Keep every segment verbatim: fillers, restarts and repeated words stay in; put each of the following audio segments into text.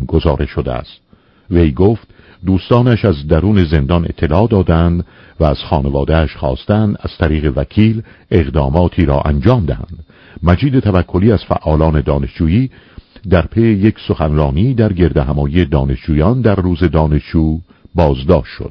گزارش شده است. وی گفت دوستانش از درون زندان اطلاع دادند و از خانواده‌اش خواستند از طریق وکیل اقداماتی را انجام دهند. مجید توکلی از فعالان دانشجویی در پی یک سخنرانی در گردهمایی دانشجویان در روز دانشجو بازداشت شد.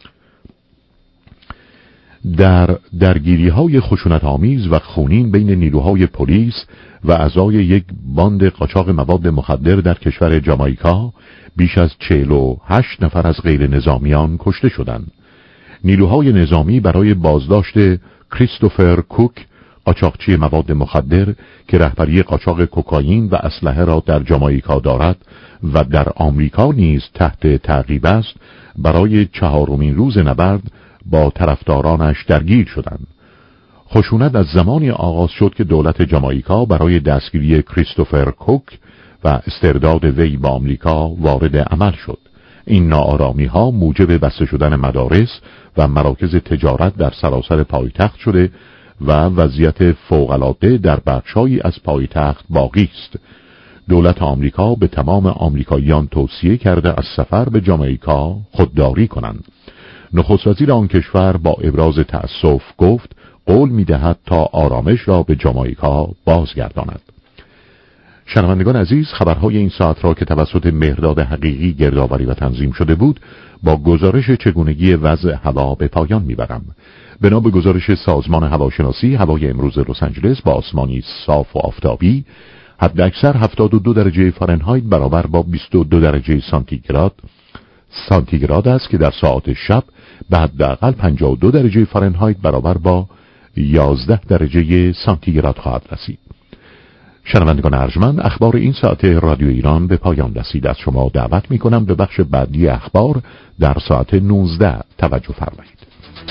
در درگیری‌های خشونت‌آمیز و خونین بین نیروهای پلیس و اعضای یک باند قاچاق مواد مخدر در کشور جامائیکا بیش از چهل و هشت نفر از غیر نظامیان کشته شدند. نیروهای نظامی برای بازداشت کریستوفر کوک، قاچاقچی مواد مخدر که رهبری قاچاق کوکائین و اسلحه را در جامائیکا دارد و در آمریکا نیز تحت تعقیب است، برای چهارمین روز نبرد با طرفدارانش درگیر شدند. خشونت از زمانی آغاز شد که دولت جامائیکا برای دستگیری کریستوفر کوک و استرداد وی به آمریکا وارد عمل شد. این ناآرامی ها موجب بسته شدن مدارس و مراکز تجارت در سراسر پایتخت شده و وضعیت فوق‌العاده در بخش‌هایی از پایتخت باقی است. دولت آمریکا به تمام آمریکاییان توصیه کرده از سفر به جامائیکا خودداری کنند. نخست وزیر آن کشور با ابراز تأسف گفت قول می‌دهد تا آرامش را به جامائیکا بازگرداند. شنوندگان عزیز، خبرهای این ساعت را که توسط مهرداد حقیقی گردآوری و تنظیم شده بود با گزارش چگونگی وضع هوا به پایان میبرم. بنا به گزارش سازمان هواشناسی، هوای امروز لس آنجلس با آسمانی صاف و آفتابی، حد اکثر هفتاد و دو درجه فارنهایت برابر با بیست و دو درجه سانتیگراد سانتیگراد است که در ساعات شب به حداقل پنجاه و دو درجه فارنهایت برابر با یازده درجه سانتیگراد خواهد رسید. شنوندگان ارجمند، اخبار این ساعت رادیو ایران به پایان رسید. از شما دعوت می‌کنم به بخش بعدی اخبار در ساعت نوزده توجه فرمایید.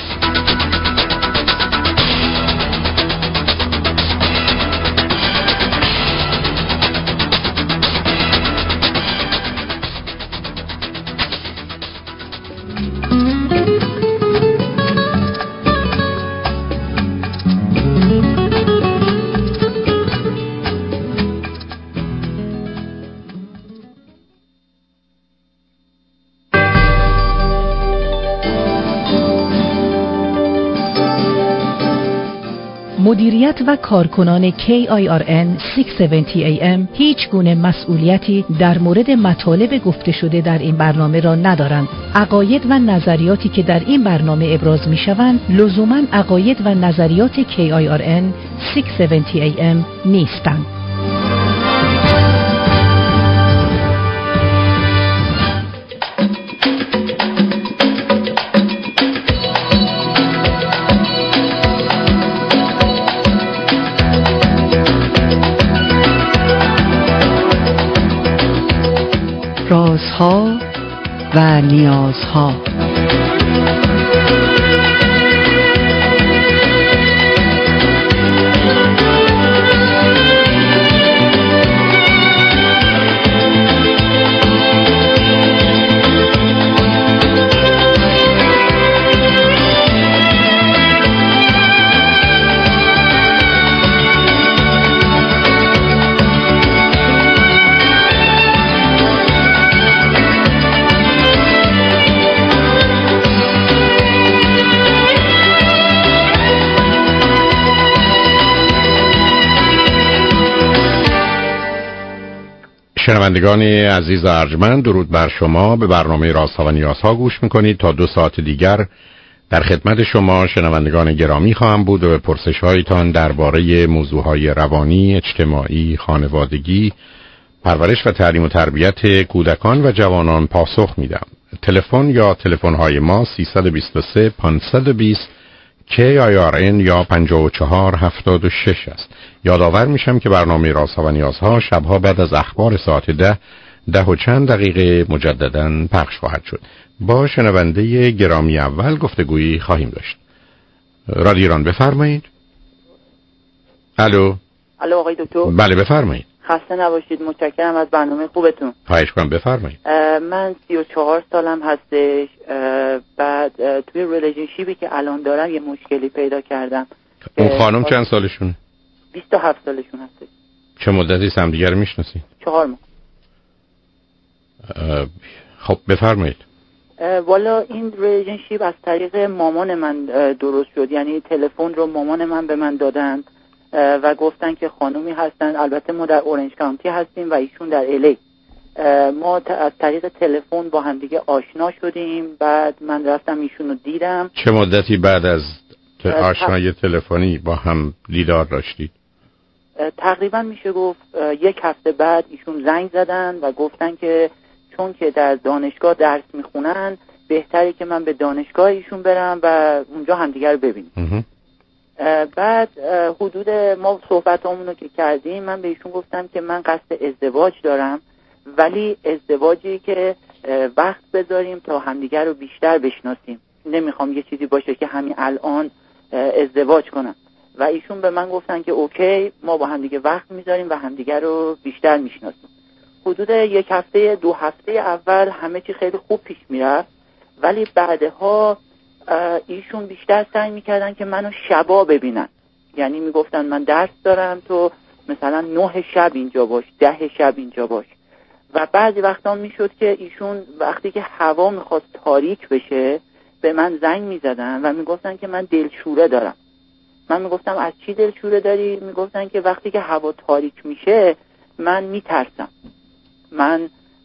مدیریت و کارکنان کی آی آر ان ششصد و هفتاد ای ام هیچ گونه مسئولیتی در مورد مطالب گفته شده در این برنامه را ندارند. عقاید و نظریاتی که در این برنامه ابراز می شوند لزوماً عقاید و نظریات کی آی آر ان ششصد و هفتاد ای ام نیستند. رازها و نیازها. شنوندگان عزیز و ارجمند، درود بر شما. به برنامه رازها و نیازها گوش میکنید. تا دو ساعت دیگر در خدمت شما شنوندگان گرامی خواهم بود و به پرسش‌هایتان درباره موضوعهای روانی، اجتماعی، خانوادگی، پرورش و تعلیم و تربیت کودکان و جوانان پاسخ میدم. تلفن یا تلفن‌های ما سیصد و بیست و سه پانصد و بیست کی آی آر ان یا پنجاه و چهار هفتاد و شش است. یادآور میشم که برنامه رازها و نیازها شبها بعد از اخبار ساعت ده ده و چند دقیقه مجدداً پخش خواهد شد. با شنونده گرامی اول گفتگویی خواهیم داشت. رادیو ایران بفرمایید. الو. الو آقای دکتر. بله بفرمایید. خسته نباشید، متشکرم از برنامه خوبتون. خواهش کنم بفرمایید. من سی و چهار سالم هستش. بعد توی ریلیشنشیپی که الان دارم یه مشکلی پیدا کردم. اون خانم چند سالشونه؟ بیست و هفت سالشون هستش. چه مدتی هم دیگه رو میشناسید؟ چهار ماه. خب بفرمایید. والا این ریلیشنشیپ از طریق مامان من درست شد، یعنی تلفن رو مامان من به من دادن و گفتن که خانومی هستن، البته ما در اورنج کانتی هستیم و ایشون در الی. ما از طریق تلفن با هم دیگه آشنا شدیم، بعد من رفتم ایشون رو دیدم. چه مدتی بعد از آشنایی تلفنی با هم دیدار داشتید؟ تقریبا میشه گفت یک هفته بعد ایشون زنگ زدن و گفتن که چون که در دانشگاه درس میخونن بهتره که من به دانشگاه ایشون برم و اونجا همدیگر رو ببینیم. بعد حدود ما صحبتامون رو که کردیم من به ایشون گفتم که من قصد ازدواج دارم، ولی ازدواجی که وقت بذاریم تا همدیگر رو بیشتر بشناسیم، نمیخوام یه چیزی باشه که همین الان ازدواج کنم. و ایشون به من گفتن که اوکی، ما با همدیگه وقت میذاریم و همدیگر رو بیشتر میشناسیم. حدود یک هفته دو هفته اول همه چی خیلی خوب پیش میرفت، ولی بعدها ایشون بیشتر سعی میکردن که منو شبا ببینن، یعنی میگفتن من درس دارم تو مثلا نه شب اینجا باش، ده شب اینجا باش. و بعضی وقتا میشد که ایشون وقتی که هوا میخواست تاریک بشه به من زنگ میزدن و میگفتن که من دلشوره دارم. من میگفتم از چی دلشوره داری؟ میگفتن که وقتی که هوا تاریک میشه من میترسم. من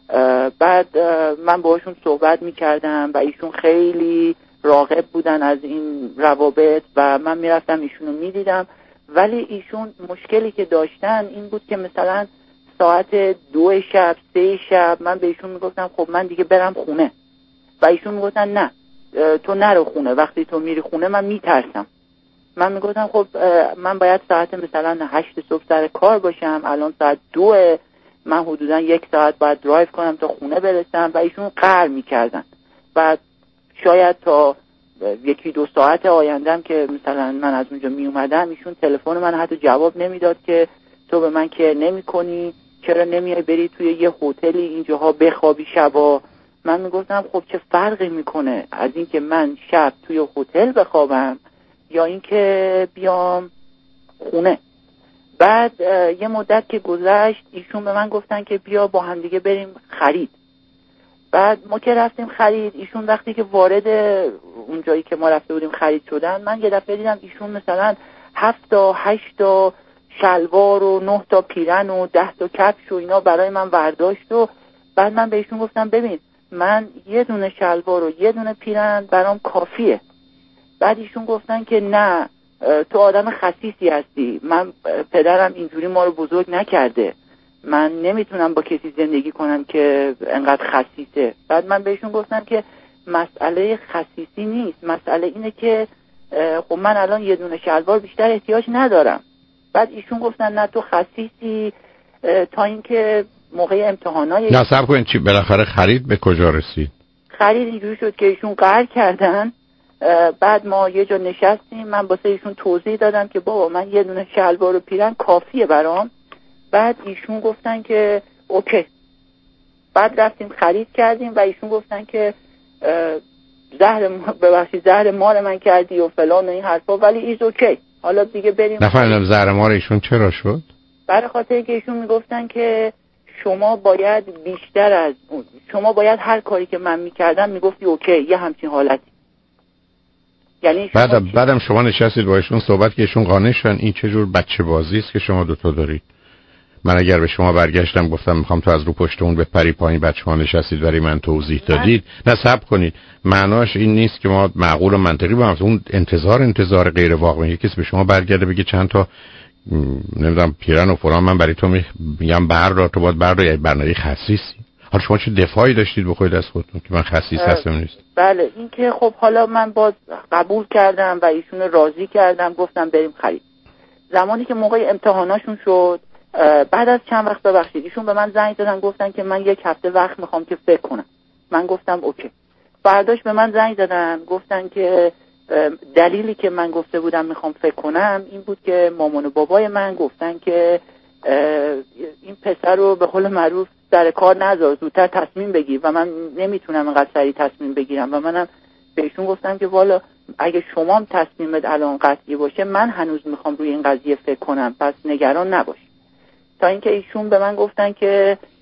بعد من باهاشون صحبت میکردم و ایشون خیلی راغب بودن از این روابط و من میرفتم ایشونو میدیدم، ولی ایشون مشکلی که داشتن این بود که مثلا ساعت دو شب سه شب من به ایشون میگفتم خب من دیگه برم خونه و ایشون میگفتن نه تو نرو خونه، وقتی تو میری خونه من میترسم. من میگفتم خب من باید ساعت مثلا هشت صبح سر کار باشم، الان ساعت دوه، من حدودا یک ساعت باید درایو کنم تا خونه برسم و ایشون قهر میکردن و شاید تا یکی دو ساعت آیندم که مثلا من از اونجا می اومدم ایشون تلفن من حتی جواب نمیداد که تو به من که نمی کنی، چرا نمیای بری توی یه هتلی اینجاها بخوابی شبا. من میگفتم خب چه فرقی میکنه از این که من شب توی هتل بخوابم یا این که بیام خونه. بعد یه مدت که گذشت ایشون به من گفتن که بیا با هم دیگه بریم خرید. بعد ما که رفتیم خرید، ایشون وقتی که وارد اون جایی که ما رفته بودیم خرید شدن، من یه دفعه دیدم ایشون مثلا هفت تا هشت تا شلوار و نه تا پیرن و ده تا کفش و اینا برای من برداشت و بعد من به ایشون گفتم ببین من یه دونه شلوار و یه دونه پیرن برام کافیه. بعد ایشون گفتن که نه تو آدم خسیسی هستی، من پدرم اینجوری ما رو بزرگ نکرده، من نمیتونم با کسی زندگی کنم که انقدر خسیسه. بعد من بهشون گفتم که مسئله خسیسی نیست، مسئله اینه که خب من الان یه دونه شلوار بیشتر احتیاج ندارم. بعد ایشون گفتن نه تو خسیسی، تا اینکه موقع امتحانای نه صبر کنید چی بالاخره خرید به کجا رسید؟ خرید اینجوری شد که ایشون قهر کردن. بعد ما یه جا نشستیم، من واسه ایشون توضیح دادم که بابا من یه دونه شلوار و پیرن کافیه برام. بعد ایشون گفتن که اوکی. بعد رفتیم خرید کردیم و ایشون گفتن که زهر ببخشید زهر مال من کردی و فلان و این حرفا، ولی ایز اوکی حالا دیگه بریم. نفهمیدم زهر مال ایشون چرا شد؟ برای خاطر که ایشون میگفتن که شما باید بیشتر از اون، شما باید هر کاری که من میکردم میگفتی اوکی، یه همچین حالتی. یعنی بعد بعدم شما نشستید با ایشون صحبت که ایشون قانع شدن این چه جور بچه بازی است که شما دوتا دارید. من اگر به شما برگشتم گفتم میخوام تو از رو پشت اون بپری پایین، بعد شما نشستید برای من توضیح دادید، نه صبر کنید، معناش این نیست که ما معقول و منطقی با هم اون انتظار انتظار غیر واقعی کسی به شما برگرده بگه چند تا نمیدونم پیرن و فلان من برای تو میگم بردار تو باید بردار، یعنی برنامه خسیسی. حالا شما چه دفاعی داشتید بخواید از خودتون که من خسیس هستم نیست؟ بله این که خب حالا من باز قبول کردم و ایشون راضی کردم، گفتم بریم خرید. زمانی که موقع امتحاناشون شد، بعد از چند وقت ببخشید ایشون به من زنگ زدن گفتن که من یک هفته وقت میخوام که فکر کنم. من گفتم اوکی. فرداش به من زنگ زدن گفتن که دلیلی که من گفته بودم میخوام فکر کنم این بود که مامان و بابای من گفتن که این پسر رو به قول معروف در کار نذار، زودتر تصمیم بگیر و من نمیتونم اینقدر سریع تصمیم بگیرم. و منم بهشون گفتم که والا اگه شما هم تصمیمت الان قطعی باشه من هنوز میخوام روی این قضیه فکر کنم، پس نگران نباش. تا اینکه ایشون به من گفتن که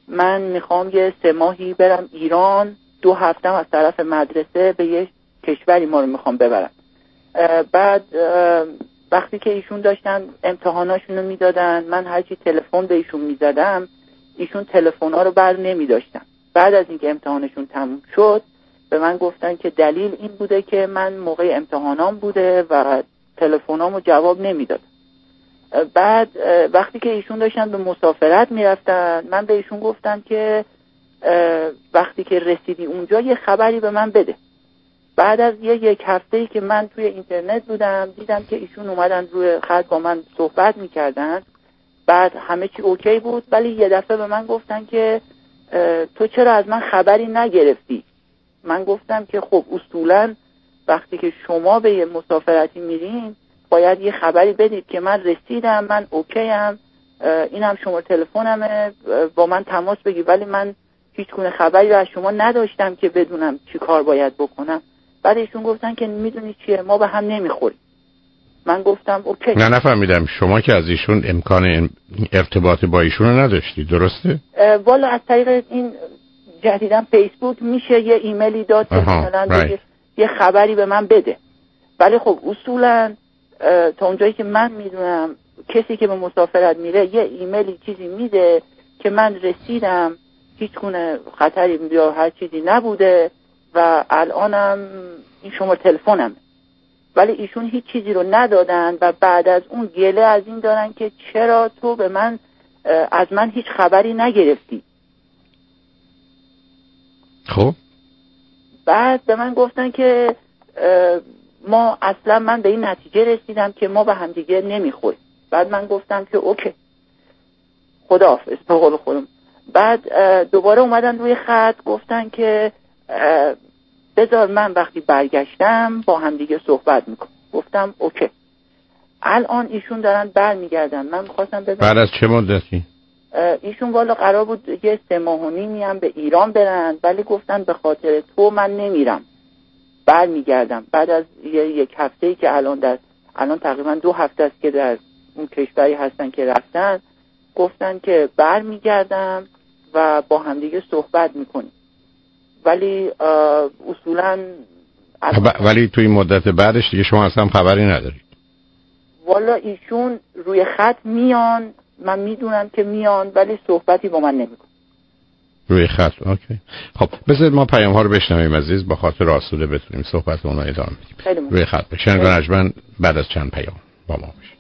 من میخوام یه سه ماهی برم ایران، دو هفتم از طرف مدرسه به یه کشوری ما رو میخوام ببرم. بعد وقتی که ایشون داشتن امتحاناشون رو میدادن، من هرچی تلفن به ایشون میزدم ایشون تلفن ها رو بر نمیداشتن. بعد از اینکه امتحانشون تموم شد به من گفتن که دلیل این بوده که من موقع امتحانام بوده و تلفنامو جواب نمیدادم. بعد وقتی که ایشون داشتن به مسافرت میرفتن من به ایشون گفتم که وقتی که رسیدی اونجا یه خبری به من بده. بعد از یه یک هفته‌ای که من توی اینترنت بودم دیدم که ایشون اومدن روی خط با من صحبت میکردن. بعد همه چی اوکی بود، ولی یه دفعه به من گفتن که تو چرا از من خبری نگرفتی؟ من گفتم که خب اصولا وقتی که شما به یه مسافرتی میرین باید یه خبری بدید که من رسیدم، من اوکی ام، این هم شما تلفنمه، با من تماس بگیر. ولی من هیچ گونه خبری رو از شما نداشتم که بدونم چی کار باید بکنم. بعد ایشون گفتن که میدونی چیه، ما به هم نمیخوریم. من گفتم اوکی. نه نفهمیدم، شما که از ایشون امکان ارتباط با ایشون رو نداشتی، درسته؟ والا از طریق این جدیداً فیسبوک میشه یه ایمیلی داد که مثلا right. یه خبری به من بده. ولی خب اصولا تا اونجایی که من میدونم کسی که به مسافرت میره یه ایمیلی چیزی میده که من رسیدم، هیچ گونه خطری یا هر چیزی نبوده و الانم این شماره تلفنم. ولی ایشون هیچ چیزی رو ندادن و بعد از اون گله از این دارن که چرا تو به من از من هیچ خبری نگرفتی. خب بعد به من گفتن که ما اصلا من به این نتیجه رسیدم که ما به هم دیگه نمیخوریم. بعد من گفتم که اوکی خداحافظ به قول خودم. بعد دوباره اومدن روی خط گفتن که بذار من وقتی برگشتم با هم دیگه صحبت میکنم. گفتم اوکی. الان ایشون دارن برمیگردن. من میخواستم بدونم بعد از چه مدتی؟ ایشون والا قرار بود یه سه ماه و نیمی هم به ایران برن، ولی گفتن به خاطر تو من نمیرم، برمیگردم. بعد از یه یک هفته‌ای که الان در الان تقریبا دو هفته است که در اون کشوری هستن که رفتن، گفتن که برمیگردم و با هم دیگه صحبت میکنیم. ولی اصولا ولی توی مدت بعدش دیگه شما اصلا خبری ندارید؟ والا ایشون روی خط میان، من میدونم که میان، ولی صحبتی با من نمیکنه. روی خط اوکی. خب بذارید ما پیام ها رو بشنویم عزیز، با خاطر آسوده بتونیم صحبت اون رو ادامه بدیم. روی خط بشن رنجمن بعد از چند پیام با ما باشید.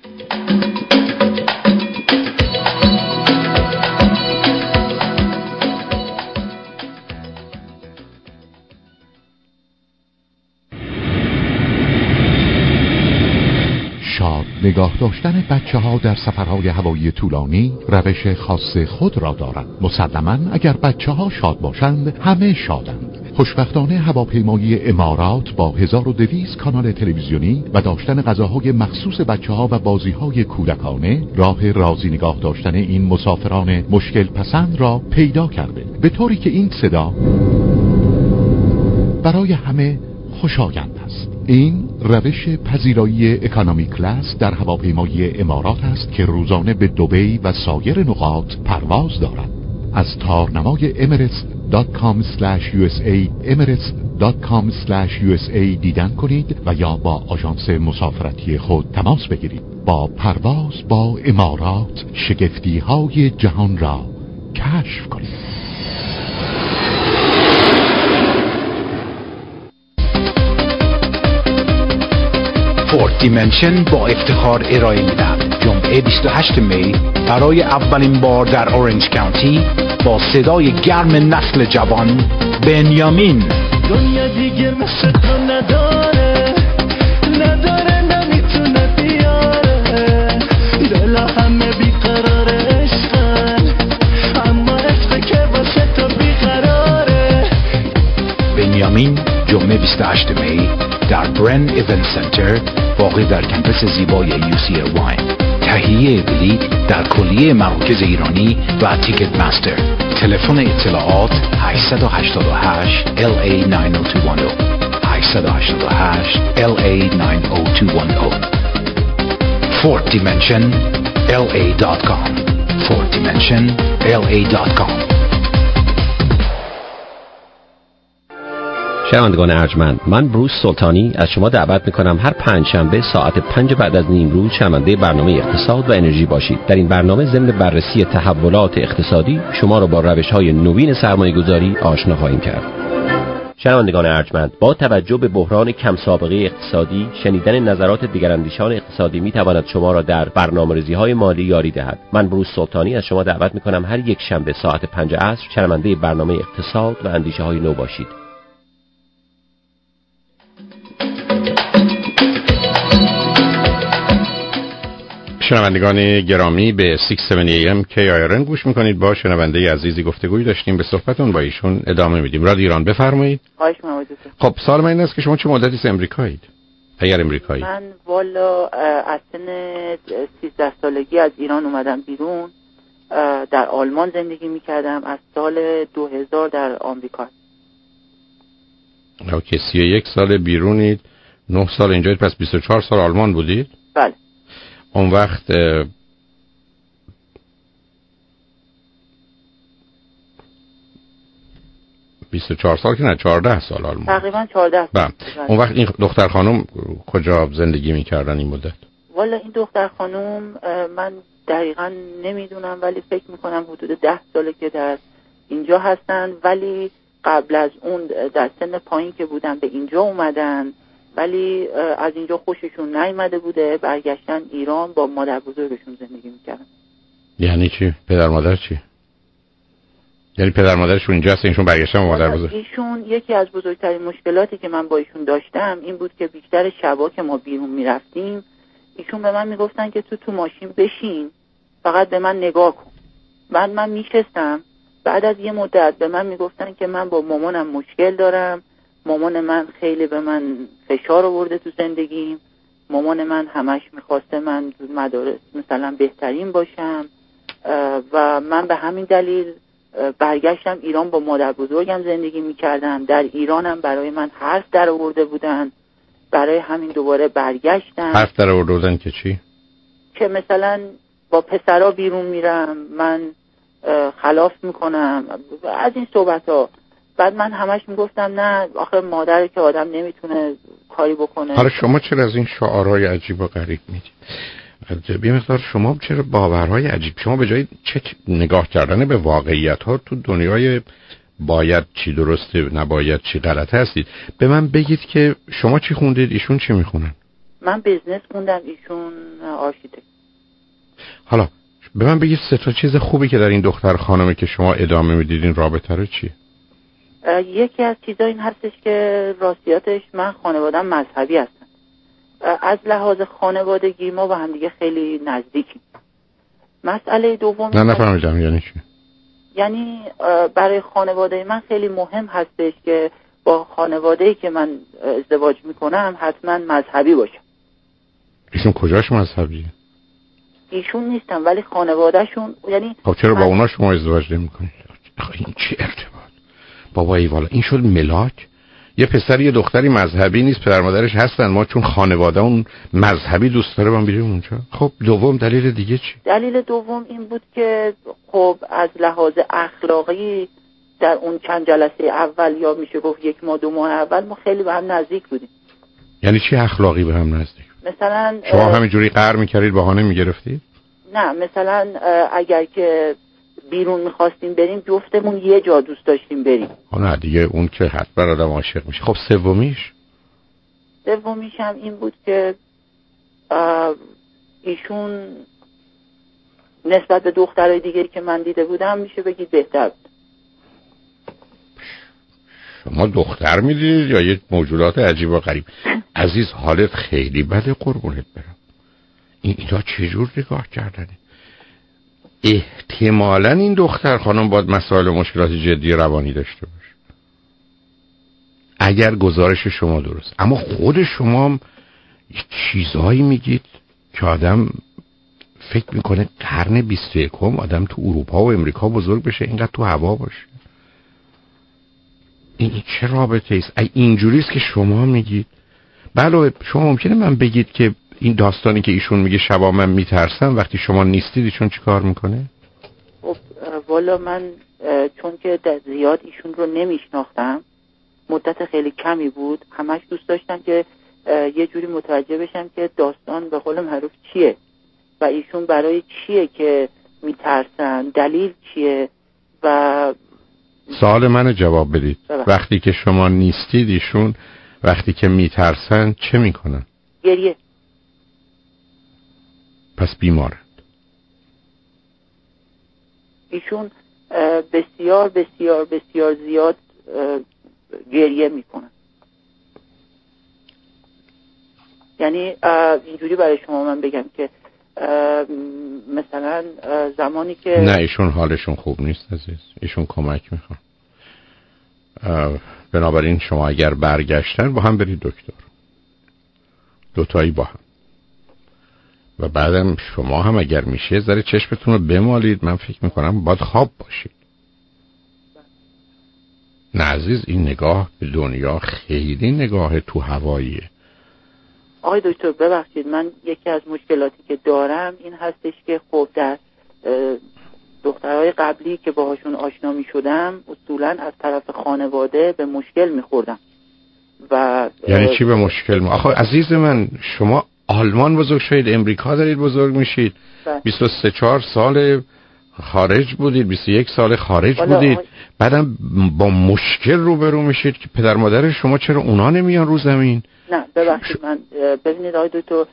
شاد نگاه داشتن بچه ها در سفرهای هوایی طولانی روش خاص خود را دارند. مسلماً اگر بچه ها شاد باشند همه شادند. خوشبختانه هواپیمایی امارات با هزار و دویست کانال تلویزیونی و داشتن غذاهای مخصوص بچه ها و بازی های کودکانه راه راضی نگاه داشتن این مسافران مشکل پسند را پیدا کرده، به طوری که این صدا برای همه خوشایند است. این روش پذیرایی اکانومی کلاس در هواپیمایی امارات است که روزانه به دبی و سایر نقاط پرواز دارد. از تارنمای اماراتس دات کام اسلش یو اس ای اماراتس دات کام اسلش یو اس ای دیدن کنید و یا با آژانس مسافرتی خود تماس بگیرید. با پرواز با امارات شگفتی های جهان را کشف کنید. فورت دیمنشن با افتخار ارائه می‌دهد جمعه بیست و هشتم می برای اولین بار در اورنج کانتی با صدای گرم نسل جوان بنیامین. دنیا دیگه مثل تو نداره نداره نمیتونه بیاره، دلا همه بیقراره عشقن اما عشق که واسه تو بیقراره. بنیامین جمعه بیست و هشتم می در برن ایونت سنتر واقع در کمپس زیبای یو سی ارواین. تهیه بلیط در کلیه مراکز ایرانی و تیکت ماستر. تلفن اطلاعات هشت هشت هشت ال ای نه صفر دو یک صفر هشت هشت هشت ال ای نه صفر دو یک صفر فورت دیمنشن ال ای دات کام. fourth dimension L A dot com. شنوندگان ارجمند، من بروس سلطانی از شما دعوت میکنم هر پنج شنبه ساعت پنج بعد از نیم روز شنونده برنامه اقتصاد و انرژی باشید. در این برنامه ضمن بررسی تحولات اقتصادی شما را با روش‌های نوین سرمایه‌گذاری آشنا خواهیم کرد. شنوندگان ارجمند، با توجه به بحران کم سابقه اقتصادی، شنیدن نظرات دیگراندیشان اقتصادی میتواند شما را در برنامه‌ریزی‌های مالی یاری دهد. من بروس سلطانی از شما دعوت میکنم هر یک شنبه ساعت پنج عصر شنونده برنامه اقتصاد و اندیشه‌های نو باشید. شنوندگان گرامی به شش هفتاد ای ام کی آی آر ان گوش میکنید. با شنونده عزیزی گفتگوی داشتیم، به صحبتون با ایشون ادامه میدیم. رادیو ایران، بفرمایید. خواهش می‌کنم. خب سوال من این است که شما چه مدتی از امریکایید؟ اگر امریکایی. من والا از سن سیزده سالگی از ایران اومدم بیرون، در آلمان زندگی میکردم، از سال دو هزار در آمریکا. اوکی، سی و یک سال بیرونید، نه سال اینجایید، پس بیست و چهار سال آلمان بودید؟ بله. اون وقت بیست و چهار سال که نه، چهارده سال آلمان. تقریبا چهارده سال. بله. اون وقت این دختر خانم کجا زندگی میکردن این مدت؟ والا این دختر خانم من دقیقا نمیدونم، ولی فکر میکنم حدود ده ساله که در اینجا هستن، ولی قبل از اون در سن پایین که بودن به اینجا اومدن، ولی از اینجا خوششون نیامده بوده، برگشتن ایران، با مادر بزرگشون زندگی میکردن. یعنی چی؟ پدر مادر چی؟ یعنی پدر مادرشون اینجا هست، اینشون برگشتن با مادر بزرگ؟ ایشون یکی از بزرگترین مشکلاتی که من با ایشون داشتم این بود که بیشتر شبا که ما بیرون میرفتیم ایشون به من میگفتن که تو تو ماشین بشین، فقط به من نگاه کن. بعد من میشستم، بعد از یه مدت به من میگفتن که من با مامانم مشکل دارم، مامان من خیلی به من فشار آورده تو زندگیم، مامان من همش میخواسته من مدارس مثلا بهترین باشم و من به همین دلیل برگشتم ایران، با مادر بزرگم زندگی میکردم. در ایرانم برای من حرف در آورده بودن، برای همین دوباره برگشتم. حرف در آورده بودن که چی؟ که مثلا با پسرا بیرون میرم، من خلاف میکنم، از این صحبت ها. بعد من همش میگفتم نه آخه مادر که آدم نمیتونه کاری بکنه. حالا شما چرا از این شعارهای عجیب و غریب میدید؟ بی مقدار شما چرا باورهای عجیب؟ شما به جای چه نگاه کردن به واقعیت ها تو دنیای باید چی درسته نباید چی غلطه هستید. به من بگید که شما چی خوندید، ایشون چی میخونن؟ من بیزنس خوندم، ایشون آرشیتکت. حالا به من بگید سه تا چیز خوبی که در این دختر خانمی که شما ادامه میدید این رابطه رو چیه؟ یکی از چیزا این هستش که راستیاتش من خانوادم مذهبی هستم. از لحاظ خانوادگی ما با هم دیگه خیلی نزدیکیم. مسئله دوم نه نفهمیدم یعنی چی؟ یعنی برای خانواده من خیلی مهم هستش که با خانواده‌ای که من ازدواج میکنم حتما مذهبی باشم. ایشون کجاش مذهبیه؟ ایشون نیستن ولی خانوادهشون. یعنی خب چرا با اونا شما ازدواج نمیکنید؟ این چه ارتباط؟ بابا ای والا این شد ملاک. یه پسر یه دختری مذهبی نیست، پدر مادرش هستن، ما چون خانواده اون مذهبی دوست داره من بریم اونجا. خب دوم دلیل دیگه چی؟ دلیل دوم این بود که خب از لحاظ اخلاقی در اون چند جلسه اول یا میشه گفت یک ماه دو ماه اول ما خیلی به هم نزدیک بودیم. یعنی چی اخلاقی به هم نزدیک؟ مثلا شما همینجوری قهر میکردید بهانه میگرفتید؟ نه مثلا اگر که بیرون میخواستیم بریم جفتمون یه جا دوست داشتیم بریم. نه دیگه اون که حتما آدم عاشق میشه. خب سومیش؟ سومیش هم این بود که ایشون نسبت به دخترای دیگری که من دیده بودم میشه بگید بهتر بود. شما دختر میدید یا یه موجودات عجیب و غریب؟ عزیز حالت خیلی بده قربونت برم. این اینا چجور نگاه کردنه؟ احتمالاً این دختر خانم باید مسائل و مشکلات جدی روانی داشته باشه اگر گزارش شما درست. اما خود شما هم چیزهایی میگید که آدم فکر میکنه قرن بیست و یکم آدم تو اروپا و امریکا بزرگ بشه اینقدر تو هوا باشه. این چه رابطه است؟ اینجوریست که شما میگید. بله شما ممکنه من بگید که این داستانی که ایشون میگه شبا من میترسم، وقتی شما نیستید ایشون چی کار میکنه؟ والا من چون که زیاد ایشون رو نمیشناختم، مدت خیلی کمی بود، همش دوست داشتم که یه جوری متوجه بشم که داستان به قول معروف چیه و ایشون برای چیه که میترسن، دلیل چیه. و سوال منو جواب بدید. بله. وقتی که شما نیستید ایشون وقتی که میترسن چه میکنن؟ گریه. پس بیمارند. ایشون بسیار بسیار بسیار زیاد گریه میکنن. یعنی اینجوری برای شما من بگم که مثلا زمانی که نه ایشون حالشون خوب نیست عزیز، ایشون کمک میخوان. بنابراین شما اگر برگشتن با هم برید دکتر، دوتایی با هم، و بعدم شما هم اگر میشه ذره چشمتون رو بمالید. من فکر میکنم باید خواب باشید. نه عزیز، این نگاه به دنیا خیلی نگاه تو هواییه. آقای دکتر ببخشید، من یکی از مشکلاتی که دارم این هستش که خب در دخترهای قبلی که باهاشون آشنا می شدم اصولا از طرف خانواده به مشکل می خوردم. و یعنی چی به مشکل می؟ آخه عزیز من، شما آلمان بزرگ شدید، امریکا دارید بزرگ میشید، بیست و سه چهار سال خارج بودید، بیست و یک سال خارج بودید، بعدم با مشکل روبرو میشید که پدر مادر شما چرا اونا نمیان رو زمین؟ نه ببخشید من ببینید آقای دکتر،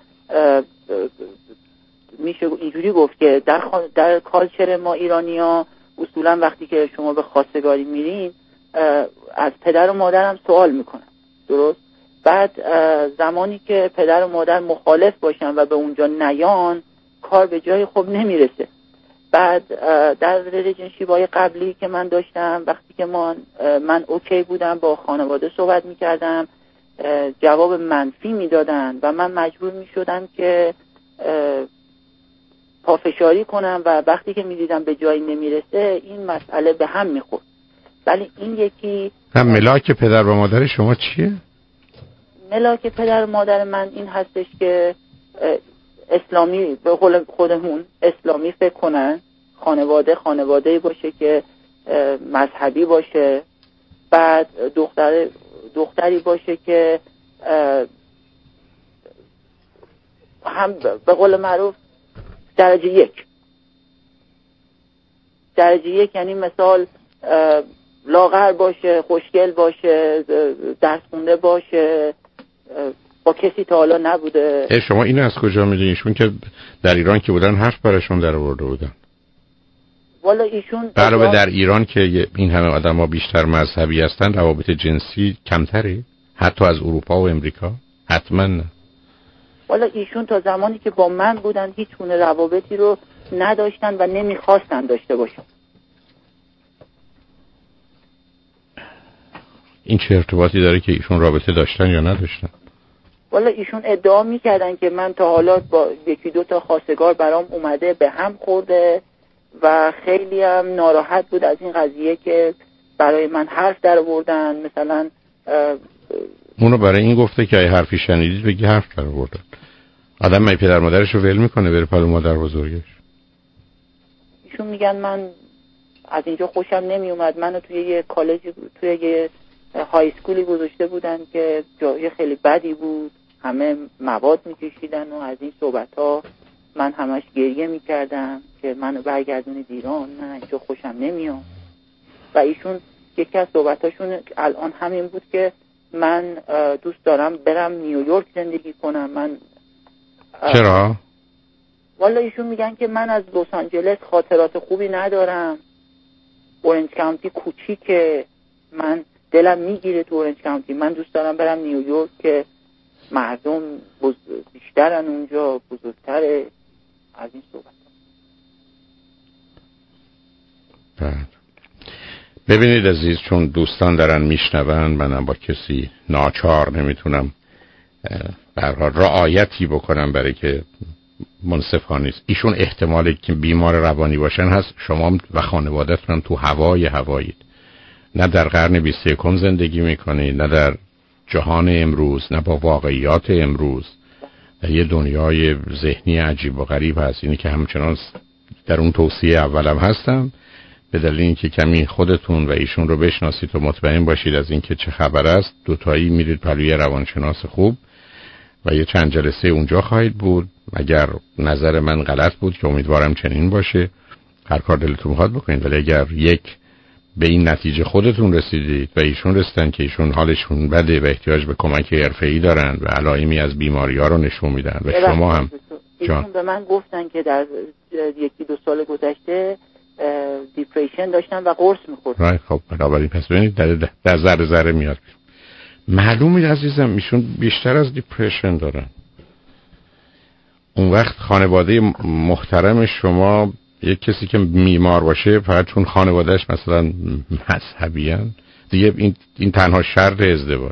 میشه اینجوری گفت که در خان... در کالچر ما ایرانی‌ها اصولا وقتی که شما به خواستگاری میرین از پدر و مادرم سوال میکنن، درست؟ بعد زمانی که پدر و مادر مخالف باشن و به اونجا نیان کار به جای خوب نمیرسه. بعد در ریلیشنشیپ‌های قبلی که من داشتم وقتی که من من اوکی بودم با خانواده صحبت میکردم جواب منفی میدادن و من مجبور میشدم که پافشاری کنم و وقتی که میدیدم به جایی نمیرسه این مسئله به هم میخورد. ولی این یکی هم ملاک پدر و مادر شما چیه؟ ملاک پدر و مادر من این هستش که اسلامی به قول خودمون اسلامی فکر کنن، خانواده خانواده باشه که مذهبی باشه، بعد دختر دختری باشه که هم به قول معروف درجه یک درجه یک یعنی مثال لاغر باشه، خوشگل باشه، درس خونده باشه، با کسی تا حالا نبوده. شما اینو از کجا میدونید؟ ایشون که در ایران که بودن حرف براشون در آورده بودن. والا ایشون علاوه در ایران که این همه آدم‌ها بیشتر مذهبی هستن روابط جنسی کمتره؟ حتی از اروپا و امریکا؟ حتما نه. والا ایشون تا زمانی که با من بودن هیچ گونه روابطی رو نداشتن و نمیخواستن داشته باشن. این چه ارتباطی داره که ایشون رابطه داشتن یا نداشتن؟ والا ایشون ادعا میکردن که من تا حالا با یکی دو تا خواستگار برام اومده به هم خورده و خیلی هم ناراحت بود از این قضیه که برای من حرف در آوردن. مثلا اونو برای این گفته که اگه حرفی شنیدید بگی حرف در آوردن. آدم می پدر مادرش رو ول میکنه بره پلو مادر بزرگش؟ ایشون میگن من از اینجا خوشم نمی اومد، منو توی یه کالجی توی یه های اسکولی گذاشته بودن که جای خیلی بدی بود، همه مواد میکشیدن و از این صحبت ها من همش گریه میکردم که منو برگردونید ایران، من اینجا خوشم نمیاد. و ایشون یکی از صحبتاشون الان همین بود که من دوست دارم برم نیویورک زندگی کنم. من چرا؟ والا ایشون میگن که من از لس آنجلس خاطرات خوبی ندارم، اورنج کانتی کوچیکه، من دلم میگیره تو اورنج کانتی، من دوست دارم برم نیویورک که مردم بز... بیشترن اونجا، بزرگتره. از این صحبت بعد ببینید عزیز، چون دوستان دارن میشنون منم با کسی ناچار نمیتونم به هر حال رعایتی بکنم برای که منصفانه نیست. ایشون احتمالی که بیمار روانی باشن هست، شما و خانواده‌تون تو هوای هوایید، نه در قرن بیست و یکم زندگی میکنید، نه در جهان امروز، نه با واقعیات امروز، در یه دنیای ذهنی عجیب و غریب هست. اینی که همچنان در اون توصیه اولم هستم به دلیل اینکه کمی خودتون و ایشون رو بشناسید و مطمئن باشید از اینکه چه خبر است، دوتایی میرید پلوی روانشناس خوب و یه چند جلسه اونجا خواهید بود. اگر نظر من غلط بود که امیدوارم چنین باشه، هر کار دلتون میخواد بکنید، ولی اگر یک به این نتیجه خودتون رسیدید و ایشون رسیدن که ایشون حالشون بده و احتیاج به کمک حرفه‌ای دارن و علائمی از بیماری‌ها رو نشون میدن و شما هم ایشون به من گفتن که در یکی دو سال گذشته دیپریشن داشتن و قرص می‌خوردن. خب بنابراین پس ببینید در در ذره ذره میاد. معلومه عزیزم ایشون بیشتر از دیپریشن دارن. اون وقت خانواده محترم شما یک کسی که بیمار باشه فقط چون خانوادهش مثلا مذهبیان دیگه این این تنها شرط ازدواج.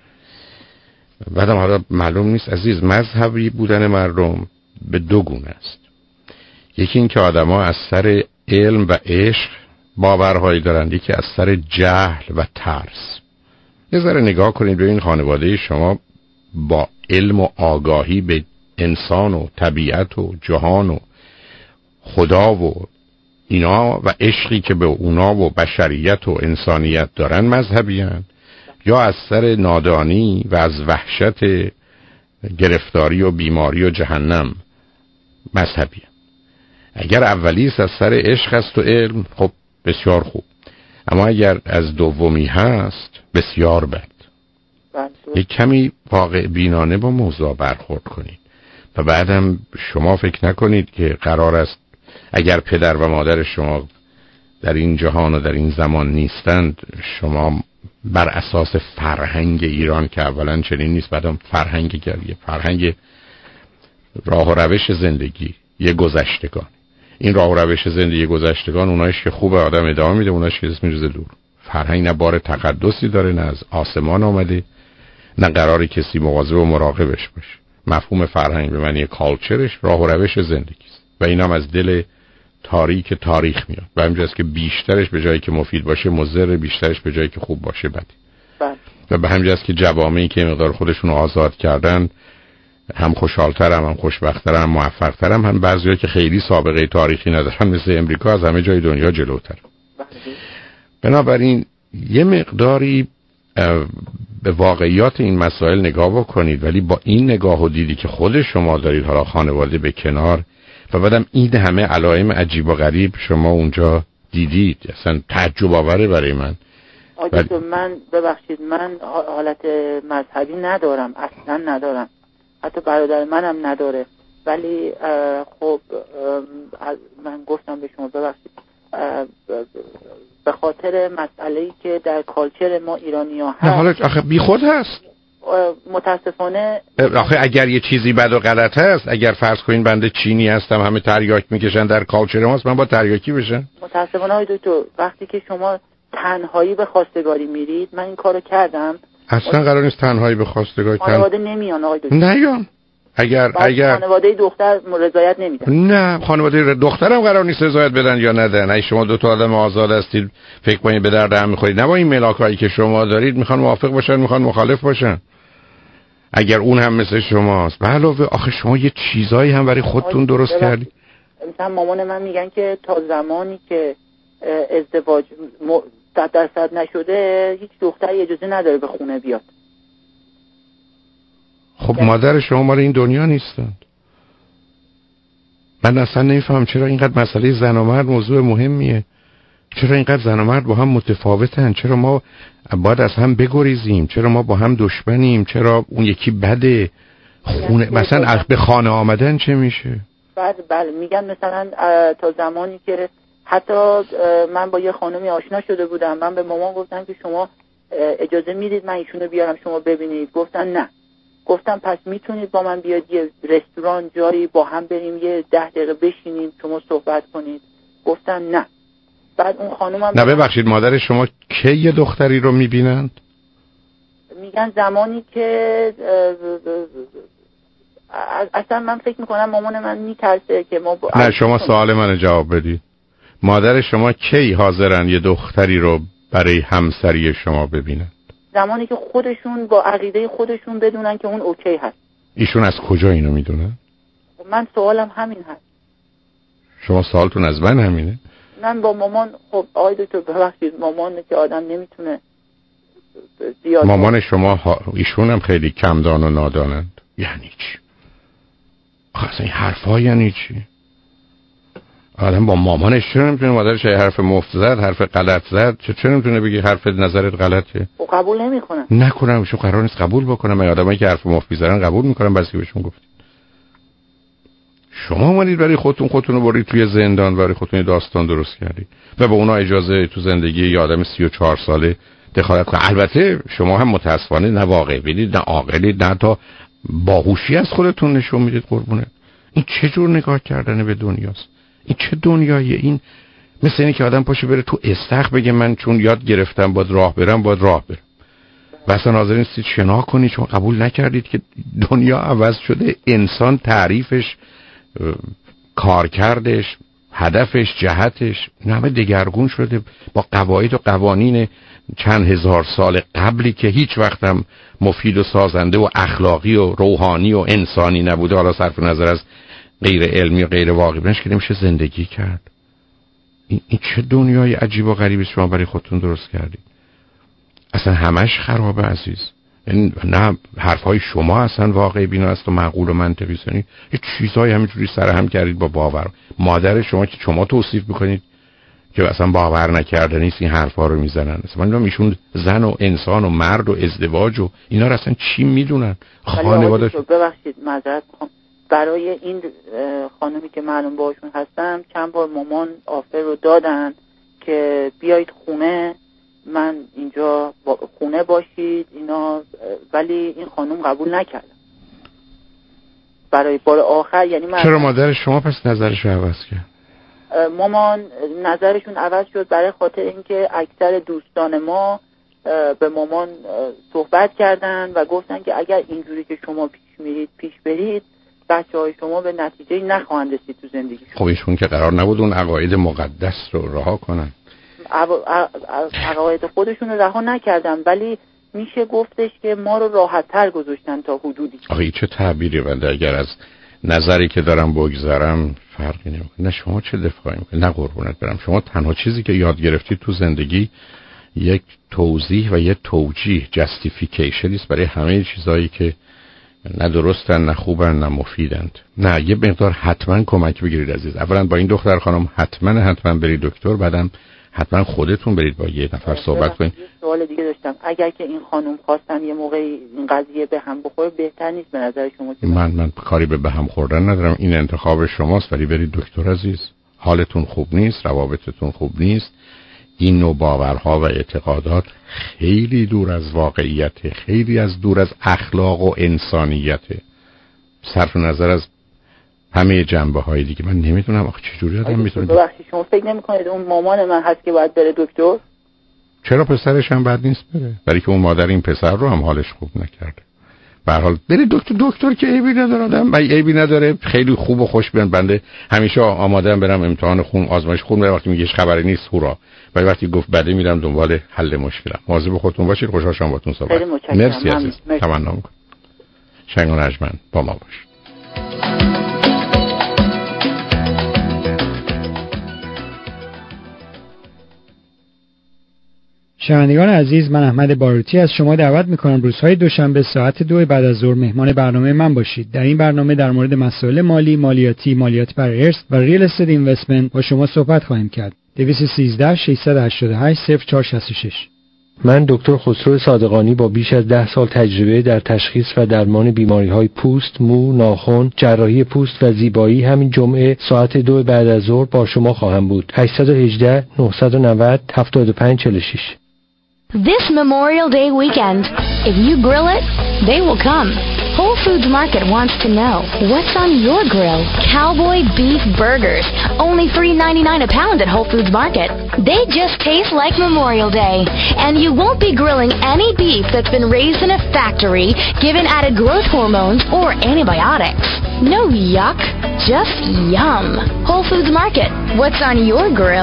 بعدم حالا معلوم نیست عزیز، مذهبی بودن مردم به دو گونه است. یکی این که آدما از سر علم و عشق باورهایی دارن، یکی از سر جهل و ترس. یه ذره نگاه کنید به این خانواده شما با علم و آگاهی به انسان و طبیعت و جهان و خدا و اینا و عشقی که به اونا و بشریت و انسانیت دارن مذهبیان، یا از سر نادانی و از وحشت گرفتاری و بیماری و جهنم مذهبیان. اگر اولیست از سر عشق است و علم، خب بسیار خوب، اما اگر از دومی هست بسیار بد. یک کمی واقع بینانه با موضوع برخورد کنید و بعدم شما فکر نکنید که قرار است اگر پدر و مادر شما در این جهان و در این زمان نیستند شما بر اساس فرهنگ ایران که اولا چنین نیست، بعدم فرهنگ گریه، فرهنگ راه و روش زندگی یه گذشتگان، این راه و روش زندگی گذشتگان اونایش که خوب آدم ادامه میده، اونایش که اسم میرزه دور. فرهنگ نه بار تقدسی داره، نه از آسمان آمده، نه قراری کسی مواظب و مراقبش باشه. مفهوم فرهنگ به معنی کالچرش راه و روش زندگی است و اینم از دل تاریک تاریخ میاد و همینجاست که بیشترش به جایی که مفید باشه مضر، بیشترش به جایی که خوب باشه بده. و به همینجاست که جوامعی که مقدار خودشون آزاد کردن هم خوشحال‌تر هم, هم خوشبخت‌تر هم موفق‌تر هم, هم بعضی‌ها که خیلی سابقه تاریخی ندارن مثل امریکا از همه جای دنیا جلوتر. بنابراین یه مقداری به واقعیات این مسائل نگاه بکنید، ولی با این نگاه و دیدی که خود شما دارید، حالا خانواده به کنار، و بعدم این همه علائم عجیب و غریب شما اونجا دیدید، اصلا تعجب آوره برای من. آقای دکتر من ببخشید من حالت مذهبی ندارم، اصلا ندارم، حتی برادر منم نداره، ولی خب من گفتم به شما ببخشید به خاطر مسئله‌ای که در کالچر ما ایرانی‌ها هست. نه حالا آخه بی خود هست متاسفانه. آخه اگر یه چیزی بد و غلط هست، اگر فرض کنین بنده چینی هستم همه تریاک میکشن در کالچر ماست، من با تریاکی بشم؟ متاسفانه آقای دکتر وقتی که شما تنهایی به خواستگاری میرید، من این کارو کردم، اصلا قرار نیست تنهایی به خواستگاری کنم. خانواده نمیان آقای دکتر. نیان. اگر اگر خانواده دختر رضایت نمیدن. نه خانواده دخترم قرار نیست رضایت بدن یا ندن. اگه شما دو تا آدم آزاد هستید فکر کنید به درد هم میخورید، نه با این ملاکایی که شما دارید میخوان موافق باشن میخوان مخالف باشن. اگر اون هم مثل شماست، به علاوه آخه شما یه چیزایی هم برای خودتون درست کردی. مثلا مامان من میگن که تا زمانی که ازدواج صد درصد نشده هیچ دختری اجازه نداره به خونه بیاد. خب مادر شما مال این دنیا نیستند. من اصلا نمیفهم چرا اینقدر مسئله زن و مرد موضوع مهمیه، چرا اینقدر زن و مرد با هم متفاوتن، چرا ما باید از هم بگریزیم، چرا ما با هم دشمنیم، چرا اون یکی بده خونه مثلا به خانه آمدن چه میشه؟ بعد بله میگن مثلا تا زمانی که حتی من با یه خانمی آشنا شده بودم، من به مامان گفتم که شما اجازه میدید من ایشونو بیارم شما ببینید؟ گفتن نه. گفتم پس میتونید با من بیاد یه رستوران جایی با هم بریم یه ده دقیقه بشینیم شما صحبت کنید؟ گفتن نه. بعد اون خانم هم نه ببخشید مادر شما کی یه دختری رو میبینند؟ میگن زمانی که اصلا من فکر میکنم مامان من میترسه که ما با... نه شما سوال منو جواب بدید. مادر شما کی حاضرن یه دختری رو برای همسری شما ببینن؟ زمانی که خودشون با عقیده خودشون بدونن که اون اوکی هست. ایشون از کجا اینو میدونن؟ من سوالم همین هست. شما سوالتون از من همینه؟ من با مامان، خب آقای دکتر ببخشید، مامان که آدم نمیتونه زیاد. مامان شما ها... ایشون هم خیلی کمدان و نادانند. یعنی چی؟ اصلا این حرفا یعنی چی؟ آدم با مامانش چرا نمیتونه مادرش حرف مفت زد، حرف غلط زد، چرا نمیتونه بگی حرف نظرت غلطه؟ خب قبول نمیکنن. نکنم، شو قرار نیست قبول بکنم. من آدمایی که حرف مفت میزنن قبول میکنم، بس که بهشون گفتید. شما اومدید برای خودتون خودتون رو برید توی زندان، برای خودتون داستان درست کردید و به اونا اجازه تو زندگی یه آدم سی و چهار ساله دخالت کنید. البته شما هم متاسفانه نه واقع بینید، نه عاقلید، نه تا باهوشی از خودتون نشون میدید. قربونه، این چه جور نگاه کردن به دنیاست؟ این چه دنیاییه؟ این مثل اینه که آدم پاشه بره تو استخر بگه من چون یاد گرفتم باید راه برم، باید راه برم. و اصلا حاضر نیستید شنا کنید چون قبول نکردید که دنیا عوض شده. انسان تعریفش، کارکردش، هدفش، جهتش همه دگرگون شده با قواعد و قوانین چند هزار سال قبلی که هیچ وقت هم مفید و سازنده و اخلاقی و روحانی و انسانی نبوده. حالا صرف نظر از غیر علمی و غیر واقعی بنش که نمیشه زندگی کرد. این, این چه دنیای عجیب و غریبی شما برای خودتون درست کردید؟ اصلا همش خرابه عزیز. این نه حرفای شما اصلا واقعی بینا است و معقول و منطقی است. یه چیزای همینجوری سر هم کردید با باور. مادر شما که شما توصیف میکنید که اصلا باور نکردنی است این حرفا رو میزنن. اصلا من ایشون زن و انسان و مرد و ازدواج و اینا رو اصلا چی میدونن؟ خانواده ببخشید معذرت میخوام، برای این خانمی که معلوم باشون هستم چند بار مامان آفر رو دادن که بیایید خونه، من اینجا با خونه باشید اینا، ولی این خانم قبول نکرد. برای بار آخر یعنی من چرا مادر شما پس نظرش رو عوض کرد؟ مامان نظرشون عوض شد برای خاطر اینکه اکثر دوستان ما به مامان صحبت کردن و گفتن که اگر اینجوری که شما پیش میرید پیش برید بچه‌های شما به نتیجه نخواهند رسید تو زندگی. خب ایشون که قرار نبود اون عقاید مقدس رو رها کنن. عقاید خودشون رو رها نکردن، ولی میشه گفتش که ما رو راحت تر گذاشتن تا حدودی. آخه چه تعبیری بنده اگر از نظری که دارم بگذارم فرقی نمیکنه. نه شما چه دفاعی میکنید نه قربونت برم. شما تنها چیزی که یاد گرفتید تو زندگی یک توضیح و یک توجیه، جستیفیکیشن است برای همه چیزایی که نه درستن نه خوبن نه مفیدند. نه یه مقدار حتما کمک بگیرید عزیز. اولا با این دختر خانم حتما حتما برید دکتر، بعدم حتما خودتون برید با یه نفر صحبت کنید. سوال دیگه داشتم، اگر که این خانم خواستن یه موقعی این قضیه به هم بخوره بهتر نیست به نظر شما؟ که من من کاری به به هم خوردن ندارم، این انتخاب شماست، ولی برید دکتر عزیز. حالتون خوب نیست، روابطتون خوب نیست، این نوع باورها و اعتقادات خیلی دور از واقعیت، خیلی از دور از اخلاق و انسانیت، صرف نظر از همه جنبه های دیگه. من نمیدونم آخه چجوری آدم میتونه. ببخشید شما فکر نمی‌کنید اون مامان من هست که باید بره دکتر؟ چرا پسرش هم بد نیست بره؟ برای که اون مادر این پسر رو هم حالش خوب نکرده. به هر حال بره دکتر. دکتر که عیبی نداره، آدم من عیبی نداره، خیلی خوب و خوش بیان. بنده همیشه آماده ام برم امتحان خون، آزمایش خون برم، وقتی میگهش خبری نیست هورا، ولی وقتی گفت بده میرم دنبال حل مشکلم. مواظب خودتون باشید. خوشحال شدم باهاتون صحبت. مرسی عزیز. تمنا می‌کنم. شنگ و نجمن با ما باشید. شنوندگان عزیز، من احمد باروتی از شما دعوت میکنم روزهای دوشنبه ساعت دو بعد از ظهر مهمان برنامه من باشید. در این برنامه در مورد مسائل مالی، مالیاتی، مالیات بر ارث و ریل استیت اینوستمنت با شما صحبت خواهیم کرد. دویست و سیزده ششصد و هشتاد و هشت صفر چهار شصت و شش. من دکتر خسرو صادقانی با بیش از ده سال تجربه در تشخیص و درمان بیماری‌های پوست، مو، ناخن، جراحی پوست و زیبایی همین جمعه ساعت دو بعد از ظهر با شما خواهم بود. هشت یک هشت نه نه صفر هفت پنج چهار شش. This Memorial Day weekend, if you grill it, they will come. Whole Foods Market wants to know, what's on your grill? Cowboy beef burgers, only three ninety-nine a pound at Whole Foods Market. They just taste like Memorial Day. And you won't be grilling any beef that's been raised in a factory, given added growth hormones or antibiotics. No yuck, just yum. Whole Foods Market, what's on your grill?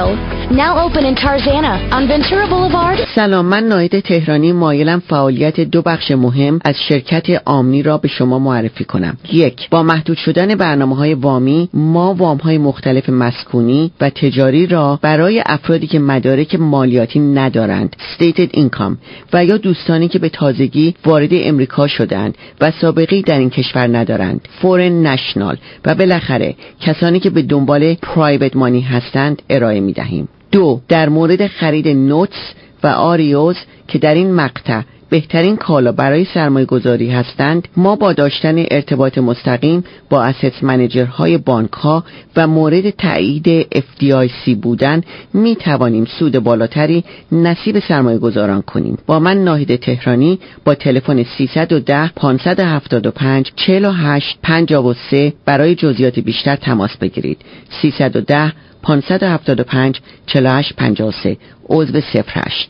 now open in Tarzana on Ventura Boulevard. سلام، من ناهید تهرانی مایلم فعالیت دو بخش مهم از شرکت آمنی را به شما معرفی کنم. یک، با محدود شدن برنامه‌های وامی، ما وام‌های مختلف مسکونی و تجاری را برای افرادی که مدارک مالیاتی ندارند stated income و یا دوستانی که به تازگی وارد امریکا شدند و سابقه‌ای در این کشور ندارند foreign national و بالاخره کسانی که به دنبال private money هستند ارائه می‌دهیم. دو، در مورد خرید نوتس و آریوز که در این مقطع بهترین کالا برای سرمایه گذاری هستند، ما با داشتن ارتباط مستقیم با اسست منیجرهای بانک ها و مورد تایید اف دی آی سی بودن می توانیم سود بالاتری نصیب سرمایه گذاران کنیم. با من ناهید تهرانی با تلفن سیصد و ده پانصد و هفتاد و پنج چهل و هشت پنجاه و سه برای جزئیات بیشتر تماس بگیرید. سیصد و ده پانصد و هفتاد و پنج چهل و هشت پنجاه و سه عضو صفر هشت.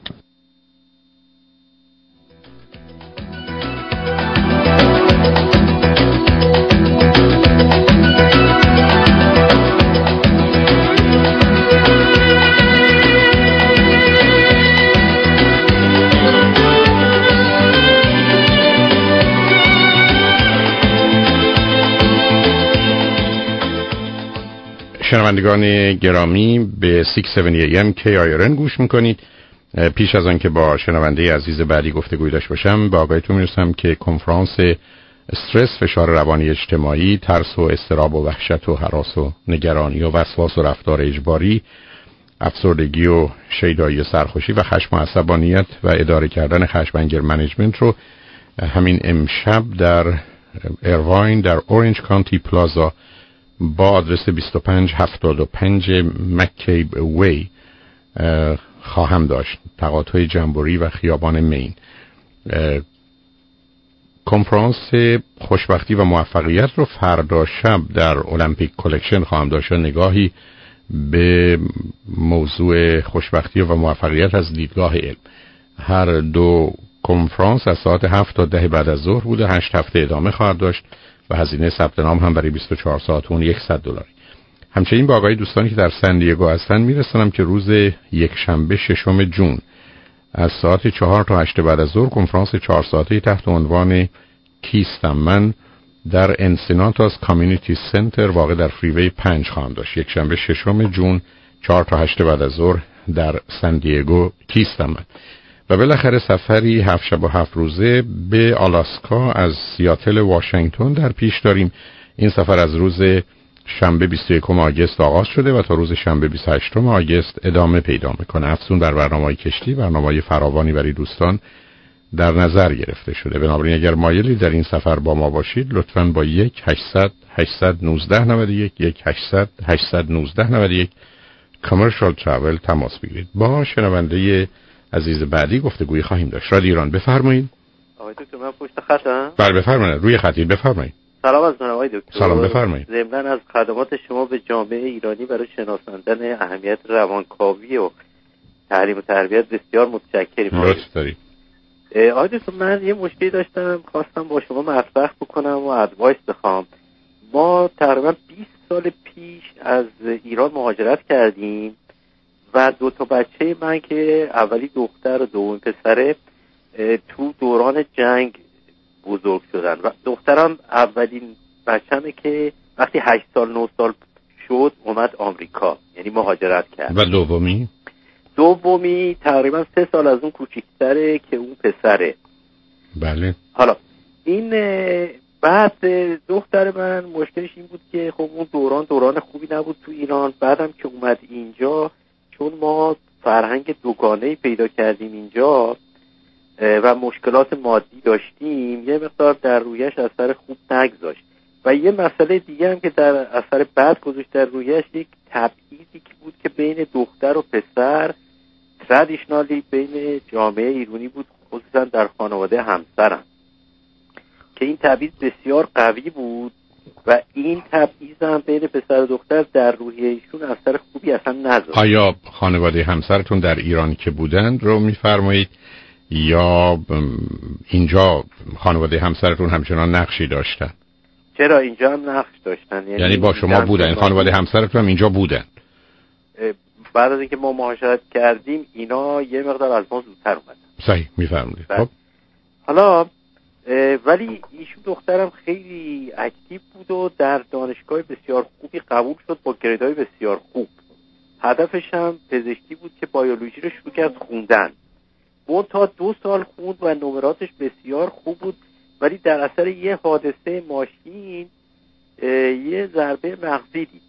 شنوندگان گرامی به ششصد و هفتاد ای ام کی آی آر ان گوش میکنید. پیش از آن که با شنونده عزیز بعدی گفتگوی داشته باشم به آگاهیتون میرسم که کنفرانس استرس، فشار روانی اجتماعی، ترس و اضطراب و وحشت و هراس و نگرانی و وسواس و رفتار اجباری، افسردگی و شیدایی سرخوشی و خشم و عصبانیت و اداره کردن خشم انگر منیجمنت رو همین امشب در ایرواین در اورنج کانتی پلازا با آدرس بیست و پنج هفتاد و پنج مکیب وی خواهم داشت، تقاطع جنبوری و خیابان مین. کنفرانس خوشبختی و موفقیت رو فردا شب در المپیک کلکشن خواهم داشت، نگاهی به موضوع خوشبختی و موفقیت از دیدگاه علم. هر دو کنفرانس از ساعت هفت تا ده بعد از ظهر بوده، هشت هفته ادامه خواهد داشت و هزینه ثبت نام هم برای بیست و چهار ساعت اون صد دلاری. همچنین با آقای دوستانی که در سن دیگو هستن میرسونم که روز یک شنبه ششم جون از ساعت چهار تا هشت بعد از ظهر کنفرانس چهار ساعته تحت عنوان کیستم من در انسیناتاس کامیونیتی سنتر واقع در فریوی پنج خواهم داشت. یک شنبه ششم جون چهار تا هشت بعد از ظهر در سن دیگو کیستم من. و بالاخره سفری هفت شب و هفت روزه به آلاسکا از سیاتل واشنگتن در پیش داریم. این سفر از روز شنبه بیست و یکم آگوست آغاز شده و تا روز شنبه بیست و هشتم آگوست ادامه پیدا میکنه. افزون بر برنامه‌های کشتی، برنامه‌های فراوانی برای دوستان در نظر گرفته شده. بنابراین اگر مایلی در این سفر با ما باشید لطفاً با یک هشتصد هشتصد و نوزده نود و یک یک هشتصد هشتصد و نوزده نود و یک کامرشال تراول تماس بگیرید. با شنونده عزیز بعدی گفتگوی خواهیم داشت. رادیو ایران بفرمایید. آقای دکتر من پشت خطم؟ بله بفرمایید، روی خطی بفرمایید. سلام از من آقای دکتر. سلام بفرمایید. ضمن از خدمات شما به جامعه ایرانی برای شناساندن اهمیت روانکاوی و تعلیم و تربیت بسیار متشکریم. لطف دارید. آقای دکتر من یه مشکلی داشتم، خواستم با شما مطرح بکنم و ادوایس بخوام. ما تقریبا بیست سال پیش از ایران مهاجرت کردیم و دو تا بچه من که اولی دختر و دومی پسره تو دوران جنگ بزرگ شدن و دخترم اولین بچه‌مه که وقتی هشت سال نه سال شد اومد آمریکا، یعنی مهاجرت کرد. و دومی؟ دومی تقریبا سه سال از اون کوچیک‌تره که اون پسره. بله. حالا این بعد دختر من مشکلش این بود که خب اون دوران دوران خوبی نبود تو ایران. بعدم که اومد اینجا، چون ما فرهنگ دوگانه‌ای پیدا کردیم اینجا و مشکلات مادی داشتیم، یه مقدار در رویش اثر خوب نگذاشت. و یه مسئله دیگه هم که در اثر بد گذاشت در رویش، یک تبعیضی که بود که بین دختر و پسر ترادیشنالی بین جامعه ایرانی بود، خصوصا در خانواده همسرم، که این تبعیض بسیار قوی بود و این تبعیض هم بین پسر و دختر در روحیه ایشون اثر خوبی اصلا نذاشت. آیا خانواده همسرتون در ایران که بودند رو میفرمایید یا اینجا خانواده همسرتون همچنان نقشی داشتن؟ چرا اینجا هم نقش داشتن. یعنی, یعنی با شما بودن، خانواده همسرتون هم اینجا بودن؟ بعد از اینکه ما مهاجرت کردیم اینا یه مقدار از ما زودتر اومدن. صحیح میفهمید. خب حالا ولی ایشون دخترم خیلی اکتیو بود و در دانشگاه بسیار خوبی قبول شد با گریدهای بسیار خوب. هدفش هم پزشکی بود که بیولوژی رو شروع کرد خوندن. اون تا دو سال خوند و نمراتش بسیار خوب بود، ولی در اثر یه حادثه ماشین یه ضربه مغزی دید.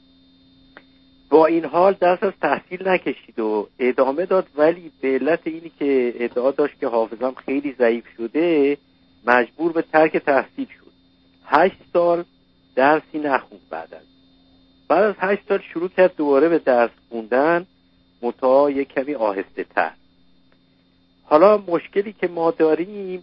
با این حال دست از تحصیل نکشید و ادامه داد، ولی به علت اینی که ادعا داشت که حافظم خیلی ضعیف شده مجبور به ترک تحصیل شد. هشت سال درسی نخوند. بعد از بعد از هشت سال شروع کرد دوباره به درس خوندن، متا یک کمی آهسته تر. حالا مشکلی که ما داریم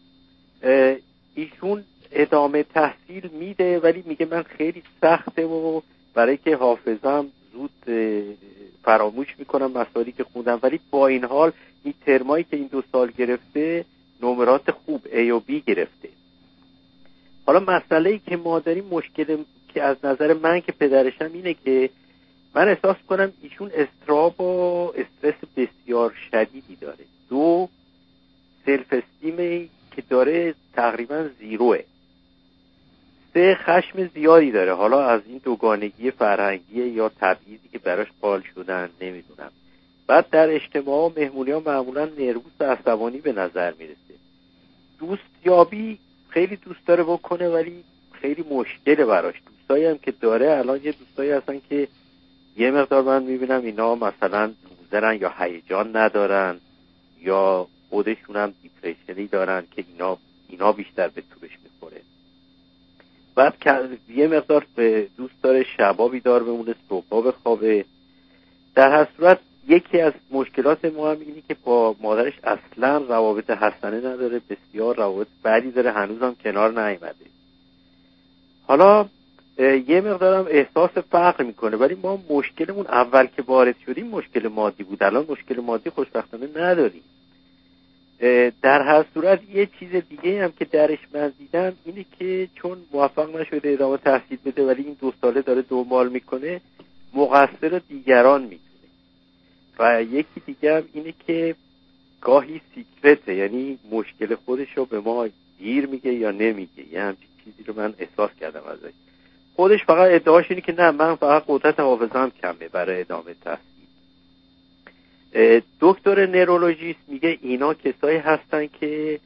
ایشون ادامه تحصیل میده، ولی میگه من خیلی سخته و برای که حافظم زود فراموش میکنم مسائلی که خوندم، ولی با این حال این ترمایی که این دو سال گرفته نمرات خوب A و B گرفته. حاله مسئله‌ای که ما داریم، مشکل که از نظر من که پدرشم اینه که من احساس کنم ایشون استراب و استرس بسیار شدیدی داره. دو، سلف استیمی که داره تقریبا زیروه. سه، خشم زیادی داره، حالا از این دوگانگی فرهنگی یا تبعیضی که براش قائل شدن نمیدونم. بعد در اجتماع و مهمونی ها معمولا نروس و عصبانی به نظر میرسه. دوستیابی خیلی دوست داره بکنه ولی خیلی مشکله براش. دوستایی هم که داره الان یه دوستایی هستن که یه مقدار من میبینم اینا مثلا لوزرن یا هیجان ندارن یا خودشون هم دیپرشنی دارن که اینا اینا بیشتر به طورش میخوره. بعد یه مقدار به دوست داره شبا بیدار بمونه، صبحا بخوابه. در هر صورت یکی از مشکلات ما هم اینی که با مادرش اصلا روابط حسنه نداره، بسیار روابط بدی داره، هنوزم کنار نیامده. حالا یه مقدارم احساس فقر میکنه، ولی ما مشکلمون اول که وارد شدیم مشکل مادی بود، الان مشکل مادی خوشبختانه نداریم. در هر صورت یه چیز دیگه هم که درش من دیدم اینه که چون موفق نشده ادامه تحصیل بده ولی این دو ساله داره دنبال میکنه، مقصر دیگران میدونه. و یکی دیگه هم اینه که گاهی سیکرته، یعنی مشکل خودش رو به ما گیر میگه یا نمیگه. یه همچین چیزی رو من احساس کردم ازش. خودش فقط ادعاش اینه که نه، من فقط قدرت حافظه‌ام کمه برای ادامه تحصیل. دکتر نورولوژیست میگه اینا کسایی هستن که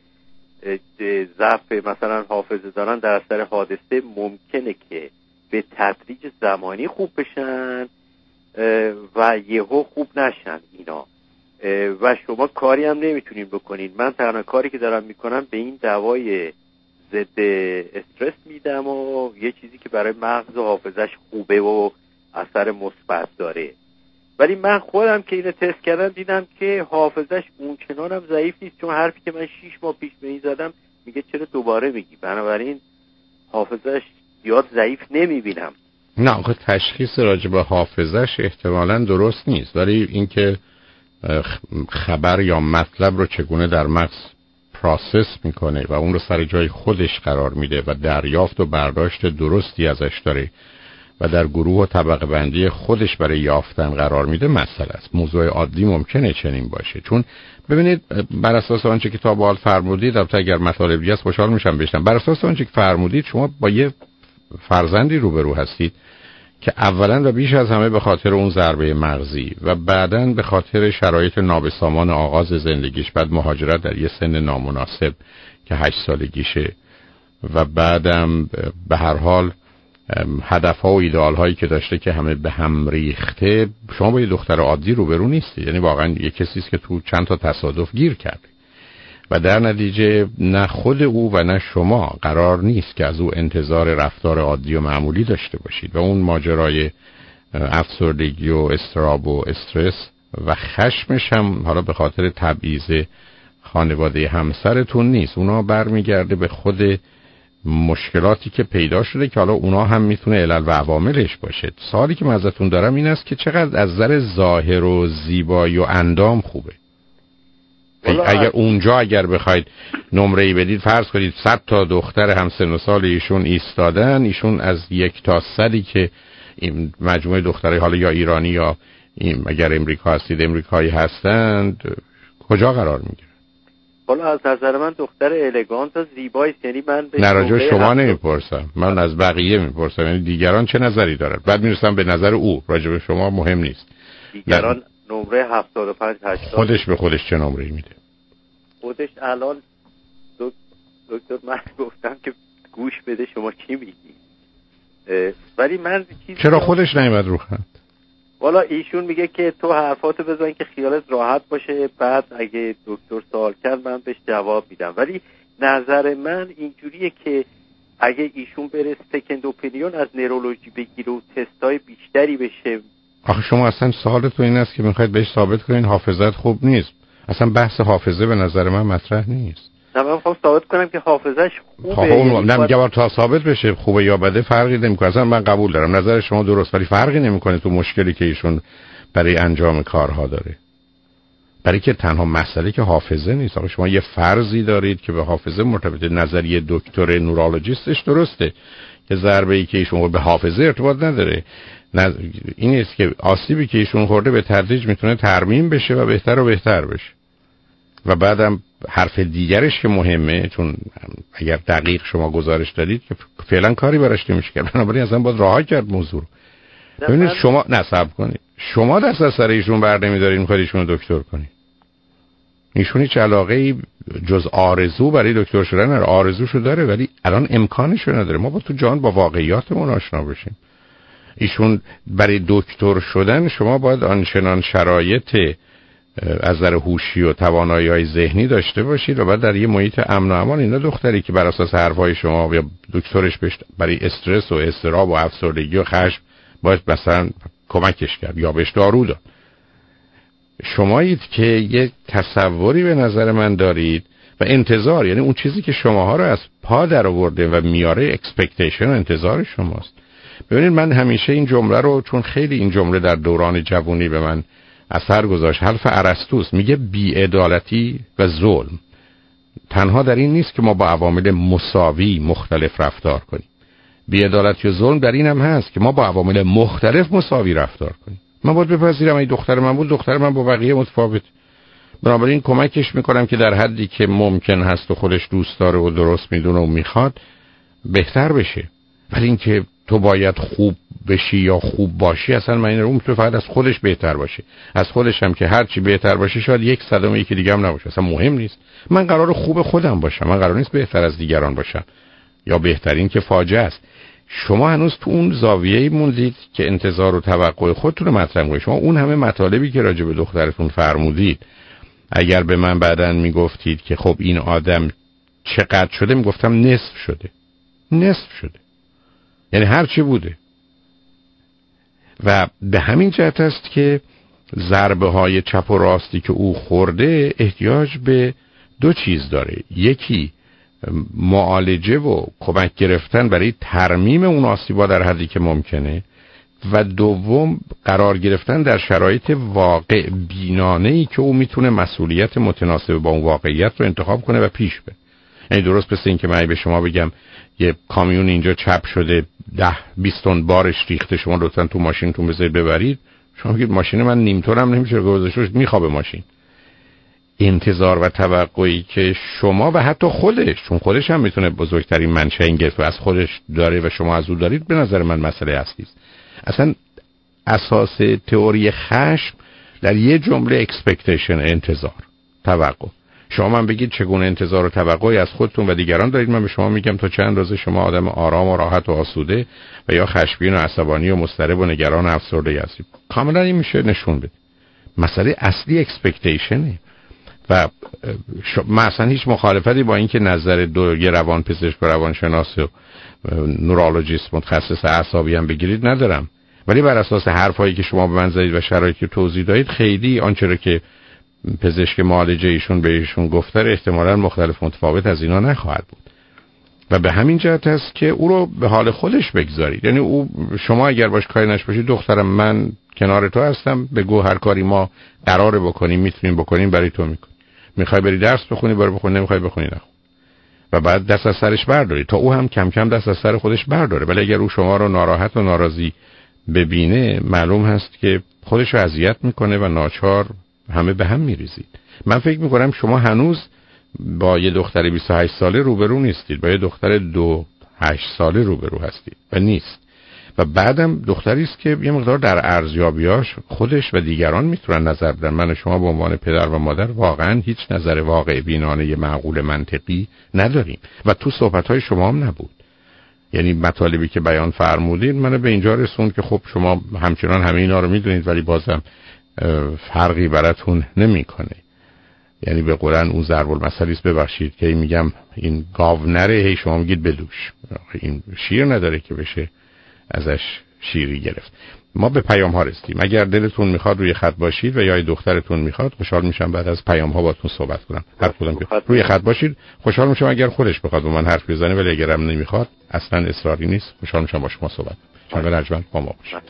ضعف مثلا حافظه دارن، در اثر حادثه ممکنه که به تدریج زمانی خوب بشن و یهو خوب نشن اینا، و شما کاری هم نمیتونین بکنین. من تنها کاری که دارم میکنم به این دوای ضد استرس میدم و یه چیزی که برای مغز و حافظش خوبه و اثر مثبت داره. ولی من خودم که اینو تست کردم دیدم که حافظش اونچنانم ضعیف نیست، چون حرفی که من شیش ماه پیش به این زدم میگه چرا دوباره میگی، بنابراین حافظش زیاد ضعیف نمیبینم. نه آخه تشخیص راجع به حافظش احتمالاً درست نیست، ولی اینکه خبر یا مطلب رو چگونه در مغز پروسس میکنه و اون رو سر جای خودش قرار میده و دریافت و برداشت درستی ازش داره و در گروه و طبقه بندی خودش برای یافتن قرار میده مسئله است. موضوع عادی ممکنه چنین باشه، چون ببینید بر اساس آنچه که تا به حال فرمودید، البته اگر مطالبی هست خوشحال میشم بشنوم، بر اساس آنچه که فرمودید شما با یه فرزندی روبرو هستید که اولا و بیش از همه به خاطر اون ضربه مغزی و بعداً به خاطر شرایط نابسامان آغاز زندگیش، بعد مهاجرت در یه سن نامناسب که هشت سالگیشه و بعدم به هر حال هدف‌ها و ایدئال‌هایی که داشته که همه به هم ریخته، شما با یه دختر عادی روبرو نیستید. یعنی واقعاً یه کسی است که تو چند تا تصادف گیر کرده و در نتیجه نه خود او و نه شما قرار نیست که از او انتظار رفتار عادی و معمولی داشته باشید و اون ماجرای افسردگی و اضطراب و استرس و خشمش هم حالا به خاطر تبعیض خانواده همسرتون نیست، اونا برمیگرده به خود مشکلاتی که پیدا شده که حالا اونا هم میتونه علل و عواملش باشه. سوالی که من ازتون دارم این است که چقدر از نظر ظاهر و زیبایی و اندام خوبه؟ اگر اونجا اگر بخواید نمره‌ای بدید، فرض کنید صد تا دختر همسن و سال ایشون ایستادن، ایشون از یک تا صدی که این مجموعه دخترای حالا یا ایرانی یا این اگر امریکا هستید امریکایی هستند کجا قرار میگیره؟ حالا از نظر من دختر الگانت و زیبایی است. یعنی من به نه راجع شما نمیپرسم، من از بقیه میپرسم. یعنی دیگران چه نظری دارن؟ بعد میرسم به نظر او. راجع به شما مهم نیست. دیگران نمره هفتاد و پنج هشتاد. خودش به خودش چه نمره‌ای میده؟ خودش الان دکتر من گفتم که گوش بده شما چی میگی، ولی من چیزی چرا خودش نمیاد رو خط؟ والا ایشون میگه که تو حرفاتو بزن که خیالت راحت باشه، بعد اگه دکتر سوال کرد من بهش جواب میدم. ولی نظر من اینجوریه که اگه ایشون بره سکند اپینیون از نورولوژی بگیره و تستای بیشتری بشه. آخه شما اصلا سوالتون این است که میخواید بهش ثابت کنین حافظت خوب نیست. اصلا بحث حافظه به نظر من مطرح نیست. نه من میخوام ثابت کنم که حافظش خوبه. خب اون نمیگم باید تا ثابت بشه خوبه یا بده فرقی نمیکنه. اصلا من قبول دارم نظر شما درست، ولی فرقی نمیکنه تو مشکلی که ایشون برای انجام کارها داره. برای که تنها مسئله که حافظه نیست. آخه شما یه فرضی دارید که به حافظه مرتبطه. نظریه دکتر نورولوژیستش درسته که ضربه ای که ایشون به حافظه ارتباط نداره. نظ... این است که آسیبی که ایشون خورده به تدریج میتونه ترمیم بشه و بهتر و بهتر بشه. و بعدم حرف دیگرش که مهمه، چون اگر دقیق شما گزارش دادید که فعلا کاری براش نمیشه کرد، بنابراین اصلا باید رها کرد موضوع رو. ببینید شما نصب کنید، شما دست از سر ایشون بر نمیدارید، میخواید ایشون رو دکتر کنید. ایشون هیچ علاقه جز آرزو برای دکتر شدن نداره. آرزوشو داره ولی الان امکانشو نداره. ما با تو جان با واقعیاتمون آشنا بشیم. ایشون برای دکتر شدن شما باید آنچنان شرایط از نظر هوشی و توانایی‌های ذهنی داشته باشید و بعد در یه محیط امن و امان. اینا دختری که بر اساس حرفای شما یا دکترش بهش برای استرس و اضطراب و افسردگی و خشم باید مثلا کمکش کرد یا بهش دارو داد. شمایید که یه تصوری به نظر من دارید و انتظار، یعنی اون چیزی که شماها رو از پا در آورده و میاره اکسپکتیشن و انتظار شماست. ببینید من همیشه این جمله رو، چون خیلی این جمله در دوران جوانی به من اثر گذاشت، حرف ارسطوست، میگه بی‌عدالتی و ظلم تنها در این نیست که ما با عوامل مساوی مختلف رفتار کنیم. بی‌عدالتی و ظلم در این هم هست که ما با عوامل مختلف مساوی رفتار کنیم. من باید بپذیرم این دختر من بود، دختر من با بقیه متفاوت. بنابراین کمکش میکنم که در حدی که ممکن هست و خودش دوست داره و درست میدونه و میخواد بهتر بشه. ولی اینکه تو باید خوب بشی یا خوب باشی، اصلا من این رو میتونه فقط از خودش بهتر باشه. از خودش هم که هر چی بهتر باشه شاید یک صدم یکی دیگه هم نباشه، اصلا مهم نیست. من قرار خوب خودم باشم، من قرار نیست بهتر از دیگران باشم یا بهترین که فاجعه است. شما هنوز تو اون زاویه‌ای موندید که انتظار و توقع خودتون رو مطرح کنید. شما اون همه مطالبی که راجع به دخترتون فرمودید، اگر به من بعداً میگفتید که خب این آدم چقدر شده، میگفتم نصف شده. نصف شده. یعنی هر چی بوده. و به همین جهت است که ضربه های چپ و راستی که او خورده احتیاج به دو چیز داره. یکی معالجه و کمک گرفتن برای ترمیم اون آسیبا در حدی که ممکنه، و دوم قرار گرفتن در شرایط واقع بینانه‌ای که او میتونه مسئولیت متناسب با اون واقعیت رو انتخاب کنه و پیش بره. یعنی درست مثل این که من به شما بگم یه کامیون اینجا چپ شده، ده بیست تن بارش ریخته، شما لطفاً تو ماشینتون بذارید ببرید. شما میگید ماشین من نیم تن هم نمیشه گذاشتش، میخوابه ماشین. انتظار و توقعی که شما و حتی خودش، چون خودش هم میتونه بزرگترین منشأ این گرفت و از خودش داره و شما از او دارید، به نظر من مسئله اصلی است. اصلا اساس تئوری خشم در یه جمله اکسپکتیشن، انتظار، توقع. شما من بگید چگونه انتظار و توقعی از خودتون و دیگران دارید، من به شما میگم تا چند روز شما آدم آرام و راحت و آسوده و یا خشمگین و عصبانی و مضطرب و نگران و افسرده هستید. کاملا این میشه نشون بده. مسئله اصلی اکسپکتیشنه. و من اصلا هیچ مخالفتی با اینکه نظر دو یه روان پزشک و روانشناس و نورولوژیست متخصص اعصابی هم بگیرید ندارم، ولی بر اساس حرفایی که شما به من زدید و شرایطی که توضیح دادید، خیلی آنچه را که پزشک معالجه ایشون به ایشون گفته احتمالاً مختلف متفاوت از اینا نخواهد بود. و به همین جهت است که او رو به حال خودش بگذارید. یعنی او، شما اگر باش کاری نش باشید، دخترم من کنار تو هستم، بگو هر کاری ما قراره بکنیم میتونیم بکنیم برای تو میکنیم. میخوای بری درس بخونی برو بخون، نمیخوای بخونی نخون. و بعد دست از سرش برداری تا او هم کم کم دست از سر خودش برداره. ولی اگر او شما رو ناراحت و ناراضی ببینه، معلوم هست که خودش رو اذیت میکنه و ناچار همه به هم میریزید. من فکر میکنم شما هنوز با یه دختر بیست و هشت ساله روبرو نیستید، با یه دختر دو هشت ساله روبرو هستید و نیست. و بعدم دختری است که یه مقدار در ارزیابیاش خودش و دیگران میتونن نظر بدن. من و شما به عنوان پدر و مادر واقعا هیچ نظر واقع بینانه معقول منطقی نداریم و تو صحبت‌های شما هم نبود. یعنی مطالبی که بیان فرمودید منو به اینجا رسوند که خب شما همچنان همه اینا رو میدونید ولی بازم فرقی براتون نمیکنه. یعنی به قرآن اون ضرب المثلی است، ببخشید که میگم این گاو نره هی شما میگید بدوش. این شیر نداره که بشه ازش شیری گرفت. ما به پیام ها رسیدیم. اگر دلتون میخواد روی خط باشید و یا دخترتون میخواد خوشحال میشم بعد از پیام ها باهاتون صحبت کنم. هر کدوم که روی خط باشید خوشحال میشم. اگر خودش بخواد با من حرف بزنه ولی اگرم نمیخواد اصلا اصراری نیست، خوشحال میشم با شما صحبت کنم. شنگ رجمن با ما باشید.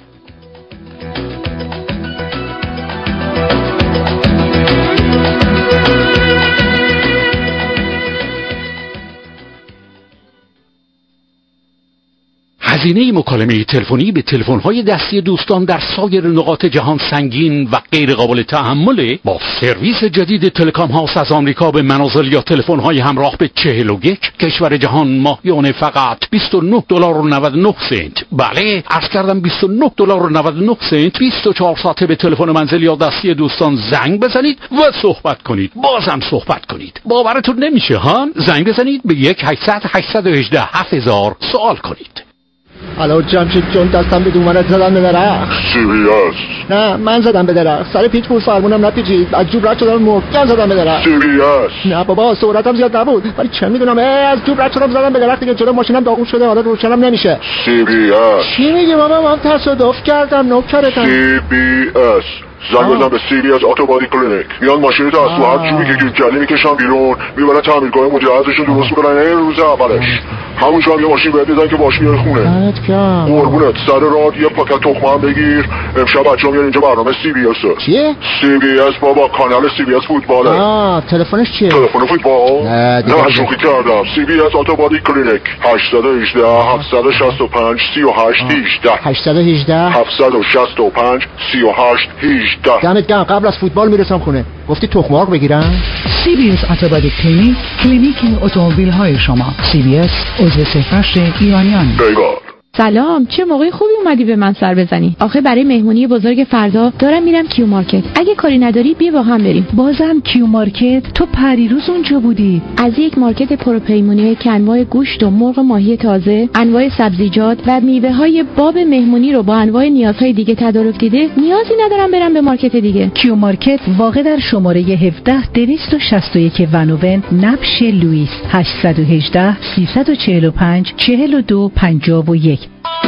هزینه مکالمه تلفنی به تلفن‌های دستی دوستان در سایر نقاط جهان سنگین و غیر قابل تحمله. با سرویس جدید تلکام هاوس از آمریکا به منازل یا تلفن‌های همراه به چهل و یک کشور جهان ماهیانه فقط بیست و نه دلار و نود و نه سنت. بله، عرض کردم بیست و نه دلار و نود و نه سنت. بیست و چهار ساعته به تلفن منزل یا دستی دوستان زنگ بزنید و صحبت کنید. بازم صحبت کنید. باورتون نمیشه ها؟ زنگ بزنید به یک هشتصد هشتصد و هجده هفت هزار سوال کنید. الو جمشید جون، دستم به دومنت زدم به درخت. سی بی اس. نه من زدم به درخت، سر پیچ بود فرمونم نپیچید، از جوب رد شدم محکم زدم به درخت. سی بی اس. نه بابا سرعتم زیاد نبود ولی چه میدونم از جوب رد شدم زدم به درخت دیگه، جلو ماشینم داغون شده حالا روشنم نمیشه. سی بی اس. چی میگی بابا؟ من تصادف کردم نوکرتم. سی بی اس. زنگ بزن به سی بی اس اتوبادی کلینیک. میان ماشینت از تو هر چی که جلی میکشن بیرون، میبرن تعمیرگاه مجهزشون درست میکنن. این روز اولش همونجا هم یه ماشین بهت میزنن که باش بیاری خونه. قربونت سر راه یه پاکت تخمه هم بگیر. امشب بچه‌ها میان اینجا برنامه سی بی اس. چیه؟ سی بی اس بابا، کانال سی بی اس فوتباله. آه تلفنش چیه؟ تلفن فوتبال؟ نه نه شوخی کردم. سی بی اس اتوبادی کلینیک هشت یک هشت هفت شش پنج سه هشت یک هشت هشت یک هشت هفت شش پنج سه هشت یک هشت. دمت گرم، قبل از فوتبال میرسم خونه. گفتی تخم‌مرغ بگیرم؟ سی بی اس اتوبادی کلینیک، کلینیک اتومبیل های شما. سی بی اس عضو سه‌فصل ایرانیان. بیگار. سلام، چه موقعی خوبی اومدی به من سر بزنی؟ آخه برای مهمونی بزرگ فردا دارم میرم کیو مارکت. اگه کاری نداری بیا با هم بریم. بازم کیو مارکت؟ تو پریروز اونجا بودی. از یک مارکت پروپیمونی که انواع گوشت و مرغ ماهی تازه، انواع سبزیجات و میوه های باب مهمونی رو با انواع نیازهای دیگه تدارک دیده، نیازی ندارم برم به مارکت دیگه. کیو مارکت واقع در شماره هفده دویست و شصت و یک ونوون نبش لوئیس. هشت یک هشت سه چهار پنج چهار دو پنجاه و یک.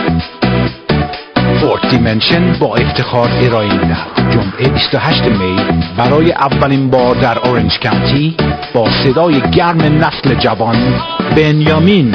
فورت دیمنشن با افتخار ارائه می‌دهد جمعه بیست و هشتم می برای اولین بار در اورنج کانتی با صدای گرم نسل جوان بنیامین.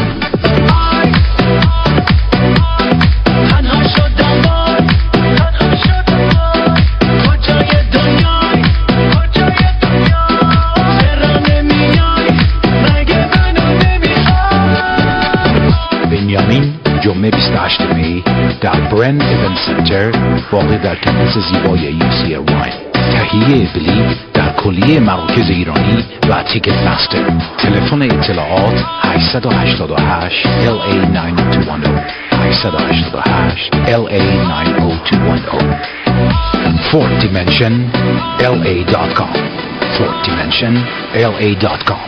بنیامین جمعه بیست و هشتم می در برن ایونت سنتر واقع در کمپوس زیبای یو سی واین. تهیه بلیط در کلیه مراکز ایرانی و تیکت مستر. تلفن اطلاعات هشت هشت هشت ال ای نه دو یک صفر هشت هشت هشت ال ای نه دو یک صفر fourth dimension l a dot com fourth dimension l a dot com.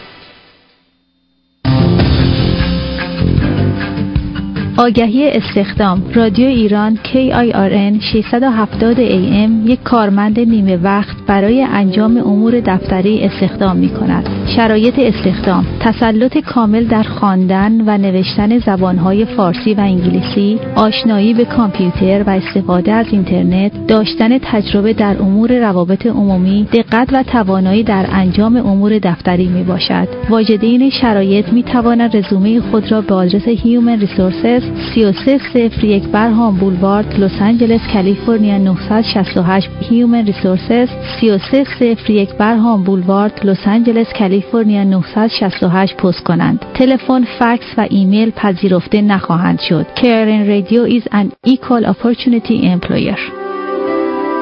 آگهی استخدام. رادیو ایران کی آی آر ان ششصد و هفتاد ای ام یک کارمند نیمه وقت برای انجام امور دفتری استخدام می کند. شرایط استخدام: تسلط کامل در خواندن و نوشتن زبانهای فارسی و انگلیسی، آشنایی به کامپیوتر و استفاده از اینترنت، داشتن تجربه در امور روابط عمومی، دقت و توانایی در انجام امور دفتری می باشد. واجدین شرایط می توانند رزومه خود را به آدرس Human Resources سی و سه صفر یک برهام بولوارد، لس آنجلس، کالیفرنیا نهصد و شصت و هشت. Human Resources سی و سه صفر یک برهام بولوارد، لس آنجلس، کالیفرنیا نهصد و شصت و هشت پست کنند. تلفن، فکس و ایمیل پذیرفته نخواهند شد. K R N Radio is an equal opportunity employer.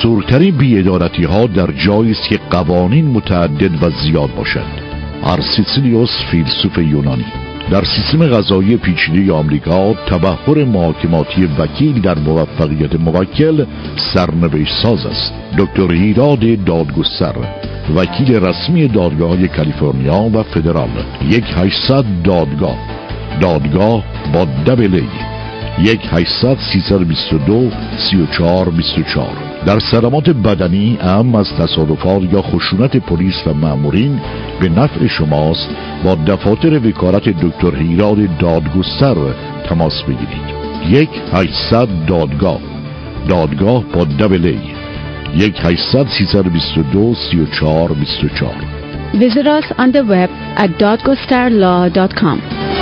بزرگترین بی‌عدالتی‌ها در جایی است که قوانین متعدد و زیاد باشد. ارسیسیلیوس فیلسوف یونانی. در سیستم قضایی پیچیده آمریکا تبحر محاکماتی وکیل در موفقیت موکل سرنوشت ساز است. دکتر هیراد دادگستر، وکیل رسمی دادگاه‌های کالیفرنیا و فدرال. یک هشتصد دادگاه، دادگاه با دبل ای. یک هشتصد سیصد و بیست و دو سی و چهار بیست و چهار. در صدمات بدنی اهم از تصادفات یا خشونت پلیس و مأمورین به نفع شماست. با دفاتر وکالت دکتر هیراد دادگستر تماس بگیرید. یک هشتصد دادگاه، دادگاه با دبل ای. یک هشتصد سیصد و بیست و دو سی و چهار بیست و چهار. Visit us on the web at dadgostar law dot com.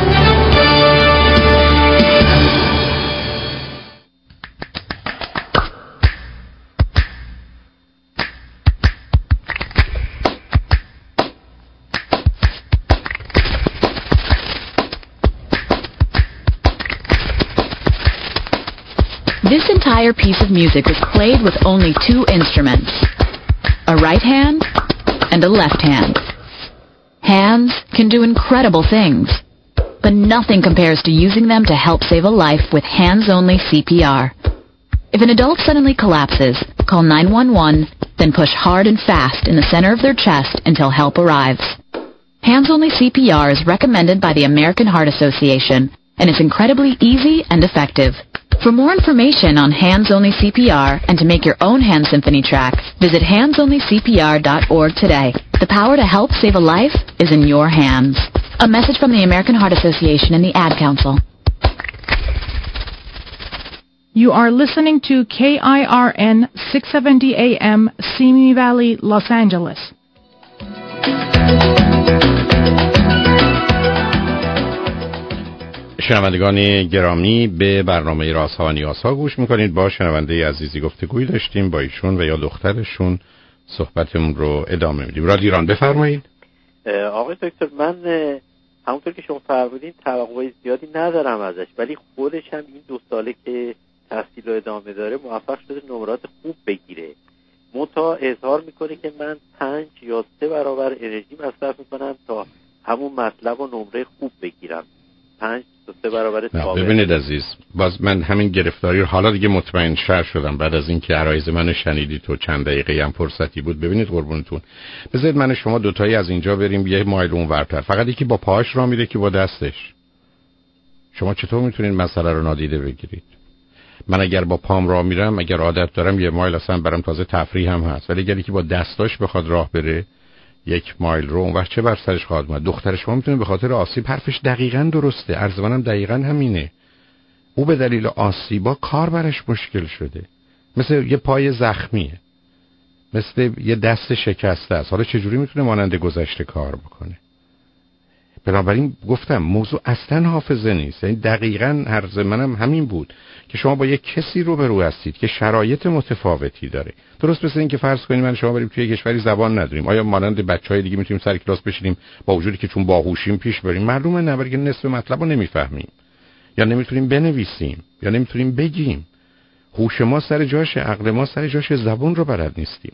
This entire piece of music was played with only two instruments, a right hand and a left hand. Hands can do incredible things, but nothing compares to using them to help save a life with hands-only C P R. If an adult suddenly collapses, call nine one one, then push hard and fast in the center of their chest until help arrives. Hands-only C P R is recommended by the American Heart Association and is incredibly easy and effective. For more information on Hands-Only C P R and to make your own hand symphony track, visit hands only c p r dot org today. The power to help save a life is in your hands. A message from the American Heart Association and the Ad Council. You are listening to K I R N six seventy A M, Simi Valley, Los Angeles. شنوندگان گرامی، به برنامه رازها و نیازها گوش میکنید. با شنونده عزیزی گفتگوی داشتیم، با ایشون و یا دخترشون صحبتمون رو ادامه میدیم. رادیو ایران، بفرمایید. آقای دکتر، من همونطور که شما فرمودین توقعی زیادی ندارم ازش، ولی خودش هم این دو ساله که تحصیل رو ادامه داره موفق شده نمرات خوب بگیره. منتها اظهار میکنه که من پنج یا سه برابر انرژی مصرف میکنم تا همون مطلب و نمره خوب بگیرم. پنج تا سه برابر ثابت. ببینید عزیز، باز من همین گرفتاری رو حالا دیگه مطمئن شر شدم بعد از اینکه عرایض منو شنیدید تو چند دقیقه هم فرصتی بود. ببینید قربونتون، بذارید من شما دوتایی از اینجا بریم یه مایل اونورتر. فقط یکی با پاهاش راه میره که با دستش. شما چطور میتونید مسئله رو نادیده بگیرید؟ من اگر با پام راه میرم، اگر عادت دارم یه مایل اصلا برام تازه تفریح هم هست، ولی اگر یکی با دستاش بخواد راه بره یک مایل رو، اون وقت چه بر سرش خواهد اومد؟ دختر شما میتونه به خاطر آسیب، حرفش دقیقاً درسته، عرض منم دقیقاً همینه، او به دلیل آسیبا کار برش مشکل شده، مثل یه پای زخمیه، مثل یه دست شکسته است. حالا چجوری میتونه مانند گذشته کار بکنه؟ بنابراین گفتم موضوع اصلا حافظه نیست. یعنی دقیقاً عرض منم همین بود که شما با یک کسی روبرو هستید که شرایط متفاوتی داره. درست مثل این که فرض کنید من شما بریم توی کشوری زبان نداریم، آیا مانند بچهای دیگه میتونیم سر کلاس بشینیم با وجودی که چون باهوشیم پیش بریم؟ معلومه نه، برای نصف مطلب رو نمیفهمیم، یا نمیتونیم بنویسیم، یا نمیتونیم بگیم. هوش ما سر جاشه، عقل ما سر جاشه، زبون رو بلد نیستیم.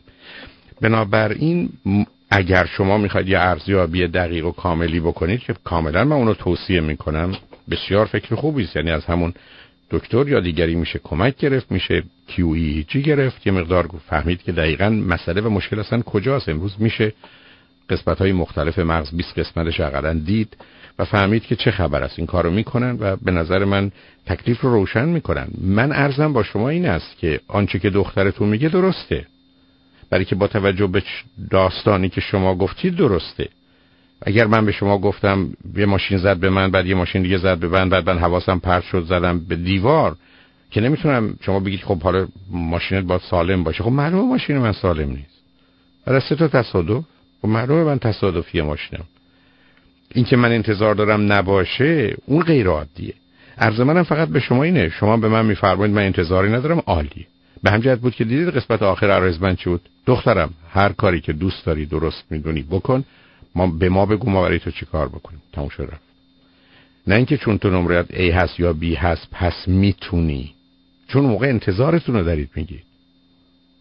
بنابراین اگر شما میخواید یه ارزیابی دقیق و کاملی بکنید که کاملا من اونو توصیه میکنم، بسیار فکر خوبی است. یعنی از همون دکتر یا دیگری میشه کمک گرفت، میشه کیو ای جی گرفت، یه مقدار فهمید که دقیقاً مسئله و مشکل اصلا کجاست. امروز میشه قسمت‌های مختلف مغز بیست قسمتش حداقل دید و فهمید که چه خبر است. این کارو میکنن و به نظر من تکلیف رو روشن میکنن. من عرضم با شما این است که آنچه که دخترتون میگه درسته، برای که با توجه به داستانی که شما گفتید درسته. اگر من به شما گفتم یه ماشین زد به من، بعد یه ماشین دیگه زد به من، بعد من حواسم پرت شد زدم به دیوار، که نمیتونم شما بگید خب حالا ماشینت باید سالم باشه. خب معلومه ماشین من سالم نیست. بعد سه تا تصادف، خب معلومه من تصادفی ماشینم. این که من انتظار دارم نباشه اون غیر عادیه. عرض منم فقط به شما اینه، شما به من میفرمایید من انتظاری ندارم، عالیه. به همین جهت بود که دیدید قسمت آخر عرض من چی بود؟ دخترم هر کاری که دوست داری درست میدونی بکن، ما به ما بگو ما برای تو چی کار بکنیم. تموم شد رفت. نه اینکه چون تو نمرت A هست یا B هست پس میتونی، چون موقع انتظارتون رو دارید میگید.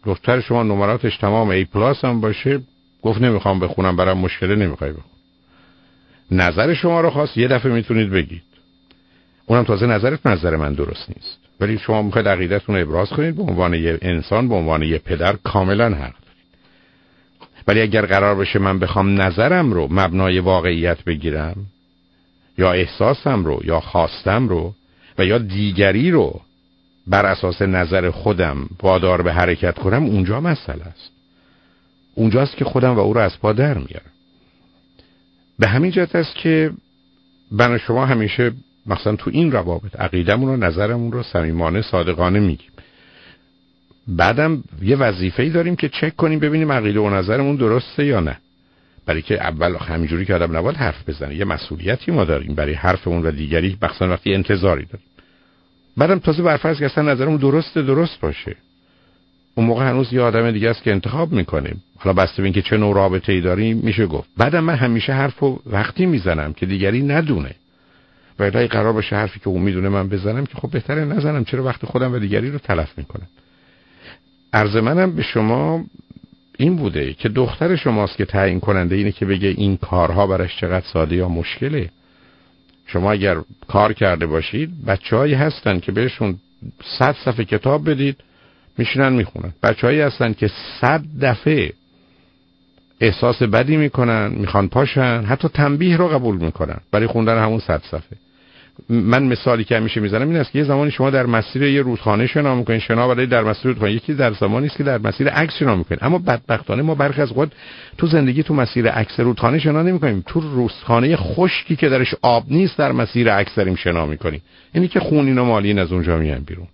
دختر شما نمراتش تمام ای پلاس هم باشه، گفت نمیخوام بخونم، برام مشکله، نمیخوای بخون. نظر شما رو خواست، یه دفعه میتونید بگید. اونم تازه نظرت نظر من درست نیست، ولی شما میخواید عقیدتون رو ابراز کنید به عنوان یه انسان، به عنوان یه پدر، کاملا حق دارید. ولی اگر قرار بشه من بخوام نظرم رو مبنای واقعیت بگیرم یا احساسم رو یا خواستم رو و یا دیگری رو بر اساس نظر خودم وادار به حرکت کنم، اونجا مسئله است. اونجاست که خودم و او رو از پا در میارم. به همین جهت است که من شما همیشه مثلا تو این روابط عقیدمون و نظرمون رو صمیمانه صادقانه میگیم. بعدم یه وظیفه‌ای داریم که چک کنیم ببینیم عقیده و نظرمون درسته یا نه. برای که اول همینجوری که آدم نباید حرف بزنه، یه مسئولیتی ما داریم برای حرفمون و دیگری، مثلا وقتی انتظاری داریم. بعدم تازه برفرض که اصلا نظرمون درسته درست باشه، اون موقع هنوز یه آدم دیگه است که انتخاب میکنیم. حالا بسته به اینکه چه نوع رابطه‌ای داریم میشه گفت. بعدم من همیشه حرفو وقتی میزنم که دیگری ندونه، و اگه قرار باشه حرفی که اون میدونه من بزنم که خب بهتره نزنم، چرا وقت خودم و دیگری رو تلف میکنم. عرض منم به شما این بوده که دختر شماست که تعیین کننده اینه که بگه این کارها براش چقدر ساده یا مشکله. شما اگر کار کرده باشید، بچه‌هایی هستن که بهشون صد صفحه کتاب بدید میشینن میخونن. بچه‌هایی هستن که صد دفعه احساس بدی میکنن، میخوان پاشن، حتی تنبیه رو قبول میکنن برای خوندن همون صد صفحه. من مثالی که همیشه میزنم این است که یه زمانی شما در مسیر یه رودخانه شنا میکنین، شنا برای در مسیر رودخانه، یکی در زمانی است که در مسیر عکس شنا میکنین. اما بدبختانه ما برخی از وقت تو زندگی تو مسیر عکس رودخانه شنا نمیکنیم، تو رودخانه خشکی که درش آب نیست در مسیر عکس داریم شنا میکنیم. اینی که خونین و مالین از اونجا میان بیرون.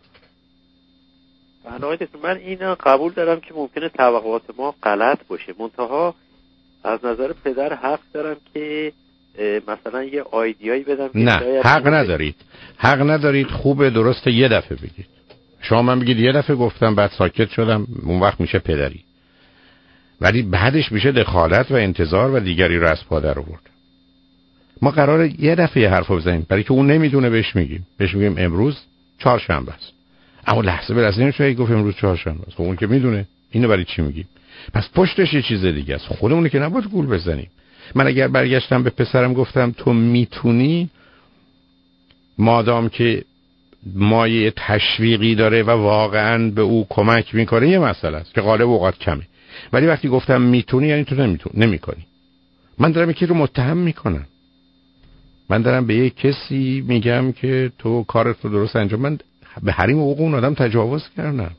بنابراین من اینو قبول دارم که ممکنه توقعات ما غلط باشه، منتها از نظر پدر حق دارم که مثلا یه آیدیایی بدم. نه حق ندارید، حق ندارید. خوبه درسته یه دفعه بگید. شما من بگید یه دفعه گفتم بعد ساکت شدم، اون وقت میشه پدری. ولی بعدش میشه دخالت و انتظار و دیگری رو از پا در آورد. ما قراره یه دفعه یه حرفو بزنیم، برای که اون نمیدونه بهش میگیم. بهش میگیم امروز چهارشنبه است. اما لحظه به لحظه نمیشه گفت امروز چهارشنبه است. خب اون که میدونه، اینو برای چی میگیم؟ پس پشتش یه چیز دیگه است. خودمون که نباید گول بزنیم. من اگر برگشتم به پسرم گفتم تو میتونی، مادام که مایه تشویقی داره و واقعا به او کمک میکنه یه مسئله است که غالب اوقات کمه. ولی وقتی گفتم میتونی یعنی تو نمیتونی، نمیکنی. من دارم یکی رو متهم میکنم. من دارم به یک کسی میگم که تو کارت رو درست انجام. من به حریم حقوق اون آدم تجاوز کردم.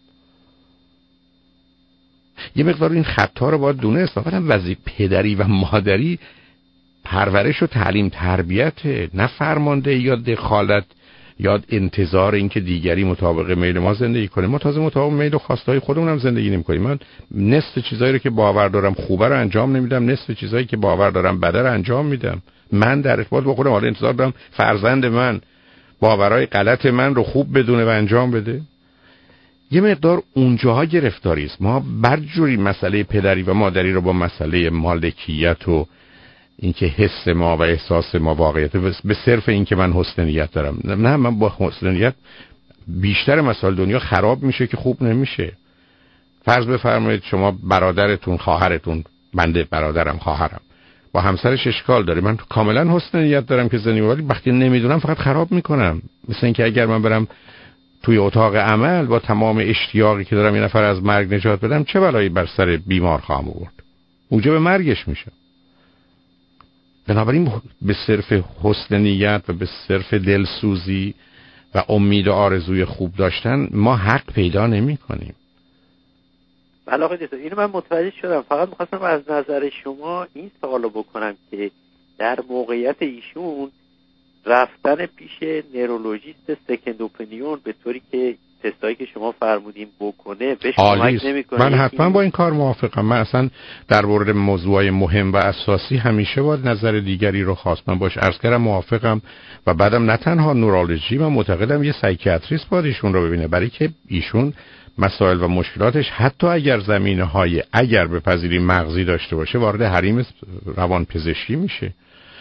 یه مقدار این خطا رو باید دونست. اولا وظیفه پدری و مادری پرورش و تعلیم تربیت، نه فرمانده یا دخالت یا انتظار این که دیگری مطابق میل ما زندگی کنه. ما تازه مطابق میل و خواستهای خودمون هم زندگی نمی‌کنیم. من نصف چیزایی رو که باور دارم خوبه رو انجام نمیدم، نصف چیزایی که باور دارم بده رو انجام میدم. من در ارتباط با خودم حالا انتظار دارم فرزند من باورهای غلط من رو خوب بدونه و انجام بده. یه مقدار اونجاها گرفتاری است. ما برجوری مسئله پدری و مادری رو با مسئله مالکیت و اینکه حس ما و احساس ما واقعیت به صرف این که من حسن نیت دارم. نه، من با حسن نیت بیشتر مسائل دنیا خراب میشه که خوب نمیشه. فرض بفرمایید شما برادرتون، خواهرتون، بنده برادرم خواهرم با همسرش اشکال داره، من کاملا حسن نیت دارم که زندگی، ولی وقتی نمیدونم فقط خراب میکنم. مثل اینکه اگر من برم توی اتاق عمل با تمام اشتیاقی که دارم یه نفر از مرگ نجات بدم، چه بلایی بر سر بیمار خواهم آورد؟ اونجا به مرگش میشه. بنابراین به صرف حسن نیت و به صرف دلسوزی و امید و آرزوی خوب داشتن ما حق پیدا نمی کنیم. بله آقای دکتر، اینو من متوجه شدم. فقط می‌خواستم از نظر شما این سوالو بکنم که در موقعیت ایشون رفتن پیش نورولوژیست سکند اپینیون به طوری که تستایی که شما فرمودین بکنه بهش کمک نمی‌کنه. من حتما با این کار موافقم. من اصلا در مورد موضوعای مهم و اساسی همیشه باید نظر دیگری رو خواست. من باش عرض کردم موافقم. و بعدم نه تنها نورولوژی، من معتقدم یه سایکیاتریست باید ایشون رو ببینه، برای که ایشون مسائل و مشکلاتش حتی اگر زمینه‌های اگر بپذیریم مغزی داشته باشه وارد حریم روانپزشکی میشه.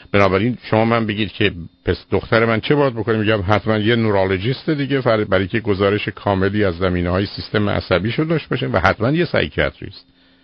بنابراین شما من بگید که پس دختر من چه باید بکنه، میگم حتما یه نورولوژیست دیگه برای که گزارش کاملی از زمینه‌های سیستم عصبیشو داشته باشه و حتما یه سایکیاتریست.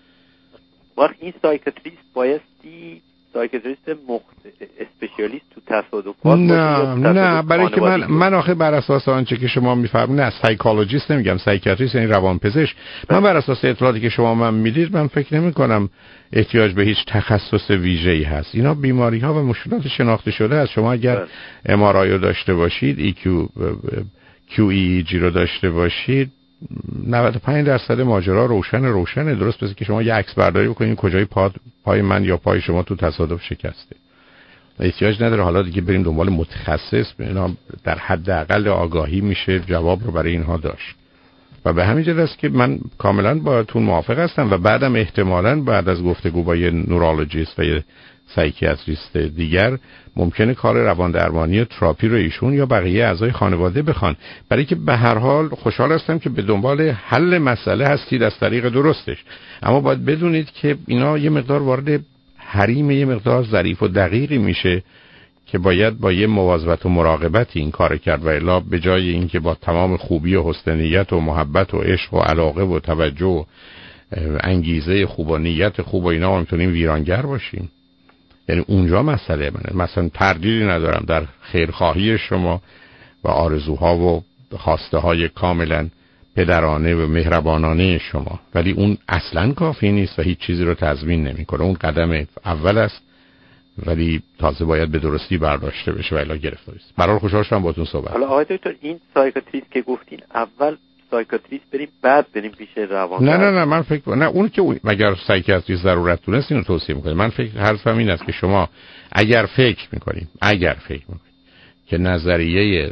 وقت این سایکیاتریست بایستی سایکیاتریست مخت... اسپشیالیست تو تصادفات نه نه برای که من من آخه بر اساس آنچه که شما میفرمایید، نه سایکولوژیست نمیگم، سایکیاتریست یعنی روانپزشک. من بر اساس اطلاعاتی که شما من میدید من فکر نمی کنم احتیاج به هیچ تخصص ویژه‌ای هست. اینا بیماری ها و مشکلات شناخته شده است. شما اگر ام آر آی رو داشته باشید، ای کیو کیو ای جی رو داشته باشید، نود و پنج درصد ماجرا روشن روشنه. درست مثل که شما یه عکس برداری بکنید کجای پا پای من یا پای شما تو تصادف شکسته. احتیاج نداره حالا دیگه بریم دنبال متخصص. اینا در حداقل آگاهی میشه جواب رو برای اینها داشت. و به همین جهت است که من کاملا باهاتون موافق هستم و بعدم احتمالاً بعد از گفتگو با یه نورولوژیست و یه سایکیاتریست دیگر ممکنه کار روان درمانی تراپی رو ایشون یا بقیه اعضای خانواده بخوان، برای که به هر حال خوشحال هستم که به دنبال حل مسئله هستید از طریق درستش. اما باید بدونید که اینا یه مقدار وارد حریم یه مقدار ظریف و دقیقی میشه که باید با یه مواظبت و مراقبتی این کار کرد و الا به جای اینکه با تمام خوبی و حسن نیت و محبت و عشق و علاقه و توجه و انگیزه خوب و نیت خوب و اینا میتونیم ویرانگر باشیم. یعنی اونجا مسئله منه. مثلا تردیدی ندارم در خیرخواهی شما و آرزوها و خواسته های کاملا پدرانه و مهربانانه شما، ولی اون اصلا کافی نیست و هیچ چیزی رو تضمین نمیکنه. اون قدم اول است ولی تازه باید به درستی برداشته بشه و الا گرفتاری است. برای خوشحال شدم باهاتون صحبت. حالا آقای دکتر این سایکیاتریست که گفتین اول سایکیاتریست بریم بعد بریم پیش روان؟ نه نه نه من فکر نه اون که مگر سایکیاتریست ضرورت دونست اینو توصیه میکنه. من فکر حرفم این است که شما اگر فکر میکنید اگر فکر میکنید که نظریه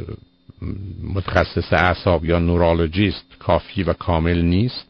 متخصص اعصاب یا نورولوژیست کافی و کامل نیست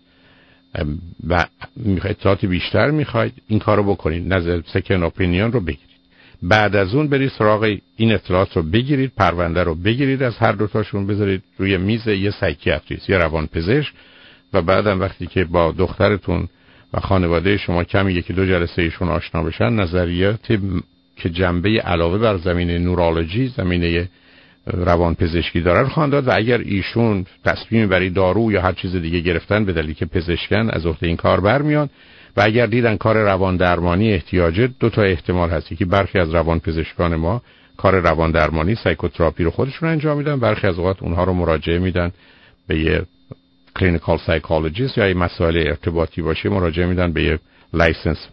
و اطلاعات بیشتر میخواید، این کارو بکنید، نظر سکن اپینیون رو بگیرید. بعد از اون برید سراغ این اطلاعات رو بگیرید، پرونده رو بگیرید از هر دوتاشون، بذارید روی میز یه سایکیاتریست یا روانپزشک و بعدم وقتی که با دخترتون و خانواده شما کمی یکی دو جلسه ایشون آشنا بشن، نظریات که جنبه علاوه بر زمینه نورولوژی، زمینه روانپزشکی دارن خواهند داد و اگر ایشون تصمیم برای دارو یا هر چیز دیگه گرفتن به دلیلی که پزشکن از عهده این کار برمیان و اگر دیدن کار روان درمانی احتیاجه، دو تا احتمال هست که برخی از روانپزشکان ما کار روان درمانی سایکوتراپی رو خودشون انجام میدن، برخی از اوقات اونها رو مراجعه میدن به یه کلینیکال سایکولوژیست یا یه مسائل ارتباطی باشه مراجعه میدن به یه لایسنس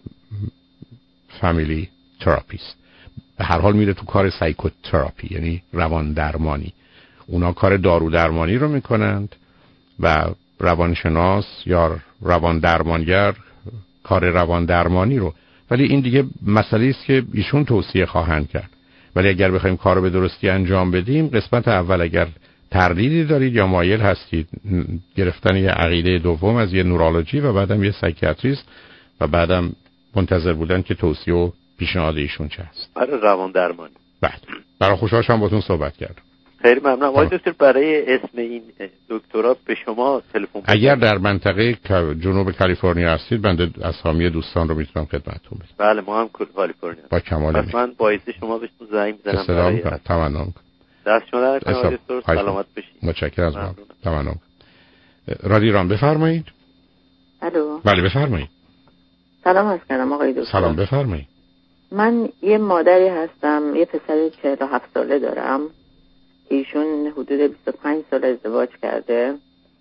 فامیلی تراپیست. به هر حال میره تو کار سایکوتراپی یعنی روان درمانی. اونا کار دارو درمانی رو میکنند و روانشناس یا روان درمانگر کار روان درمانی رو، ولی این دیگه مسئله است که ایشون توصیه خواهند کرد. ولی اگر بخوایم کار رو به درستی انجام بدیم، قسمت اول اگر تردیدی دارید یا مایل هستید گرفتن یه عقیده دوم از یه نورولوژی و بعدم یه سایکیاتریست و بعدم منتظر بودن که توصیه و پیشنهاد ایشون چه هست برای روان درمانی. بعد برای خوشحال شدم باهاتون صحبت کردم. خیلی ممنونم. آقای دکتر برای اسم این دکترا به شما تلفن اگر در منطقه جنوب کالیفرنیا هستید بنده اسامی دوستان رو میتونم خدمتتون بدم. بله ما هم کالیفرنیا. با کمال میل. من با عزت شما بهتون زنگ میزنم. سلام کنم. تمام. دست شما در کنار دکتر سلامت باشید. متشکرم از شما. تمام. رادیو ایران بفرمایید. الو. بله بفرمایید. سلام عرض کردم آقای دکتر. سلام بفرمایید. من یه مادری هستم، یه پسر چهل و هفت ساله دارم. ایشون حدود بیست و پنج سال ازدواج کرده.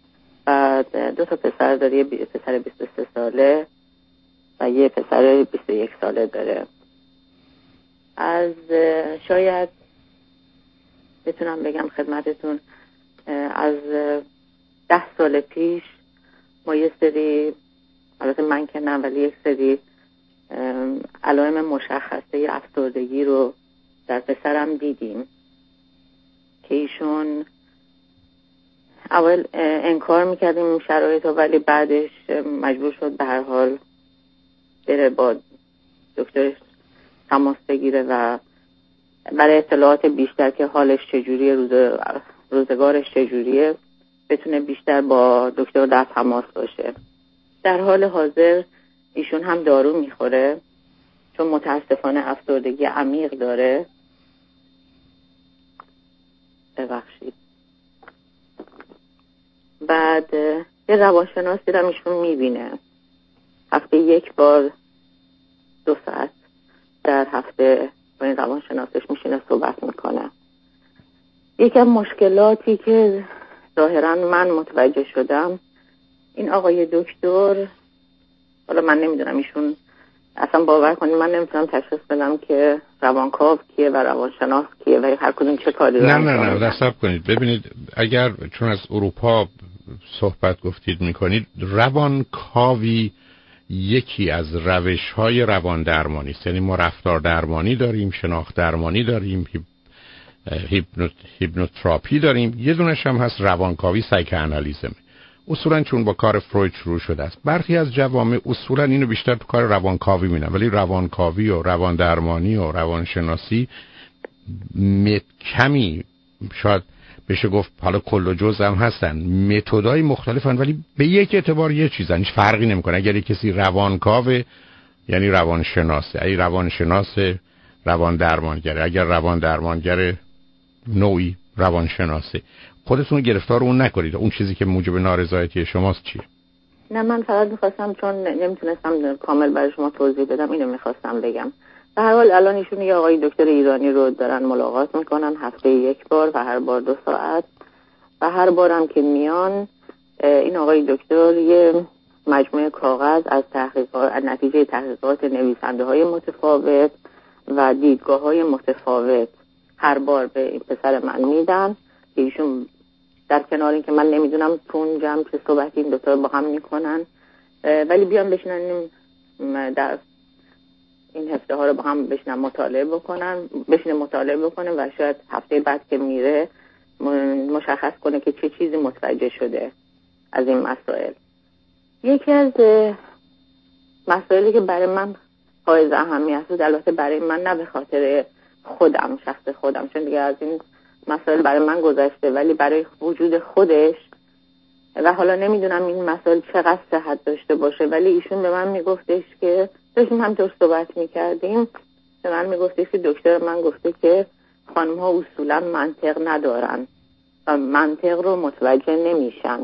بعد دو تا پسر داره، یه پسر بیست و سه ساله و یه پسر بیست و یک ساله داره. از شاید بتونم بگم خدمتتون از ده سال پیش ما یه سری، البته من که نه ولی یک سری علائم مشخصه افسردگی رو در پسرم دیدیم که ایشون اول انکار میکردیم این شرایط رو، ولی بعدش مجبور شد به هر حال بره با دکترش تماس بگیره و برای اطلاعات بیشتر که حالش چجوریه، روز روزگارش چجوریه، بتونه بیشتر با دکتر در تماس باشه. در حال حاضر ایشون هم دارو میخوره چون متاسفانه افسردگی عمیق داره. ببخشید. بعد یه روانشناس دیدم ایشون میبینه، هفته یک بار دو ساعت در هفته با این روانشناسش میشینه صحبت میکنه. یکی از مشکلاتی که ظاهرا من متوجه شدم، این آقای دکتر، حالا من نمیدونم ایشون اصلا باور کنید من نمیتونم تشخیص بدم که روانکاو کیه و روانشناس کیه و هر کدوم چه کاری نه نه نه دستاب کنید. ببینید اگر چون از اروپا صحبت گفتید میکنید، روانکاوی یکی از روش های روان درمانی است. یعنی ما رفتار درمانی داریم، شناخت درمانی داریم، هیپنوت هیپنوتراپی داریم، یه دونش هم هست روانکاوی سایکوآنالیزم. اصولا چون با کار فروید شروع شده است، برخی از جوامع اصولا اینو بیشتر تو کار روانکاوی می‌بینن، ولی روانکاوی و روان درمانی و روانشناسی کمی شاید بشه گفت حالا کل و جزء هم هستن، متدای مختلفن، ولی به یک اعتبار یه چیزن، هیچ فرقی نمی‌کنه. اگر کسی روانکاوه یعنی روانشناسه، اگه روانشناسه روان درمانگره، اگر روان درمانگره نوعی روانشناسه. خودتون گرفتار اون نکنید. اون چیزی که موجب نارضایتی شماست چیه؟ نه من فقط میخواستم، چون نمیتونستم کامل برای شما توضیح بدم، اینو میخواستم بگم. به هر حال الان ایشون یه آقای دکتر ایرانی رو دارن ملاقات میکنن هفته یک بار و هر بار دو ساعت و هر بارم که میان این آقای دکتر یه مجموعه کاغذ از تحقیقات، از نتیجه تحقیقات نویسنده های متفاوت و دیدگاه های متفاوت هر بار به این پسر من میدن که ایشون در کنار این که من نمیدونم تو اون جمع چه صحبتی این دوتا با هم میکنن، ولی بیان بشینن در این هفته ها رو با هم بشینن مطالعه بکنن، بشینن مطالعه بکنن و شاید هفته بعد که میره مشخص کنه که چه چیزی متوجه شده از این مسائل. یکی از مسائلی که برای من حائز اهمیت بود، البته برای من نه به خاطر خودم، شخص خودم، چون دیگه از این مسائل برای من گذشته، ولی برای وجود خودش و حالا نمیدونم این مسائل چقدر صحت داشته باشه، ولی ایشون به من میگفتش که داشتیم همطور صحبت میکردیم، به من میگفتش که دکتر من گفته که خانم ها اصولا منطق ندارن و منطق رو متوجه نمیشن،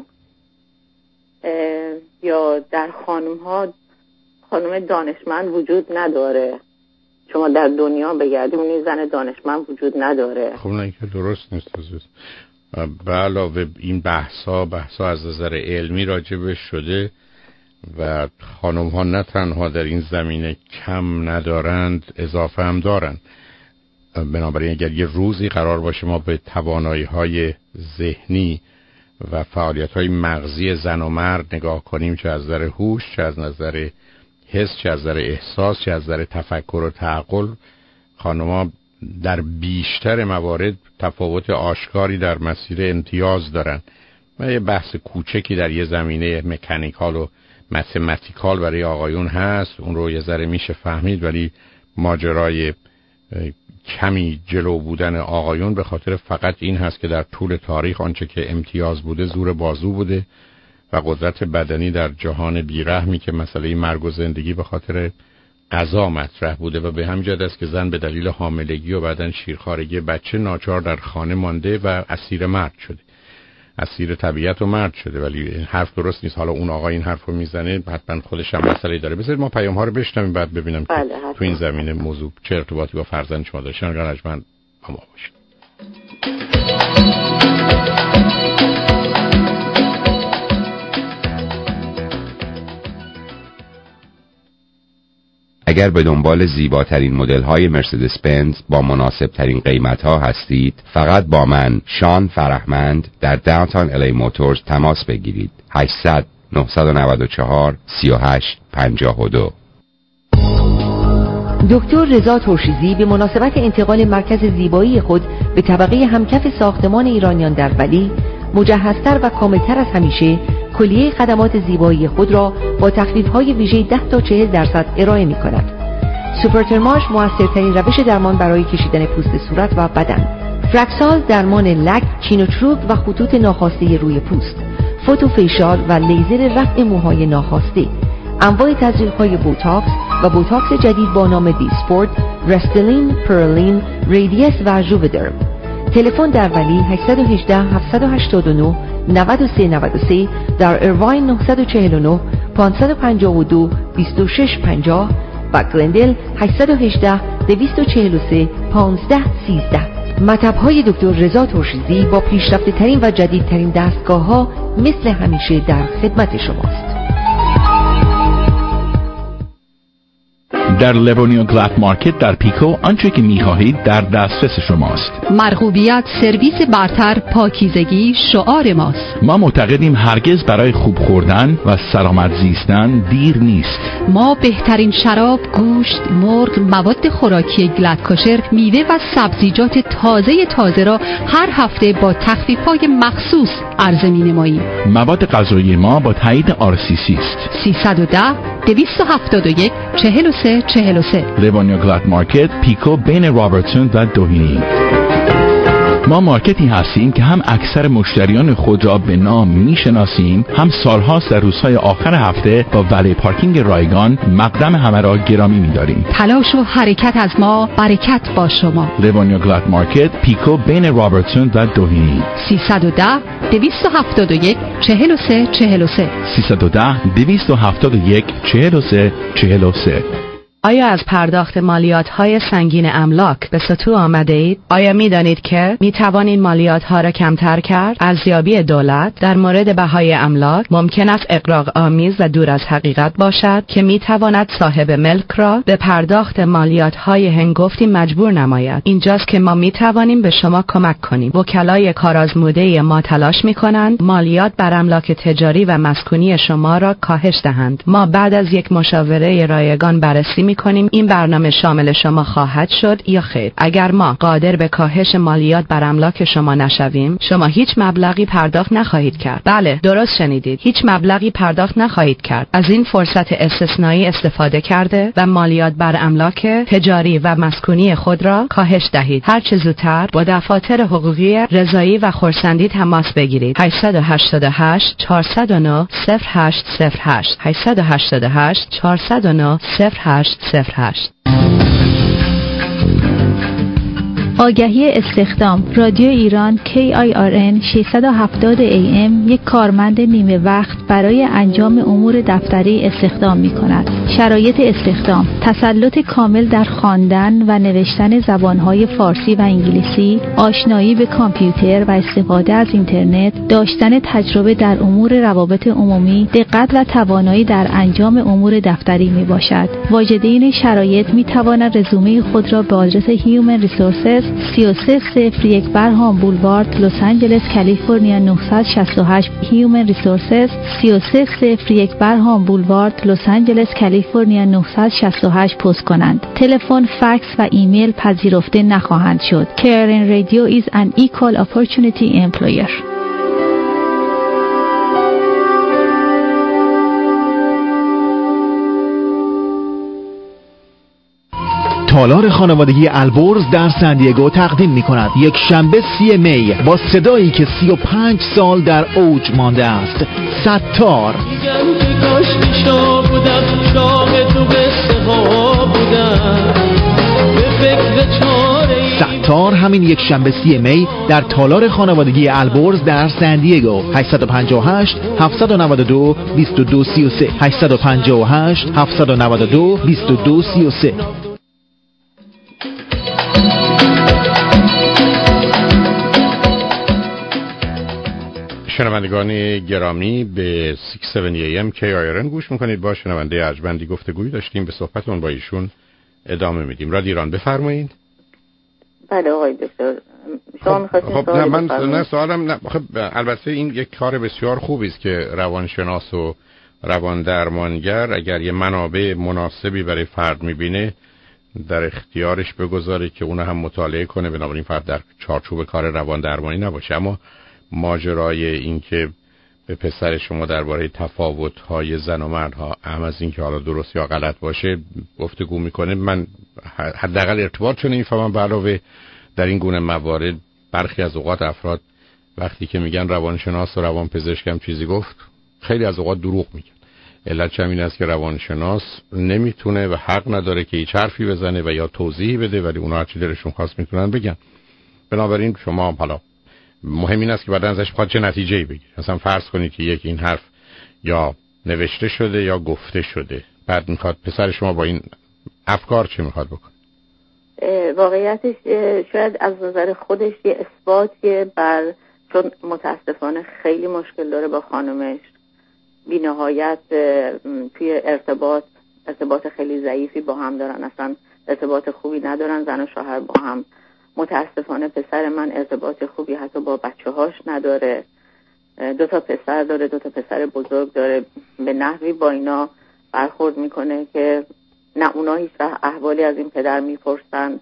یا در خانم ها خانم دانشمند وجود نداره، شما در دنیا بگردیم این زن دانشمند وجود نداره. خب نه که درست نیست عزیز. به علاوه این بحثا بحثا از نظر علمی راجبش شده و خانم ها نه تنها در این زمینه کم ندارند، اضافه هم دارند. بنابراین اگر یه روزی قرار باشه ما به توانایی های ذهنی و فعالیت های مغزی زن و مرد نگاه کنیم، چه از نظر هوش، چه از نظر حس، چه از نظر احساس، چه از نظر تفکر و تعقل، خانم‌ها در بیشتر موارد تفاوت آشکاری در مسیر امتیاز دارن. و یه بحث کوچکی در یه زمینه مکانیکال و متماتیکال برای آقایون هست، اون رو یه ذره میشه فهمید، ولی ماجرای کمی جلو بودن آقایون به خاطر فقط این هست که در طول تاریخ آنچه که امتیاز بوده زور بازو بوده و قدرت بدنی در جهان بیرحمی که مسئله مرگ و زندگی به خاطر غذا مطرح بوده و به همین جهت است که زن به دلیل حاملگی و بعدن شیرخوارگی بچه ناچار در خانه مانده و اسیر مرد شده، اسیر طبیعت و مرد شده. ولی این حرف درست نیست. حالا اون آقا این حرفو میزنه، حتما خودش هم مسئله داره. بذارید ما پیام ها رو بشنویم بعد ببینم بله، که تو این زمینه موضوع چه ارتباطی با فرزند شما داشتن. رنجمند با ما باشید. اگر به دنبال زیباترین مدل‌های مرسدس بنز با مناسبترین قیمت‌ها هستید، فقط با من شان فرهمند در داونتاون الی موتورز تماس بگیرید. هشتصد نهصد و نود و چهار سی و هشت پنجاه و دو. دکتر رضا ترشیزی به مناسبت انتقال مرکز زیبایی خود به طبقه همکف ساختمان ایرانیان در ولی، مجهزتر و کاملتر از همیشه کلیه خدمات زیبایی خود را با تخفیف‌های ویژه ده تا چهل درصد ارائه می‌کند. سوپرترماش موثرترین روش درمان برای کشیدن پوست صورت و بدن. فرکسال درمان لک، چینوچروک و خطوط ناخواسته روی پوست. فوتو فیشال و لیزر رفع موهای ناخواسته. انواع تزریق‌های بوتاکس و بوتاکس جدید با نام دیسپورت، رستلین، پرلین، ریدیس و ژوودرم. تلفن در ولی هشت یک هشت هفت هشت نه نه سه نه سه، در ایرواین نه چهار نه پنج پنج دو دو شش پنج صفر و گلندل هشت یک هشت دو چهار سه یک پنج یک سه. مطب‌های دکتر رضا ترشیزی با پیشرفته ترین و جدیدترین دستگاه ها مثل همیشه در خدمت شماست. در لبونیو گلد مارکت در پیکو آنچه که می‌خواهید در دسترس شماست. مرغوبیت، سرویس برتر، پاکیزگی شعار ماست. ما معتقدیم هرگز برای خوب خوردن و سلامت زیستن دیر نیست. ما بهترین شراب، گوشت، مرغ، مواد خوراکی گلد کوشر، میوه و سبزیجات تازه تازه را هر هفته با تخفیف‌های مخصوص عرضه می‌نماییم. مواد غذایی ما با تایید آر سی سی است. سیصد و ده دویست و هفتاد و یک چهل و سه چهل و سه. لبونیو گلد مارکت پیکو بین رابرتسون و دوهینی. ما مارکتی هستیم که هم اکثر مشتریان خود را به نام میشناسیم، هم سالهاست در روزهای آخر هفته با ولی پارکینگ رایگان مقدم همه را گرامی می‌داریم. تلاش و حرکت از ما، برکت با شما. لبونیو گلد مارکت پیکو بین رابرتسون و دوهینی. سیصد و ده دویست و هفتاد و یک چهل و سه چهل و سه. سیصد و ده دویست و هفتاد و یک چهل و سه چهل و سه. آیا از پرداخت مالیات‌های سنگین املاک به سطوح آمده اید؟ آیا می دانید که می توانید مالیات‌ها را کمتر کرد؟ ارزیابی دولت در مورد بهای املاک ممکن است اغراق آمیز و دور از حقیقت باشد که می تواند صاحب ملک را به پرداخت مالیات‌های هنگفتی مجبور نماید. اینجاست که ما می توانیم به شما کمک کنیم. وکلای کارآزموده ما تلاش می کنند مالیات بر املاک تجاری و مسکونی شما را کاهش دهند. ما بعد از یک مشاوره رایگان بررسی می کنیم این برنامه شامل شما خواهد شد یا خیر. اگر ما قادر به کاهش مالیات بر املاک شما نشویم، شما هیچ مبلغی پرداخت نخواهید کرد. بله، درست شنیدید. هیچ مبلغی پرداخت نخواهید کرد. از این فرصت استثنایی استفاده کرده و مالیات بر املاک تجاری و مسکونی خود را کاهش دهید. هر چه زودتر با دفاتر حقوقی رضایی و خرسندی تماس بگیرید. هشت هشت هشت چهار صفر نه صفر هشت صفر هشت هشت هشت هشت چهار صفر نه صفر هشت صفر هشت. آگهی استخدام. رادیو ایران کی آی آر ان ششصد و هفتاد ای ام یک کارمند نیمه وقت برای انجام امور دفتری استخدام می کند. شرایط استخدام: تسلط کامل در خواندن و نوشتن زبانهای فارسی و انگلیسی، آشنایی به کامپیوتر و استفاده از اینترنت، داشتن تجربه در امور روابط عمومی، دقت و توانایی در انجام امور دفتری می باشد. واجدین شرایط می توانند رزومه خود را به آدرس Human Resources سی و سه صفر یک برهام بولوارد، لس آنجلس، کالیفرنیا نهصد و شصت و هشت Human Resources سی و سه صفر یک برهام بولوارد، لس آنجلس، کالیفرنیا نهصد و شصت و هشت پست کنند. تلفن، فکس و ایمیل پذیرفته نخواهند شد. کی آر ان Radio is an equal opportunity employer. تالار خانوادگی البرز در سندیگو تقدیم می کند یک شنبه سی می با صدایی که سی و پنج سال در اوج مانده است. ستار ستار همین یک شنبه سی می در تالار خانوادگی البرز در سندیگو. هشت پنج هشت هفت نه دو دو دو سه سه هشت پنج هشت هفت نه دو دو دو سه سه. شنوندگان گرامی به شش هفت ای ام کی آی آر ان گوش میکنید. با شنونده ارجمندی گفتگویی داشتیم، به صحبتون با ایشون ادامه میدیم. رادیو ایران بفرمایید. بله آقای دکتر، شما می‌خواستید خب نه من نه سوالم نه خب البته این یک کار بسیار خوبی است که روانشناس و روان درمانگر اگر یه منابع مناسبی برای فرد میبینه در اختیارش بگذاره که اون هم مطالعه کنه، بنابراین فرد در چارچوب کار روان درمانی نباشه. اما ماجرای این که به پسر شما درباره تفاوت‌های زن و مردها هم از این که حالا درست یا غلط باشه گفتگو میکنه، من حداقل ارتباط چون میفهمم. به علاوه در این گونه موارد برخی از اوقات افراد وقتی که میگن روانشناس و روانپزشک هم چیزی گفت، خیلی از اوقات دروغ میگن. علت همین است که روانشناس نمیتونه و حق نداره که هیچ حرفی بزنه و یا توضیحی بده، ولی اونا هر چی دلشون خواست میتونن بگن. بنابراین شما حالا مهم این است که بعداً ازش بخواد چه نتیجه‌ای بگیرید. مثلا فرض کنید که یک این حرف یا نوشته شده یا گفته شده، بعد میخواد پسر شما با این افکار چه میخواد بکنه؟ واقعیتش شاید از نظر خودش یه اثباتی بر، چون متاسفانه خیلی مشکل داره با خانمش، بی نهایت توی ارتباط ارتباط خیلی ضعیفی با هم دارن، اصلا ارتباط خوبی ندارن زن و شوهر با هم. متاسفانه پسر من ارتباط خوبی حتی با بچه هاش نداره، دو تا پسر داره، دو تا پسر بزرگ داره، به نحوی با اینا برخورد میکنه که نه اونا هیچ احوالی از این پدر میپرسن،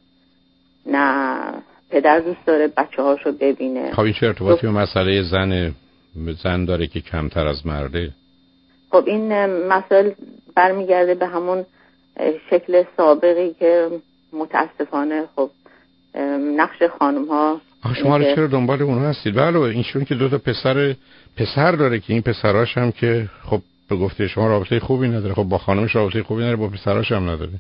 نه پدر دوست داره بچه هاشو ببینه. خب این چه ارتباطی به مسئله زن زن داره که کمتر از مرده؟ خب این مسئله برمیگرده به همون شکل سابقی که متاسفانه خب نقش خانم ها. شما رو چرا دنبال اونها هستید؟ بله اینشون که دو تا پسر پسر داره که این پسراش هم که خب به گفته شما رابطه خوبی نداره، خب با خانمش رابطه خوبی نداره، با پسراش هم نداره.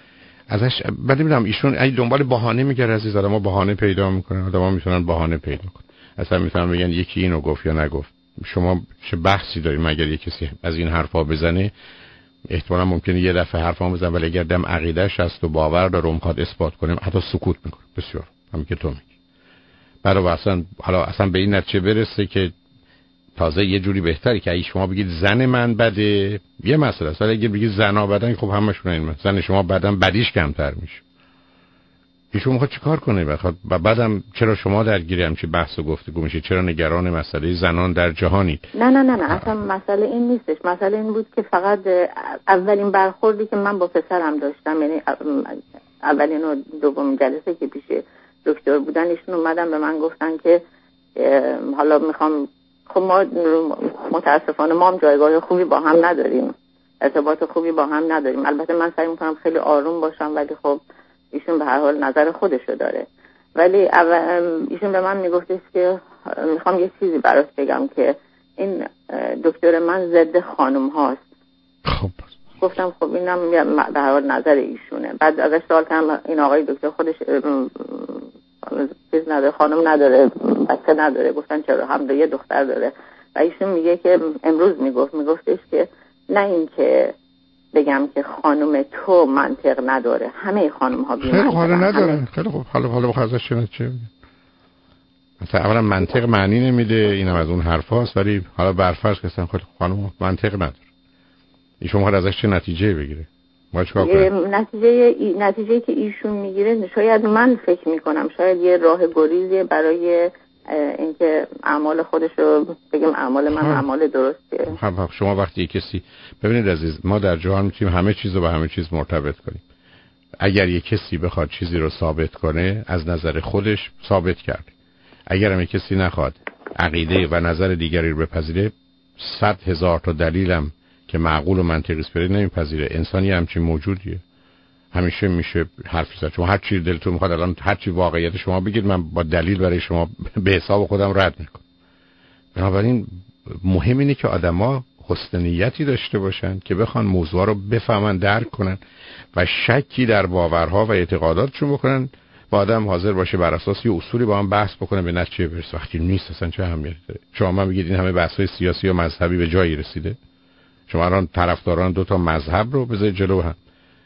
ازش بعد میبینم ایشون ای دنبال بهانه میگره. عزیز آدم‌ها بهانه پیدا میکنن، آدم‌ها میتونن بهانه پیدا کنن. اصلا میتونن بگن یکی اینو گفت یا نگفت. شما چه بحثی دارید؟ مگر یه کسی از این حرفا بزنه احتمالاً ممکنه یه دفعه حرفا بزنه، ولی اگر دم عقیده‌اش هست و باور داره و میخواد اثبات کنه حتی سکوت میکنه. بسیار همین که تو میگی. برای اصلا حالا اصلا به این نتیجه برسه که تازه یه جوری بهتری که اگه شما بگید زن من بده یه مسئله است، ولی اگه بگید زنا بدن خب همشون این زن شما بدن بدیش کمتر میشه. ایشون میخواد چیکار کنه؟ بخواد و بعدم چرا شما درگیری همچی بحث و گفتگو میشه؟ چرا نگران مسئله زنان در جهانید؟ نه نه نه نه اصلا مسئله این نیستش. مسئله این بود که فقط اولین برخوردی که من با پسرم داشتم، یعنی اولین و دومین جلسه که پیش دکتر بودن، ایشون اومدن به من گفتن که حالا میخوام، خب ما متاسفانه ما هم جایگاه خوبی با هم نداریم، ارتباط خوبی با هم نداریم. البته من سعی میکنم خیلی آروم باشم، ولی خب ایشون به هر حال نظر خودشو داره. ولی ایشون به من میگفتش که میخوام یه چیزی برات بگم که این دکتر من ضد خانم هاست. خب گفتم خب اینم به هر حال نظر ایشونه. بعد ازش سوال کردم این آقای دکتر خودش چیز نداره، خانم نداره، بچه نداره؟ گفتن چرا، هم یه دختر داره. و ایشون میگه که امروز میگفت میگفتش که نه این که بگم که خانم تو منطق نداره، همه خانم ها بی خیلی حالا نداره. همه... خیلی خوب حالا حالا بخواه ازش چه چه مثلا اولا منطق معنی نمیده، اینم از اون حرف هاست، ولی حالا برفرض که اصلا خیلی خانم منطق نداره، ایشون میخواد ازش چه نتیجه بگیره؟ ما چیکار کنیم؟ نتیجه ای... نتیجه که ایشون میگیره شاید من فکر میکنم شاید یه راه گریزی برای اینکه اعمال خودشو بگم اعمال من اعمال درستیه. خب شما وقتی کسی ببینید عزیز، ما در جهان میتونیم همه چیز رو به همه چیز مرتبط کنیم. اگر یک کسی بخواد چیزی رو ثابت کنه از نظر خودش ثابت کرد، اگر هم یک کسی نخواد عقیده و نظر دیگری رو بپذیره، صد هزار تا دلیلم که معقول و منطقی است بره نمیپذیره. انسانی همچین موجودیه، همیشه میشه حرف زد. شما هر چی دلتون میخواد الان هر چی واقعیت شما بگید، من با دلیل برای شما به حساب خودم رد میکنم. بنابراین مهم اینه که آدما حسن نیتی داشته باشن که بخوان موضوع رو بفهمن، درک کنن و شکی در باورها و اعتقاداتشون بکنن و آدم حاضر باشه بر اساس یه اصولی با هم بحث بکنه به نتیجه برسه. وقتی نیست اصلا چه اهمیتی داره؟ شما من میگید این همه بحث‌های سیاسی و مذهبی به جایی رسیده؟ شما الان طرفداران دو تا مذهب رو بذارید جلو هم،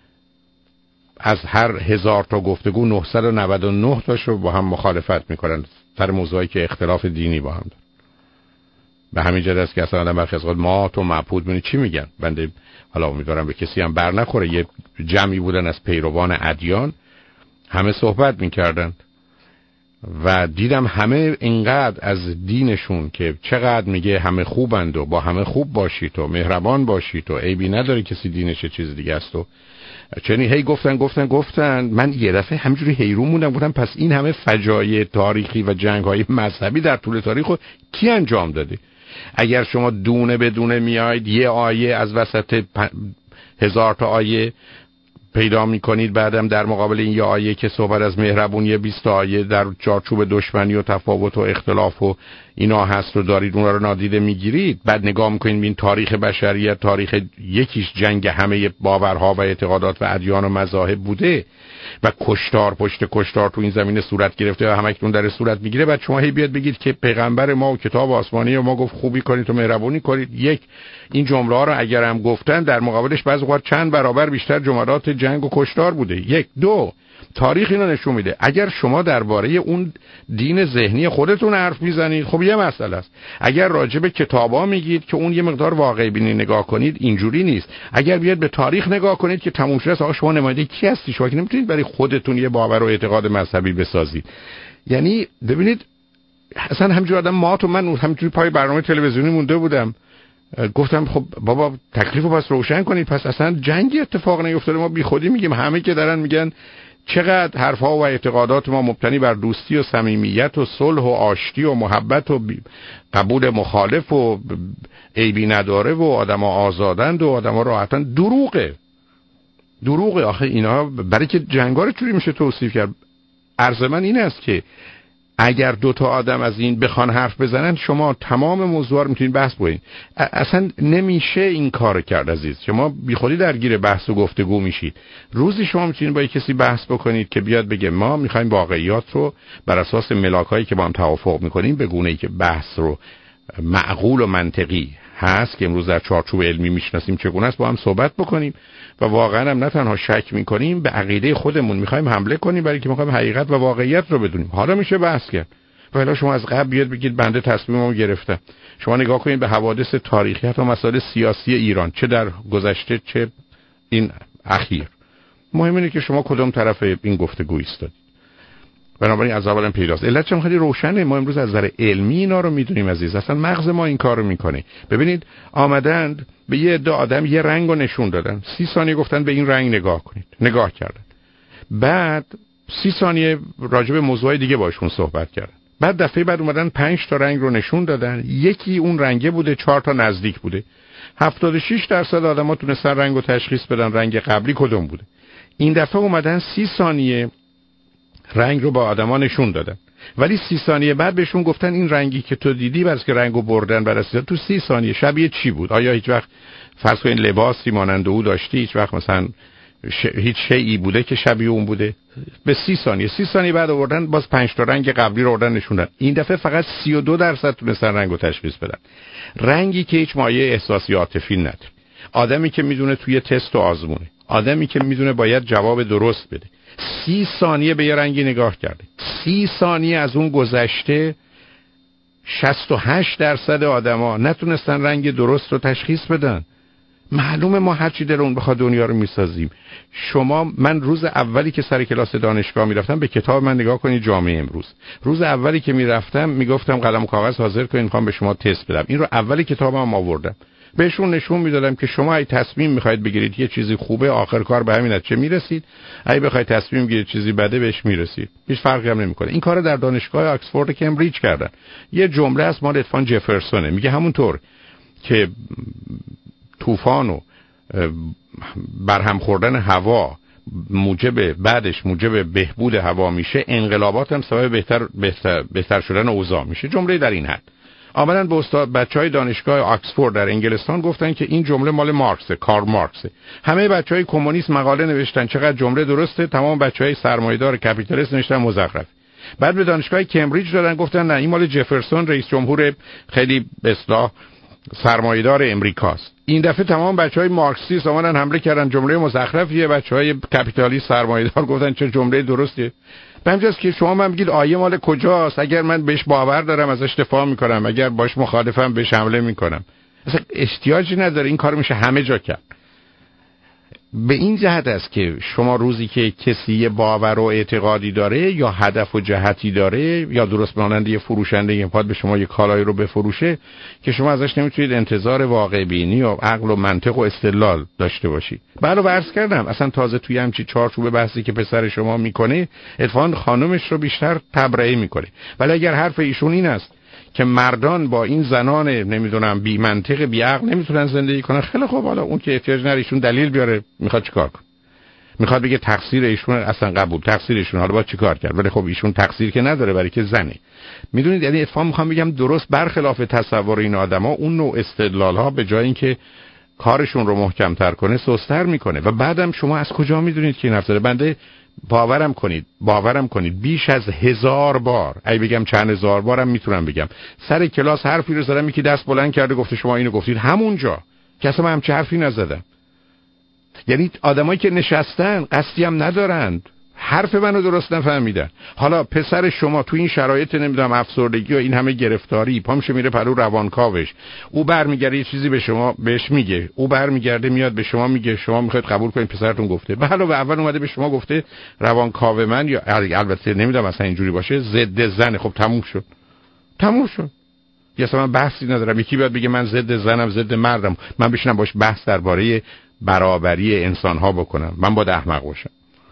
از هر هزار تا گفتگو نهصد و نود و نه تاشو با هم مخالفت میکنن سر موضوعی که اختلاف دینی با هم داره. به همین جهت است که اصلا آدم برخی از وقت ما تو معبود می‌بینی چی میگن. بنده حالا امیدوارم به کسی هم بر نخوره، یه جمعی بودن از پیروان ادیان، همه صحبت میکردن و دیدم همه اینقدر از دینشون که چقدر میگه همه خوبند و با همه خوب باشید و مهربان باشید و عیبی نداره کسی دینش چیز دیگه است و چنین هی گفتن گفتن گفتن. من یه دفعه همجوری حیرون موندم، بودم پس این همه فجایع تاریخی و جنگ‌های مذهبی در طول تاریخ رو کی انجام داده؟ اگر شما دونه به دونه میاید یه آیه از وسط پ... هزار تا آیه پیدا میکنید بعدم در مقابل این یه آیه که صحبت از مهربونی بیست آیه در چارچوب دشمنی و تفاوت و اختلاف و اینا هست رو دارید، اونها رو نادیده میگیرید، بعد نگاه میکنید این تاریخ بشریت تاریخ یکیش جنگ همه باورها و اعتقادات و ادیان و مذاهب بوده و کشتار پشت کشتار تو این زمینه صورت گرفته و همکنون در صورت میگیره، بعد شما هی بیاد بگید که پیغمبر ما و کتاب آسمانی و ما گفت خوبی کنید و مهربونی کنید. یک، این جمله ها رو اگر هم گفتن در مقابلش بعضی وقت چند برابر بیشتر جملات جنگ و کشتار بوده. یک. دو، تاریخ اینو نشون میده. اگر شما درباره اون دین ذهنی خودتون حرف میزنید خب یه مسئله است. اگر راجع به کتابا میگید که اون یه مقدار واقع بینی نگاه کنید اینجوری نیست. اگر بیاد به تاریخ نگاه کنید که تموم شده است، آقا شما نماینده کی هستی؟ شما که نمیتونید برای خودتون یه باور و اعتقاد مذهبی بسازید. یعنی ببینید اصلا همینجوری آدم ما تو من همینجوری پای برنامه تلویزیونی مونده بودم، گفتم خب بابا تکلیفو پس روشن کنید، پس اصلا جنگی اتفاق نیفتاده، ما بیخودی میگیم. همه که دارن میگن چقدر حرفها و اعتقادات ما مبتنی بر دوستی و صمیمیت و صلح و آشتی و محبت و قبول مخالف و عیبی نداره و آدما آزادند و آدما راحتن. دروغه دروغه آخه اینا، برای که جنگا رو چوری میشه توصیف کرد. عرض من این است که اگر دو تا آدم از این بخوان حرف بزنن شما تمام موضوع رو میتونید بحث بکنید. اصلا نمیشه این کار کرد عزیز. شما بیخودی درگیر بحث و گفتگو میشید. روزی شما میتونید با کسی بحث بکنید که بیاد بگه ما میخوایم واقعیات رو بر اساس ملاکایی که با هم توافق میکنیم به گونه‌ای که بحث رو معقول و منطقی هست که امروز در چارچوب علمی میشناسیم چگونه است با هم صحبت بکنیم و واقعا هم نه تنها شک میکنیم، به عقیده خودمون میخوایم حمله کنیم برای که میخوایم حقیقت و واقعیت رو بدونیم. حالا میشه بحث کرد. حالا شما از قبل بیاد بگید بنده تصمیممو گرفتم. شما نگاه کنید به حوادث تاریخی و مسائل سیاسی ایران، چه در گذشته چه این اخیر. مهم اینه که شما کدوم طرف این گفتگو ایستادید. بنابراین از اولم پیداست. علت چون خیلی روشنه. ما امروز از نظر علمی اینا رو میدونیم عزیز. اصلا مغز ما این کارو میکنه. ببینید آمدند به یه عده آدم یه رنگو نشون دادن. سی ثانیه گفتن به این رنگ نگاه کنید. نگاه کردن. بعد سی ثانیه راجع به موضوع دیگه باشون صحبت کردن. بعد دفعه بعد اومدن پنج تا رنگ رو نشون دادن. یکی اون رنگه بوده، چهار تا نزدیک بوده. هفتاد و شش درصد آدم‌ها تونستن رنگو تشخیص بدن رنگ قبلی کدوم بوده. این دفعه اومدن سی ثانیه رنگ رو با آدما نشون دادن، ولی سی ثانیه بعد بهشون گفتن این رنگی که تو دیدی بس که رنگو بردن برای تو سی ثانیه شبیه چی بود؟ آیا هیچ وقت فرض کن لباسی مانند او داشتی؟ هیچ وقت مثلا ش... هیچ شیئی بوده که شبیه اون بوده؟ به سی ثانیه سی ثانیه بعد آوردن باز پنج تا رنگ قبلی رو آوردن نشوندن. این دفعه فقط سی و دو درصد تونستن رنگو تشخیص بدن. رنگی که هیچ مایه احساسی عاطفی نداره. آدمی که میدونه توی تست و آزمونه، آدمی که میدونه باید جواب درست بده. سی ثانیه به یه رنگی نگاه کرده. سی ثانیه از اون گذشته شصت و هشت درصد آدما نتونستن رنگ درست رو تشخیص بدن. معلومه ما هر چی دلمون بخواد دنیا رو میسازیم. شما من روز اولی که سر کلاس دانشگاه میرفتم به کتاب من نگاه کنید جامعه امروز. روز اولی که میرفتم میگفتم قلم و کاغذ حاضر کنید میخوام به شما تست بدم. این رو اولی کتابم آوردم. بهشون نشون میدادم که شما ای تصمیم میخواید بگیرید یه چیزی خوبه آخر کار به همین نتیجه میرسید، ای بخواید تصمیم بگیرید چیزی بده بهش میرسید. هیچ فرقی هم نمیکنه. این کارو در دانشگاه آکسفورد کمبریج کردن. یه جمله از مال اتفان جفرسونه، میگه همونطور که طوفان و برهم خوردن هوا موجب بعدش موجب بهبود هوا میشه، انقلابات هم سبب بهتر بهتر, بهتر شدن اوضاع میشه. جمله در این حد. آمدن به استاد بچهای دانشگاه آکسفورد در انگلستان گفتن که این جمله مال مارکسه، کارل مارکسه. همه بچهای کمونیست مقاله نوشتن چقدر جمله درسته، تمام بچهای سرمایه‌دار کاپیتالیست نوشتن مزخرف. بعد به دانشگاه کمبریج دادن گفتن نه این مال جفرسون رئیس جمهور خیلی به اصطلاح سرمایه‌دار امریکاست. این دفعه تمام بچهای مارکسیست اومدن حمله کردن جمله مزخرفیه، بچهای کاپیتالیست سرمایه‌دار گفتن چه جمله درسته. همینجاست که شما من بگید آیه مال کجاست؟ اگر من بهش باور دارم ازش دفاع میکنم، اگر باش مخالفم بهش حمله میکنم. اصلا احتیاجی نداره. این کار میشه همه جا کرد. به این جهت است که شما روزی که کسی یه باور و اعتقادی داره یا هدف و جهتی داره یا درست مانند یه فروشنده که میخواد به شما یه کالایی رو بفروشه که شما ازش نمیتونید انتظار واقع بینی و عقل و منطق و استدلال داشته باشید. بعد رو عرض کردم اصلا تازه توی همچی چارچوب بحثی که پسر شما میکنه اتفاقا خانمش رو بیشتر تبرئه میکنه. ولی اگر حرف ایشون این است که مردان با این زنان نمیدونم بی منطق بی عقل نمیتونن زندگی کنن، خیلی خوب، حالا اون که احتیاج نداره ایشون دلیل بیاره میخواد چیکار کنه. میخواد بگه تقصیر ایشون، اصلا قبول، تقصیر ایشون، حالا با چی کار کرد؟ ولی خب ایشون تقصیر که نداره برای که زنه. میدونید یعنی اتفاقا میخوام بگم درست برخلاف تصور این آدما، اون نوع استدلال ها به جای اینکه کارشون رو محکم‌تر کنه سست‌تر میکنه. و بعدم شما از کجا میدونید که این حرف زده؟ بنده باورم کنید باورم کنید بیش از هزار بار، اگه بگم چند هزار بارم میتونم بگم، سر کلاس حرفی رو زدم یکی دست بلند کرده گفته شما اینو گفتید، همونجا که اصلا من همچه حرفی نزدم. یعنی آدمایی که نشستن قصدی هم ندارند، حرف منو درست نفهمیدن. حالا پسر شما تو این شرایط نمیدونم افسردگی و این همه گرفتاری پا میشه میره پرو روانکاوش، او برمیگرده یه چیزی به شما بهش میگه، او برمیگرده میاد به شما میگه، شما میخواید قبول کنید پسرتون گفته. به حالا اول اومده به شما گفته روانکاو من، یا البته نمیدونم اصلا اینجوری باشه، ضد زن. خب تموم شد تموم شد یا اصلا من بحثی ندارم. یکی بیاد بگه من ضد زنم ضد مردم، من بشینم باش بحث درباره برابری انسان ها بکنم، من باید احمق باشم؟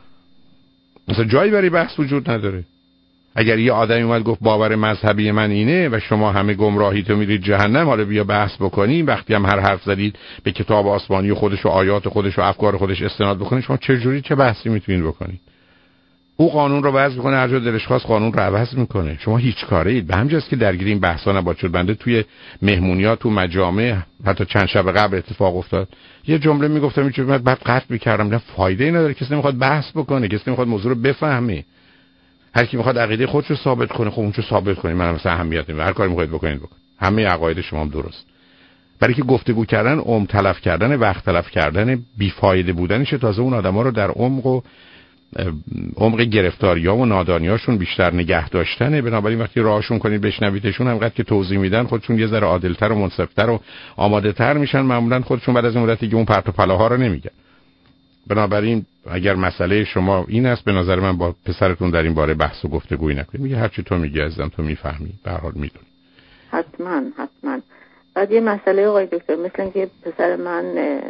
مثلا جایی برای بحث وجود نداره. اگر یه آدمی اومد گفت باور مذهبی من اینه و شما همه گمراهی تو میرید جهنم، حالا بیا بحث بکنیم. وقتی هم هر حرف زدید به کتاب آسمانی خودش و آیات خودش و افکار خودش استناد بکنید، شما چه جوری چه بحثی میتونید بکنید؟ او قانون رو وضع میکنه، هر جا دلش خواست قانون رو عوض میکنه، شما هیچ کاره اید. به همین جاست که درگیر این بحثا نباید شد. بنده توی مهمونی‌ها تو مجامع حتی چند شب قبل اتفاق افتاد، یه جمله میگفتم میچه بعد قطع میکردم، نه فایده ای نداره، کسی نمیخواد بحث بکنه، کسی نمیخواد موضوع رو بفهمه. هر کی میخواد عقیده خودش رو ثابت کنه، خب اونجا ثابت کنید، من مثلا اهمیت نمیدم، هر کاری میخواید بکنید بکنید، همه عقاید شما هم درست. برای که گفتگو کردن عمق تلف کردن، وقت تلف کردن، بیفایده بودنش، تازه اون آدما رو در عمق و عمق گرفتاری‌ها و نادانی‌هاشون بیشتر نگه داشتنه. بنابراین وقتی راهشون کنید بشنویدشون، همینقدر که توضیح میدن خودشون یه ذره عادل‌تر و منصف‌تر و آماده‌تر میشن. معمولاً خودشون بعد از این مدتی که اون پرت و پلاها رو نمیگن. بنابراین اگر مسئله شما این است، به نظر من با پسرتون در این باره بحث و گفتگویی نکنید. میگه هر چی تو میگی عزیزم تو میفهمی، به هر حال میدونی. حتما حتما. بعد یه مسئله آقای دکتر، مثل اینکه پسر من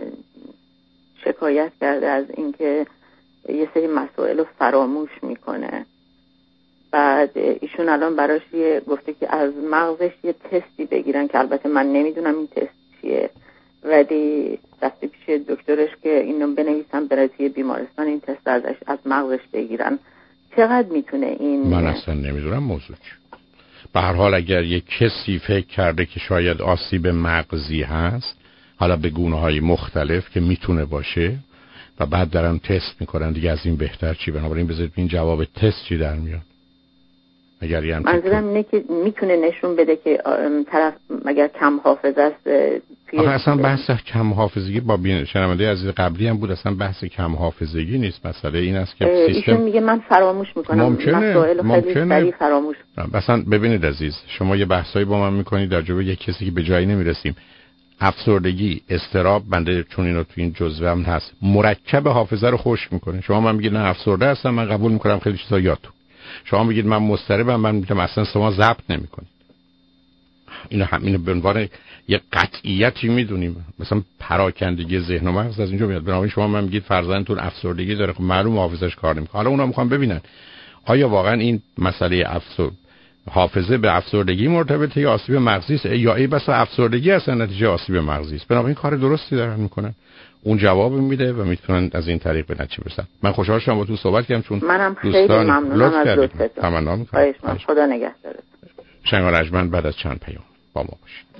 شکایت کرده از اینکه یه سری مسائل رو فراموش میکنه. بعد ایشون الان براش یه گفته که از مغزش یه تستی بگیرن که البته من نمیدونم این تست چیه، ولی رفته پیش دکترش که اینو بنویسن برای توی بیمارستان این تست ازش از مغزش بگیرن. چقدر میتونه این؟ من اصلا نمیدونم موضوع چیه. به هر حال اگر یک کسی فکر کرده که شاید آسیب مغزی هست، حالا به گونه‌های مختلف که میتونه باشه، و بعد دارن تست میکنن، دیگه از این بهتر چی؟ بنابراین بذارید این جواب تست چی در میاد. اگر یعنی منظورم اینه که میتونه نشون بده که طرف مگر کم حافظه است. آخه اصلا بحث کم حافظگی با بین شنونده عزیز قبلی هم بود، اصلا بحث کم حافظگی نیست. مسئله این است که سیستم ایشون میگه من فراموش میکنم، مسائل خیلی سریع فراموش. مثلا ببینید عزیز، شما یه بحثایی با من میکنید در جواب یک کسی که به جایی نمیرسیم. افسردگی، اضطراب، بنده چون اینو تو این جزوه هم هست، مرکب حافظه رو خشک میکنه. شما من میگید نه افسرده هستم، من قبول میکنم خیلی چیزا یادم. شما میگید من مضطربم، من میگم اصلا شما ضبط نمیکنید. اینو همین به عنوان یه قطعیتی میدونیم، مثلا پراکندگی ذهن و مغز از اینجا میاد. بنابراین شما من میگید فرزندتون افسردگی داره، خب معلوم حافظش کار نمیکنه. حالا اونا میخوان ببینن آیا واقعا این مسئله افسرد حافظه به افسردگی مرتبطه یا آسیب مغزی است، یا ای بسا افسردگی اصلا نتیجه آسیب مغزی است. بنابراین کار درستی دارن میکنن، اون جواب میده و میتونن از این طریق به نتیجه برسن. من خوشحال شدم با تو صحبت کردم، چون منم خیلی ممنونم از لطفتون. تمنا میکنم. خدا نگهدارت. شنگ رجمن بعد از چند پیام با ما باشید.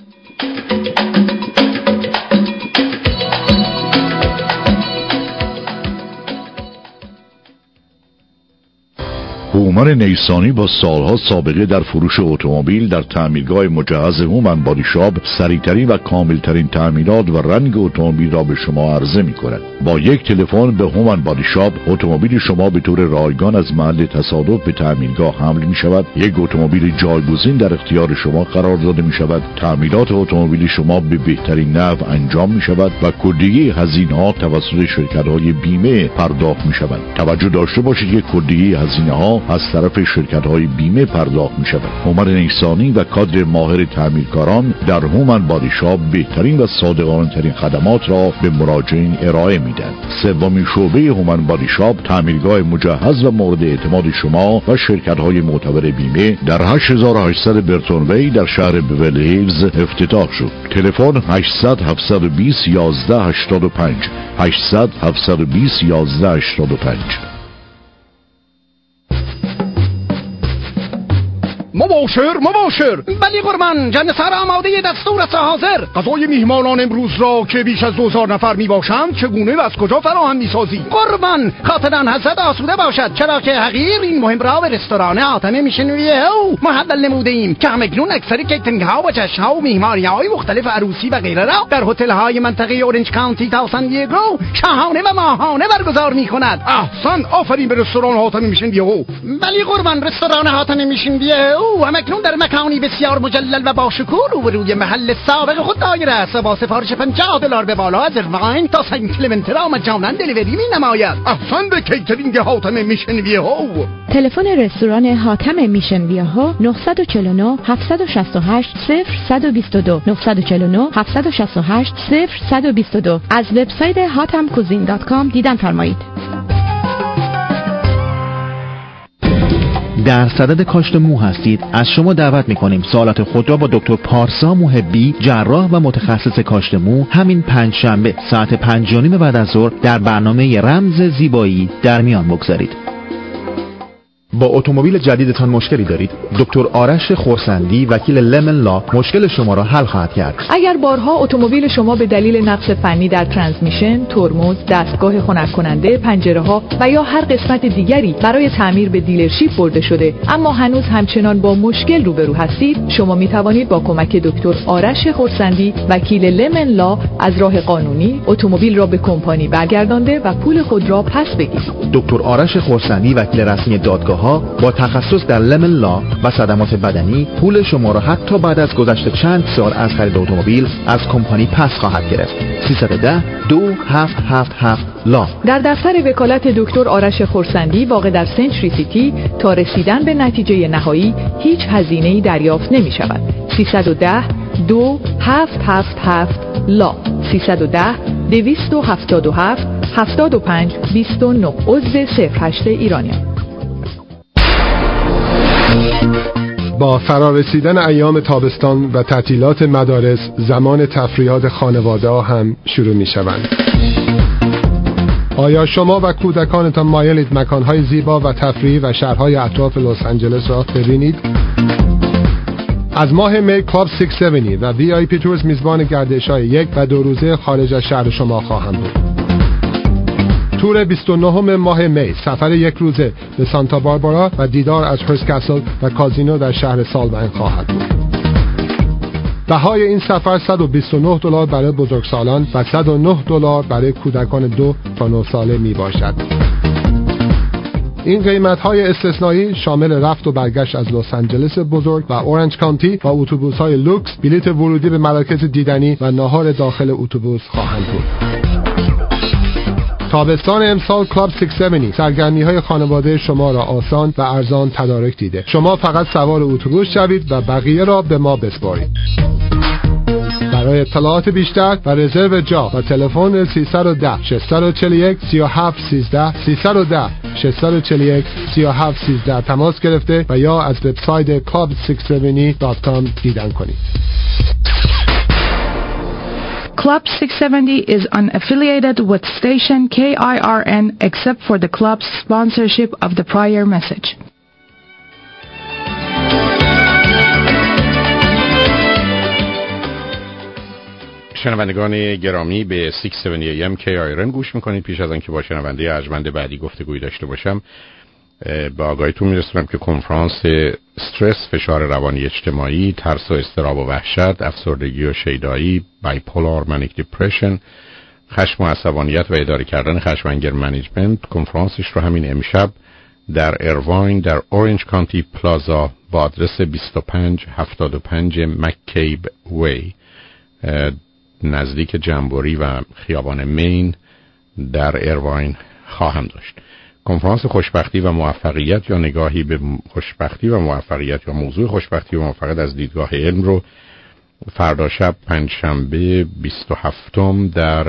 هومن نیسانی با سالها سابقه در فروش اتومبیل در تعمیرگاه مجهز هومن بادی شاپ سریعترین و کاملترین تعمیرات و رنگ اتومبیل را به شما عرضه می کند. با یک تلفن به هومن بادی شاپ اتومبیل شما به طور رایگان از محل تصادف به تعمیرگاه حمل می شود. یک اتومبیل جایگزین در اختیار شما قرار داده می شود. تعمیرات اتومبیل شما به بهترین نحو انجام می شود و کلیه هزینه ها توسط شرکت های بیمه پرداخت می شود. توجه داشته باشید که کلیه هزینه ها از طرف شرکت‌های بیمه پرداخت می‌شود. عمر نیسانی و کادر ماهر تعمیرکاران در هومن بادی شاپ بهترین و صادقانه ترین خدمات را به مراجعین ارائه میدن. سومین شعبه هومن بادی شاپ تعمیرگاه مجهز و مورد اعتماد شما و شرکت‌های معتبر بیمه در هشت هزار و هشتصد برتون وی در شهر بیورلی هیلز افتتاح شد. تلفن هشتصد هفتصد و بیست یازده هشتاد و پنج هشتصد هفتصد و بیست یازده هشتاد و پنج. مباشر مباشر. بلی قربان، جن سر آماده دستور است حاضر. غذای میهمانان امروز را که بیش از دوزار نفر می باشند چگونه و از کجا فراهم می سازی؟ قربان، خاطران حضرت آسوده باشد، چرا که حقیر این مهم را به رستوران حاتم میشنویه او محول نموده ایم که همکنون اکثر کیترینگ ها و جشن ها و میهمانی های مختلف عروسی و غیره را در هتل های منطقه اورنج کانتی تا سان دیگو شاهانه و ماهانه برگزار می کند. احسن، آفرین به رستوران حاتم میشنویه او. بلی قربان، رستوران حاتم میشنویه او همکنون در مکانی بسیار مجلل و باشکوه روبروی محل سابق خود دایر است و با سفارش پنجاه دلار به بالا از ارواین تا سنت کلمنت را مجانا دلیوری می نماید. احسن به کیترینگ حاتم میشن ویه ها. تلفن رستوران حاتم میشن ویه ها نه چهار نه هفت شش هشت صفر یک دو دو نه چهار نه هفت شش هشت صفر یک دو دو. از وبسایت هاتم کوزین دات کام دیدن فرمایید. در صدد کاشت مو هستید، از شما دعوت می‌کنیم سوالات خود را با دکتر پارسا محبی، جراح و متخصص کاشت مو، همین پنج شنبه ساعت پنج و نیم بعد از ظهر در برنامه رمز زیبایی در میان بگذارید. با اتومبیل جدیدتان مشکلی دارید؟ دکتر آرش خورسندی، وکیل لمن لا، مشکل شما را حل خواهد کرد. اگر بارها اتومبیل شما به دلیل نقص فنی در ترانسمیشن، ترمز، دستگاه خنک کننده، پنجره‌ها و یا هر قسمت دیگری برای تعمیر به دیلرشیپ برده شده اما هنوز همچنان با مشکل روبرو هستید، شما می توانید با کمک دکتر آرش خورسندی، وکیل لمن لا، از راه قانونی اتومبیل را به کمپانی برگردانده و پول خود را پس بگیرید. دکتر آرش خورسندی، وکیل رسمی دادگاه با تخصص در لمن لا و صدمات بدنی، پول شما را حتی بعد از گذشت چند سال از خرید اتومبیل از کمپانی پس خواهد گرفت. سیصد و ده دو هفت هفت هفت لا. در دفتر وکالت دکتر آرش خورسندی واقع در سنچری سیتی تا رسیدن به نتیجه نهایی هیچ هزینه‌ای دریافت نمی شود. سیصد و ده دو هفت هفت هفت لا. سیصد و ده دویست و هفتاد و هفت هفتاد و پنج بیست و نه. عضو صفر هشت ایرانیان. با فرارسیدن ایام تابستان و تعطیلات مدارس، زمان تفریحات خانواده ها هم شروع می شوند. آیا شما و کودکانتان مایلید مکانهای زیبا و تفریحی و شهرهای اطراف لس آنجلس را ببینید؟ از ماه می کلاب ششصد و هفتاد و وی آی پی تورز میزبان گردش‌های یک و دو روزه خارج از شهر شما خواهند بود. تور بیست و نهم ماه می سفر یک روزه به سانتا باربارا و دیدار از هرست کاسل و کازینو در شهر سالوین خواهد بود. بهای این سفر صد و بیست و نه دلار برای بزرگسالان و صد و نه دلار برای کودکان دو تا نه ساله می باشد. این قیمت‌های استثنایی شامل رفت و برگشت از لس آنجلس بزرگ و اورنج کانتی با اتوبوس‌های لوکس، بلیت ورودی به مراکز دیدنی و ناهار داخل اتوبوس خواهند بود. تابستان امسال کلاب ششصد و هفتاد سرگرمی‌های خانواده شما را آسان و ارزان تدارک دیده. شما فقط سوار اتوبوس شوید و بقیه را به ما بسپارید. برای اطلاعات بیشتر و رزرو جا با تلفن سیصد و ده ششصد و چهل و یک سی و هفت سیزده سیصد و ده ششصد و چهل و یک سی و هفت سیزده تماس گرفته و یا از وبسایت کلاب ششصد و هفتاد دات کام دیدن کنید. Club six seventy is unaffiliated with station K I R N except for the club's sponsorship of the prior message. شنوندگان گرامی به ششصد و هفتاد ای ام کی آی آر ان گوش میکنید. پیش از آنکه با شنونده ارجمند بعدی گفتگوی داشته باشم، به آگاهیتون میرسونم که کنفرانس استرس، فشار روانی اجتماعی، ترس و اضطراب و وحشت، افسردگی و شیدایی، بایپولار منیک دیپرشن، خشم و عصبانیت و اداره کردن خشم انگر منیجمنت، کنفرانسش رو همین امشب در ایرواین در اورنج کانتی پلازا با آدرس بیست و پنج هفتاد و پنج مککیب وی نزدیک جنبوری و خیابان مین در ایرواین خواهم داشت. کنفرانس خوشبختی و موفقیت یا نگاهی به خوشبختی و موفقیت یا موضوع خوشبختی و موفقیت از دیدگاه علم رو فردا شب پنجشنبه بیست و هفتم در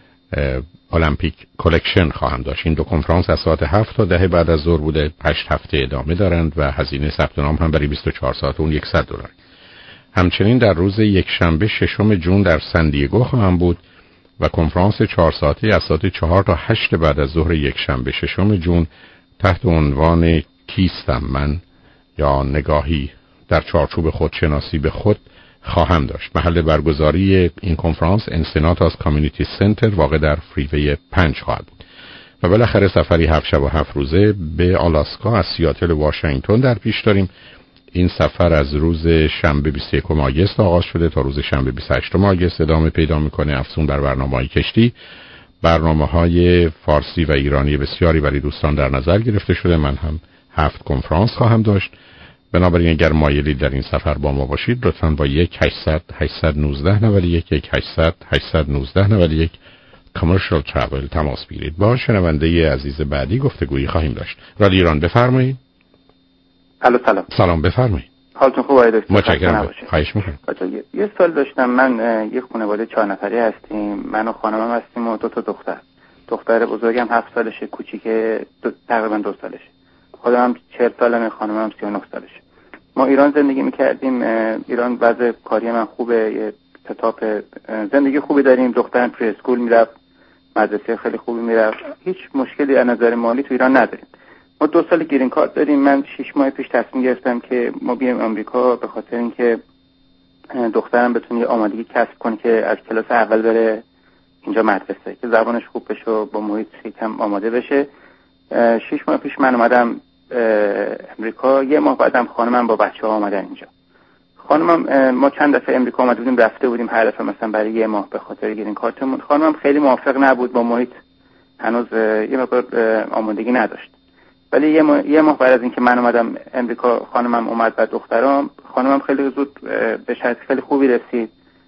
المپیک کلکشن خواهم داشت. این دو کنفرانس از ساعت هفت تا ده بعد از ظهر بوده، هشت هفته ادامه دارند و هزینه ثبت نام هم برای بیست و چهار ساعت اون صد دلار. همچنین در روز یک شنبه ششم جون در سندیگو خواهم بود و کنفرانس چهار ساعته از ساعت چهار تا هشت بعد از ظهر یک شنبه ششم جون تحت عنوان کیستم من یا نگاهی در چارچوب خودشناسی به خود خواهم داشت. محل برگزاری این کنفرانس انسناتاس کامیونیتی سنتر واقع در فریوی پنج خواهد بود. و بالاخره سفری هفت شب و هفت روزه به آلاسکا از سیاتل واشنگتن در پیش داریم. این سفر از روز شنبه بیست و یکم آگوست آغاز شده تا روز شنبه بیست و هشتم آگوست ادامه پیدا میکنه. افزون بر برنامه‌های کشتی، برنامه‌های فارسی و ایرانی بسیاری برای دوستان در نظر گرفته شده. من هم هفت کنفرانس خواهم داشت. بنابراین اگر مایلی در این سفر با ما باشید لطفاً با یک هشتصد هشتصد و نوزده نود و یک یک هشتصد هشتصد و نوزده نود و یک کامرشال ترافل تماس بگیرید. با شنونده عزیز بعدی گفتگویی خواهیم داشت. رادیو ایران بفرمایید. الو سلام. سلام بفرمایید. حالتون خوبه دکتر؟ متشکرم. خواهش می‌کنم. یه, یه سوال داشتم. من یه خانواده چهار نفری هستیم. من و خانمم هستیم و دو تا دختر. دختر بزرگم هفت سالشه، کوچیک تقریبا دو سالشه. خودم چهل سالمه، خانمم سی و نه سالشه. ما ایران زندگی میکردیم. ایران وضع کاری من خوبه، یه ستاپ زندگی خوبی داریم. دخترم پری اسکول میرفت، مدرسه خیلی خوبی میرفت. هیچ مشکلی از نظر مالی تو ایران نداریم. ما دو سال گرین کارت داریم. من شش ماه پیش تصمیم گرفتم که ما بیایم آمریکا به خاطر اینکه دخترم بتونه آمادگی کسب کنه که از کلاس اول بره اینجا مدرسه، که زبانش خوب بشه و با محیط یکم آماده بشه. شش ماه پیش من اومدم امریکا. یه ماه بعدم خانمم با بچه‌ها اومدن اینجا. خانمم ما چند دفعه امریکا اومده بودیم، رفته بودیم هر دفعه مثلا برای یه ماه به خاطر گرین کارتمون. خانمم خیلی موافق نبود، با محیط هنوز یه مقدار آمادگی نداشت. ولی یه ماه, یه ماه بعد از اینکه من اومدم امریکا خانمم اومد و دخترام، خانمم خیلی زود به شرط خیلی خوبی رسید.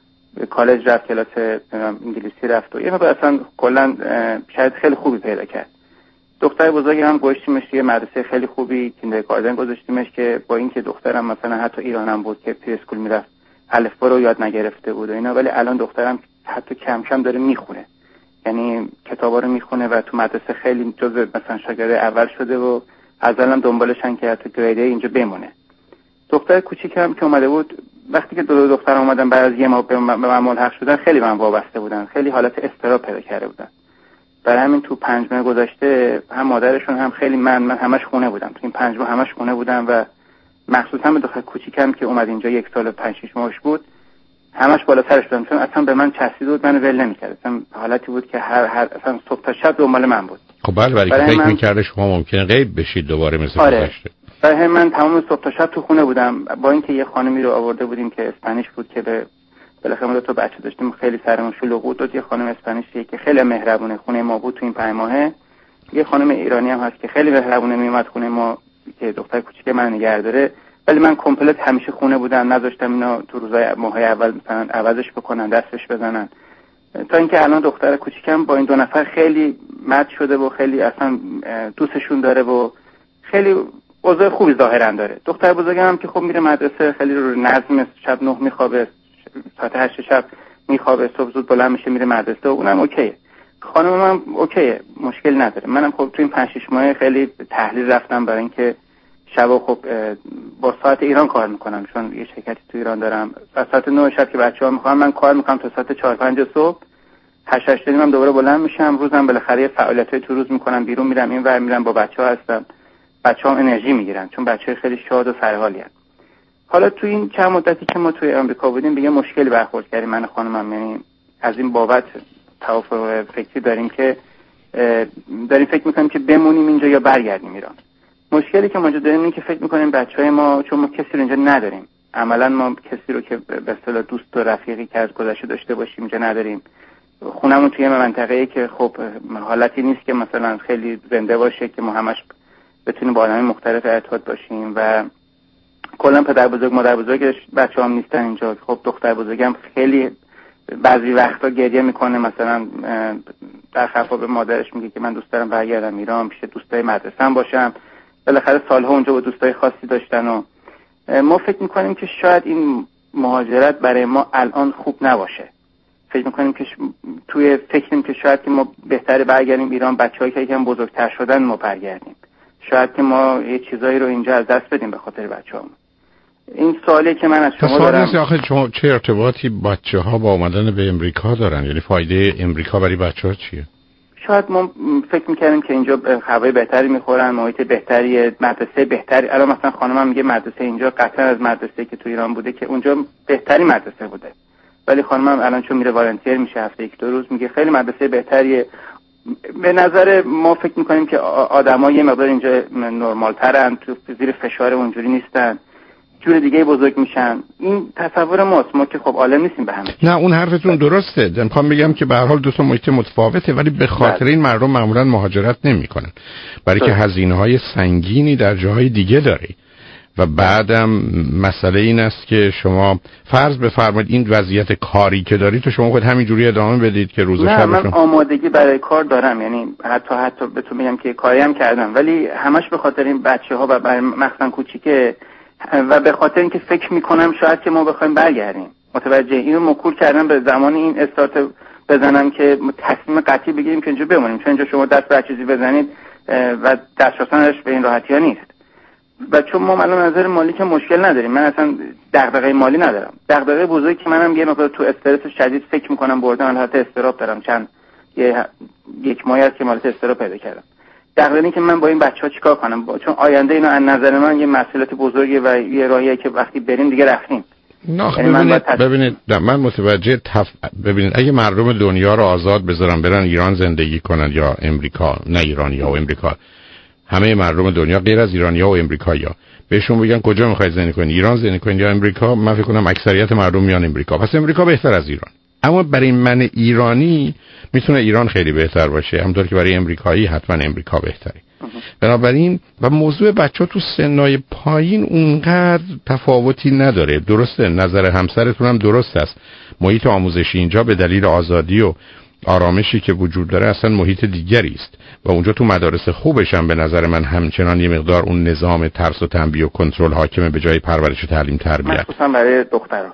کالج رفت، کلاس انگلیسی رفت و یه مقدار اصلا کلا شرط خیلی خوبی پیدا کرد. دختر بزرگم هم گذاشتیمش یه مدرسه خیلی خوبی کیندرگاردن گذاشتیمش، که با اینکه دخترم مثلا حتی ایرانم بود که پری اسکول میرفت الفبا رو یاد نگرفته بود و اینا، ولی الان دخترم حتی کم کم داره میخونه، یعنی کتابا رو میخونه و تو مدرسه خیلی جزء مثلا شاگرد اول شده و ازالم دنبالشن که حتی گرید اینجا بمونه. دختر کوچیکم که اومده بود، وقتی که دو, دو دختر اومدن بعد از یه ماه به من ملحق شدن، خیلی من وابسته بودن، خیلی حالت اضطراب پیدا کرده بودن. برای همین تو پنج ماه گذشته هم مادرشون هم خیلی من من همش خونه بودم. تو این پنج ماه همش خونه بودم و مخصوصا به دختر کوچیکم که اومد اینجا یک سال و پنج شش ماهش بود، همش بالا سرش بودم، چون اصلا به من چسبید بود، منو ول نمی‌کرد. اصلا حالتی بود که هر هر اصلا صبح تا شب دنبال من بود. خب بله، ولی فکر من... می‌کرد شما ممکنه غیب بشید دوباره مثل آره. گذشته. برای من تمام صبح تا شب تو خونه بودم، با اینکه یه خانمی رو آورده بودیم که اسپانیش بود، که به بالاخره ما دو تا بچه داشتیم، خیلی سرمون شلوغ بود. یه خانم اسپانیشی که خیلی مهربونه خونه ما بود تو این پنج ماهه. یه خانم ایرانی هم هست که خیلی مهربونه میومد خونه ما که دختر کوچیک من نگه داره، ولی من کامپلت همیشه خونه بودم، نذاشتم اینا تو روزای ماهای اول مثلا عوضش بکنن، دستش بزنن، تا اینکه الان دختر کوچیکم با این دو نفر خیلی مد شده و خیلی اصلا دوستشون داره و خیلی اوضاع خوبی ظاهرا داره. دختر بزرگم هم که خب میره مدرسه، خیلی رو نظم، شب نه میخوابه، ساعت هشت شب میخوابه، صبح زود بلند میشه میره مدرسه و اونم اوکیه. خانمم هم اوکیه، مشکل نداره. منم خب تو این پنج شش ماه خیلی تحلیل رفتم برای اینکه شبا خب با ساعت ایران کار میکنم، چون یه شرکتی تو ایران دارم. ساعت نه شب که بچه‌ها میخوام من کار میکنم تا ساعت چهار پنج صبح، هشت هشت نیم دوباره بلند میشم، روزم بالاخره یه فعالیتای تو روز میکنم، بیرون میرم این ور میرم با بچه‌ها هستم. بچه‌ها انرژی میگیرن چون بچه‌ها خیلی شاد و سرحالی هستن. حالا تو این چند مدتی که ما توی آمریکا بودیم دیگه مشکلی برخورد کردیم من و خانمم، یعنی از این بابت توافق فکری داریم که داریم فکر میکنیم که بمونیم اینجا یا برگردیم ایران. مشکلی که ما اینجا داریم این که فکر میکنیم بچهای ما، چون ما کسی رو اینجا نداریم، عملا ما کسی رو که به اصطلاح دوست و رفیقی که از گذشته داشته باشیم اینجا نداریم. خونمون توی منطقه‌ای که خب حالتی نیست که مثلا خیلی زنده باشه که ما همش بتونیم با آدمای مختلف ارتباط باشیم و کلا پدر بزرگ مادر بزرگش بچه‌ام نیستن اینجا. خب دختر بزرگم خیلی بعضی وقتا گریه میکنه، مثلا در خفا به مادرش میگه که من دوست دارم برگردم ایران، پیش دوستای مدرسه‌ام باشم. بالاخره سالها اونجا با دوستای خاصی داشتن و ما فکر میکنیم که شاید این مهاجرت برای ما الان خوب نباشه. فکر میکنیم که ش... توی فکریم که شاید که ما بهتره برگردیم ایران، بچه‌هایی که یکم بزرگتر شدن ما برگردیم. شاید که ما یه چیزایی رو اینجا از دست بدیم به خاطر بچه‌هامون. این سوالی که من از شما دارم، سوالی آخه شما چه ارتباطی بچه‌ها با اومدن به امریکا دارن؟ یعنی فایده امریکا برای بچه‌ها چیه؟ شاید ما فکر می‌کردیم که اینجا هوای بهتری می‌خورن، محیط بهتری، مدرسه بهتری. الان مثلا خانمم میگه مدرسه اینجا قطعا از مدرسه‌ای که تو ایران بوده که اونجا بهتری مدرسه بوده. ولی خانمم الان چون میره والنتیر میشه هفته یک دو روز، میگه خیلی مدرسه بهتریه. به نظر ما فکر می‌کنیم که آدم‌ها یه مقدار اینجا نرمال‌ترن، تو زیر فشار اونجوری نیستن، جور دیگه بزرگ میشن. این تصور ماست، ما که خب عالم نیستیم به همه. نه اون حرفتون درسته. من میخوام بگم که به هر حال دو تا محیط متفاوته، ولی به خاطر این مردم معمولا مهاجرت نمیکنن، برای که هزینه‌های سنگینی در جاهای دیگه داره. و بعدم مسئله این است که شما فرض بفرمایید این وضعیت کاری که دارید تو شما خود همینجوری ادامه بدید که روز و شب. نه من آمادگی برای کار دارم، یعنی حتی حتی بهتون میگم که کاری هم کردم، ولی همش به خاطر این بچه‌ها و برای مخصوصا کوچیکه و به خاطر اینکه فکر میکنم شاید که ما بخوایم برگردیم. متوجه اینو مکول کردم به زمان این استارت بزنم که تصمیم قطعی بگیریم که اینجا بمونیم، چون اینجا شما دست به چیزی بزنید و دسترسانش به این راحتی ها نیست. و چون ما الان نظر مالی که مشکل نداریم، من اصلا دغدغه مالی ندارم. دغدغه بزرگی که منم یه مقدار تو استرس شدید فکر میکنم بردم، حالت استرس دارم، چند یه یک ماهی است که مالت استرس پیدا کردم. دقیقاً که من با این بچه‌ها چیکار کنم، با... چون آینده اینا از نظر من یه مسئولیت بزرگه و یه راهیه که وقتی بریم دیگه رفتیم. نه ببینید تد... ببینید من متوجه تف... ببینید اگه مردم دنیا رو آزاد بذارن برن ایران زندگی کنن یا امریکا، نه ایرانی‌ها و امریکا، همه مردم دنیا غیر از ایرانی‌ها و امریکایی‌ها، بهشون بگن کجا می‌خواید زندگی کنید، ایران زندگی کنید یا امریکا، من فکر کنم اکثریت مردم میان امریکا. پس امریکا بهتر از ایران. اما برای من ایرانی میتونه ایران خیلی بهتر باشه، همونطور که برای امریکایی حتما امریکا بهتره. بنابراین و موضوع بچه‌ها تو سنای پایین اونقدر تفاوتی نداره. درسته نظر همسرتون هم درست است، محیط آموزشی اینجا به دلیل آزادی و آرامشی که وجود داره اصلا محیط دیگری است و اونجا تو مدارس خوبش هم به نظر من همچنان یه مقدار اون نظام ترس و تنبیه و کنترل حاکمه به جای پرورش و تعلیم تربیت، مخصوصا برای دخترها.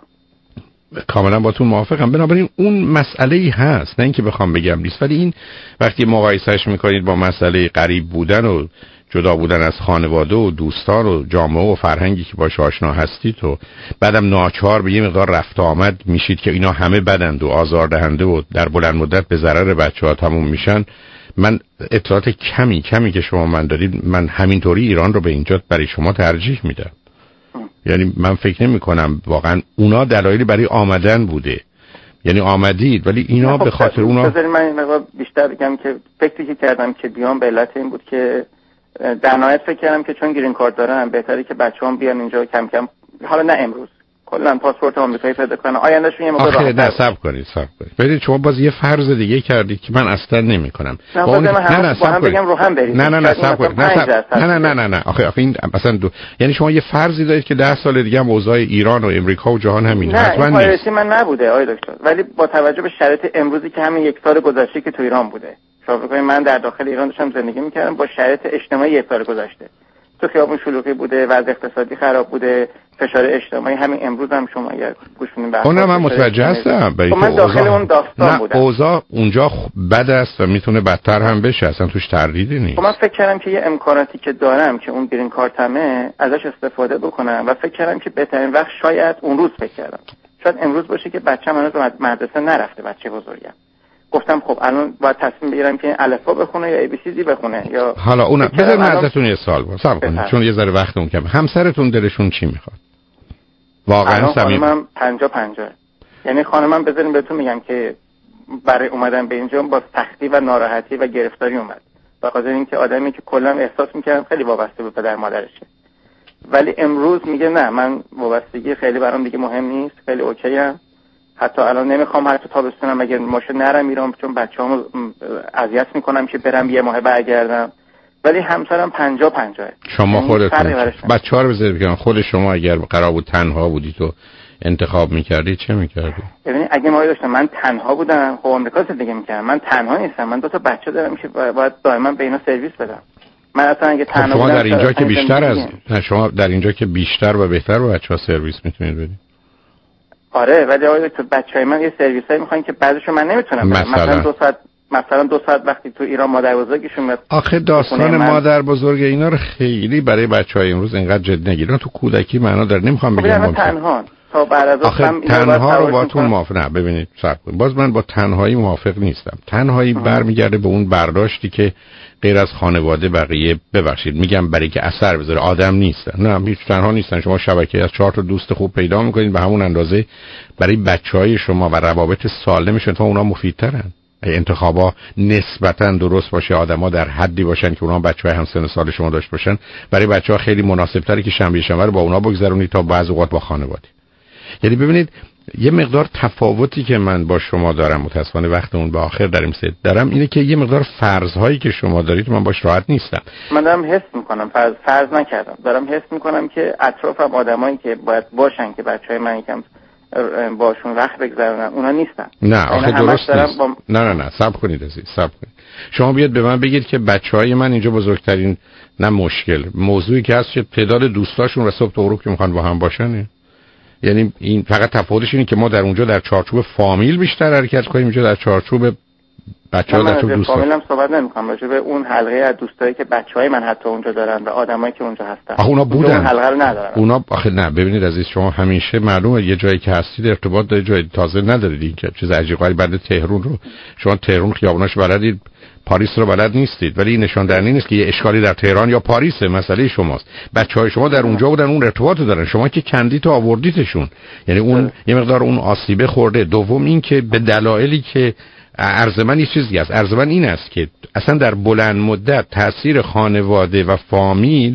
کاملا با تو موافقم. بنابراین اون مسئله‌ای هست، نه اینکه بخوام بگم نیست، ولی این وقتی مقایسهش میکنید با مسئله غریب بودن و جدا بودن از خانواده و دوستان و جامعه و فرهنگی که باش آشنا هستید و بعدم ناچار به یه مقدار رفت آمد میشید که اینا همه بدند و آزاردهنده و در بلند مدت به ضرر بچه‌ها تموم میشن، من اطلاعات کمی کمی که شما من دارید، من همینطوری ایران رو به اینجا برای شما ترجیح میدم. یعنی من فکر نمی کنم واقعا اونا دلایلی برای آمدن بوده، یعنی آمدید ولی اینا به خاطر اونا. بذارید من این مقدار بیشتر بگم که فکری که کردم که بیام به علت این بود که در نهایت فکر کردم که چون گرین کارت دارم بهتره که بچه‌هام بیان اینجا کم کم، حالا نه امروز، کلا پاسپورت آمریکایی پیدا کنن، آیندهشون یه مقدار راحت. نه صبر کنید صبر کنید ببینید شما باز یه فرض دیگه کردید که من اصلا نمی‌کنم. نه اون... نه نه با هم بگم رو هم برید. نه نه نه صبر کنید. نه نه نه نه نه آخه آخه این مثلا دو... یعنی شما یه فرضی دارید که ده سال دیگه هم اوضاع ایران و امریکا و جهان همینه. حتما نیست. نه این من نبوده آقای دکتر، ولی با توجه به شرایط امروزی که همین یک سال گذشته که تو ایران بوده، شما فکر کنید من در داخل ایران داشتم زندگی می‌کردم با شرایط اجتماعی یک سال گذشته، تو خیابون شلوغی بوده، وضع اقتصادی خراب بوده، فشار اجتماعی، همین امروز هم شما اگر گوش بدین به اون من متوجه هستم، من داخل اون داستان بودم. اوضاع اونجا بد است و میتونه بدتر هم بشه، اصلا توش تردیدی نیست. من فکر کردم که یه امکاناتی که دارم که اون گرین کارتمه ازش استفاده بکنم و فکر کردم که بهترین وقت شاید اون روز فکر کردم شاید امروز باشه که بچه‌م هنوز مدرسه نرفته، بچه بزرگم. گفتم خب الان باید تصمیم بگیرم که الفبا بخونه یا ای بی سی دی بخونه یا حالا اون بذار من ازتون یه سوال بپرسم کنید چون یه ذره وقتمون کمه. همسرتون دلشون چی میخواد؟ واقعا صمیم خانمم پنجاه پنجاه، یعنی خانمم بذاریم بهتون میگم که برای اومدن به اینجا با سختی و ناراحتی و گرفتاری اومد، به خاطر اینکه آدمی که کلا احساس میکردم خیلی وابسته به پدر مادرشه، ولی امروز میگه نه من وابستگی خیلی برام دیگه مهم نیست، خیلی اوکی ام، حتی الان نمیخوام حتی تابستونم اگر ماشه نرم میرم چون بچه‌هامو اذیت میکنم که برم یه ماه برگردم، ولی همسرم پنجاه پنجاه. شما خودتون بچه‌ها رو بذارید بگم خود شما اگر قرار بود تنها بودید و انتخاب میکردی چه میکردی؟ ببینید اگه ما داشتم من تنها بودم خب آمریکا زندگی میکردم، من تنها نیستم، من دو تا بچه دارم که باید دائما به اینا سرویس بدم. من اصلا اگه تنها شما بودم در اینجا که بیشتر از نه شما در اینجا که بیشتر و بهتر به بچه‌ها سرویس میتونید بدید. آره ولی آقای دکتر بچهای من یه سرویسایی میخوان که بعدشو من نمیتونم بدم. مثلا دو ساعت مثلا دو ساعت وقتی تو ایران مادر بزرگشون میاد. آخه داستان مادر بزرگ اینا رو خیلی برای بچهای امروز اینقدر جدی نگیرن. تو کودکی معنا داره. نمیخوام بگم تنها تا بعد از آخه تنها رو با تو موافق نه ببینید صبر کنید. باز من با تنهایی موافق نیستم. تنهایی برمیگرده به اون برداشتی که غیر از خانواده بقیه ببخشید میگم برای که اثر بذاره آدم نیستن. نه هیچ تنها نیستن. شما شبکه از چهار تا دوست خوب پیدا میکنید به همون اندازه برای بچهای شما و روابط سالمشون تا اونا مفیدترن. انتخابا نسبتاً درست باشه، آدما در حدی باشن که اونا بچهای همسن سال شما داشت باشن، برای بچه‌ها خیلی مناسب‌تره که شنبه شنبه رو با اونا بگذرونید تا بعض اوقات با خانواده. یعنی ببینید یه مقدار تفاوتی که من با شما دارم متأسفانه وقتمون به آخر داریم سید دارم اینه که یه مقدار فرض‌هایی که شما دارید من باش راحت نیستم. من دارم حس می‌کنم فرض فرض نکردم. دارم حس می‌کنم که اطرافم آدمایی که باید باشن که بچهای من یکم باشون وقت بگذرونن اونا نیستن. نه آخه درست نیست. با... نه نه نه صبر کنید عزیز صبر کنید. شما بیاد به من بگید که بچهای من اینجا بزرگترین نه مشکل موضوعی که هست که تعداد دوستاشون رو صبح تا غروب که میخوان با هم باشن. یعنی این فقط تفاوتش اینه که ما در اونجا در چارچوب فامیل بیشتر حرکت کنیم، اینجا در چارچوب بچه‌ها در چارچوب دوستا. فامیلم صحبت نمی‌کنم، راجع به اون حلقه از دوستایی که بچهای من حتی اونجا دارن و آدمایی که اونجا هستن. آخه اونا بودن. اون حلقه رو ندارن. اونا آخه نه ببینید عزیز شما همیشه معلومه یه جایی که هستید ارتباط دارید جای تازه ندارید. این که چیز عجیب غریبی بعد تهران رو شما تهران خیابوناش بلدید، پاریس رو بلد نیستید، ولی این نشان دهنده نیست که یه اشکالی در تهران یا پاریس مسئله شماست. بچهای شما در اونجا بودن اون ارتباطو دارن، شما که کندید و آوردیدشون. یعنی اون یه مقدار اون آسیبه خورده. دوم این که به دلایلی که عرض من یه چیزی است، عرض من این است که اصلا در بلند مدت تاثیر خانواده و فامیل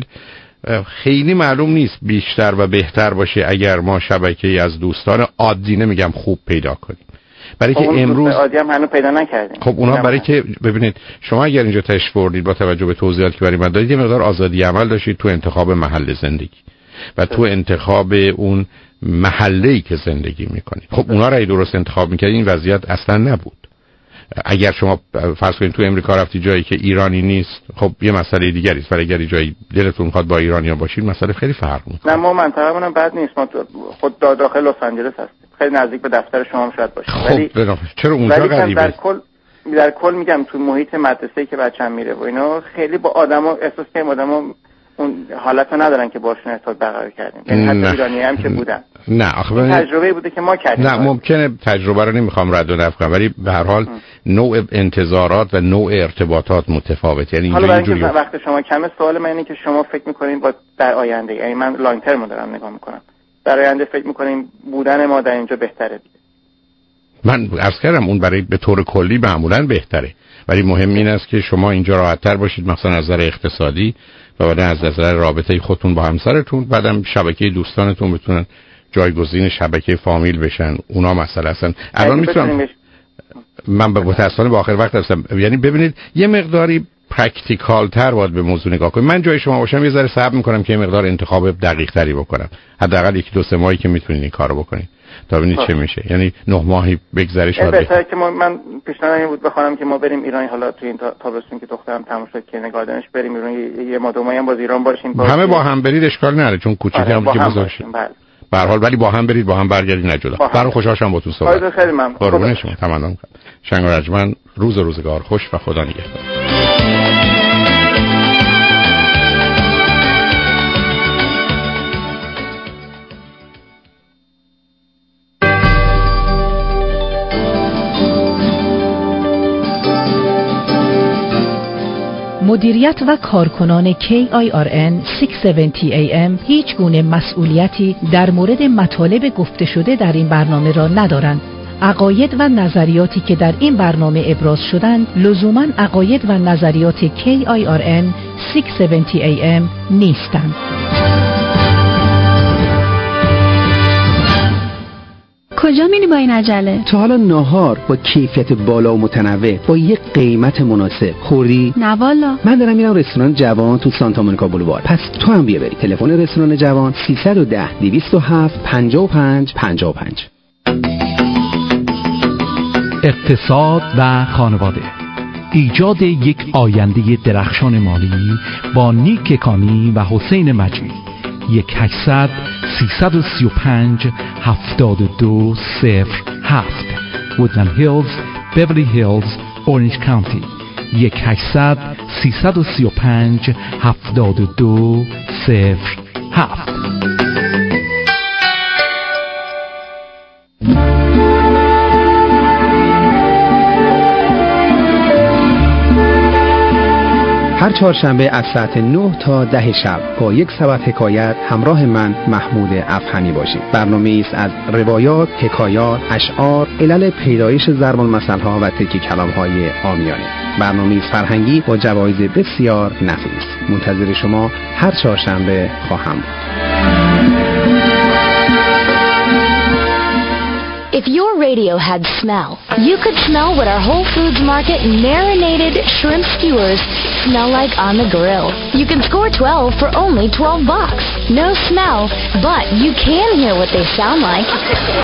خیلی معلوم نیست بیشتر و بهتر باشه اگر ما شبکه‌ای از دوستان عادی نمیگم خوب پیدا کنیم. برای که امروز عادی هم هنوز پیدا نکردیم. خب اونا برای که ببینید شما اگر اینجا تشریف بردید با توجه به توضیحاتی که برای من دادید یه مقدار آزادی عمل داشتید تو انتخاب محل زندگی و تو انتخاب اون محله‌ای که زندگی می‌کنید. خب اونا رو درست انتخاب می‌کردید این وضعیت اصلا نبود. اگر شما فرض کنید تو امریکا رفتی جایی که ایرانی نیست خب یه مسئله دیگری است، ولی اگر جایی دلتون می‌خواد با ایرانی‌ها باشید مسئله خیلی فرق می‌کنه. نه ما منطقمون هم بد نیست، ما خود داخل لس آنجلس هستیم، خیلی نزدیک به دفتر شما هم شاید باشه. خب ولی چرا اونجا غریبه؟ در کل در کل میگم تو محیط مدرسه‌ای که بچه‌م میره و اینا خیلی با آدما احساس کنم آدما اون حالتو ندارن که باشون ارتباط برقرار کردیم. یعنی حتی ایرانی هم که بودن. نه آخه تجربه بوده که ما کردیم. نه ممکنه تجربه رو نمیخوام رد و نفی کنم ولی به هر حال نوع انتظارات و نوع ارتباطات متفاوت. یعنی حالا برای اینجوری وقت شما کمه سوال من اینه که شما فکر می‌کنین با در آینده، یعنی من لانگ ترم دارم نگاه می‌کنم، در آینده فکر می‌کنین بودن ما در اینجا بهتره؟ من عرض کردم اون برای به طور کلی معمولاً بهتره، ولی مهم این است که شما اینجا راحت‌تر باشید مثلا از نظر اقتصادی و بعد از نظر رابطه خودتون با همسرتون، بعدم شبکه دوستانتون بتونن جایگزین شبکه فامیل بشن. اونا مسئله هستن. الان میتونم من به متأسفانه به آخر وقت هستم، یعنی ببینید یه مقداری پرکتیکال تر باید به موضوع نگاه کنید. من جای شما باشم یه ذره صبر میکنم که یه مقدار انتخاب دقیق تری بکنم، حداقل یکی دو سه ماهی که میتونید این کارو بکنید تا ببینید چه میشه. یعنی نه ماهی بگذره شاید بهتره که ما من پیشنهاد این بود بخوام که ما بریم ایران، حالا تو این تابستون که دخترم تموم شد که نگاردنش بریم ایران یه ما دو ماهی هم باز ایران باشیم با همه با هم برید اشکال نداره چون کوچیک هم که بزرگ شد. به هر حال ولی با هم برید با هم برگردید نجدا. برام خوشحال شدم باهاتون صحبت. خیلی ممنون. قربون شما. تمام. شنگ و رجمن روز روزگار خوش و خدا نگهدار. مدیریت و کارکنان کی آی آر ان ششصد و هفتاد ای ام هیچ گونه مسئولیتی در مورد مطالب گفته شده در این برنامه را ندارند. عقاید و نظریاتی که در این برنامه ابراز شدند لزوماً عقاید و نظریات کی آی آر ان ششصد و هفتاد ای ام نیستند. کجا میری با این عجله؟ تا حالا ناهار با کیفیت بالا و متنوع با یک قیمت مناسب خوردی؟ نه والا. من دارم میرم رستوران جوان تو سانتا مونیکا بولوار. پس تو هم بیا بری. تلفن رستوران جوان سیصد و ده دویست و هفت پنجاه و پنج پنجاه و پنج. اقتصاد و خانواده، ایجاد یک آینده درخشان مالی با نیک کانی و حسین مجید. یک هشتصد سیصد و سی و پنج هفتاد و دو صفر هفت وودلند هیلز، بیولی هیلز، اورنج کانتی. یک هشتصد سیصد و سی و پنج هفتاد و دو صفر هفت. هر چهارشنبه از ساعت نه تا ده شب با یک سبد حکایت همراه من محمود افهمی باشید. برنامه است از روایات، حکایات، اشعار، علل پیدایش ضرب المثل‌ها و تکی کلام‌های عامیانه. برنامه است فرهنگی با جوایز بسیار نفیس. منتظر شما هر چهارشنبه خواهم بود. If your radio had smell, you could smell what our Whole Foods Market marinated shrimp skewers smell like on the grill. You can score twelve for only twelve bucks. No smell, but you can hear what they sound like.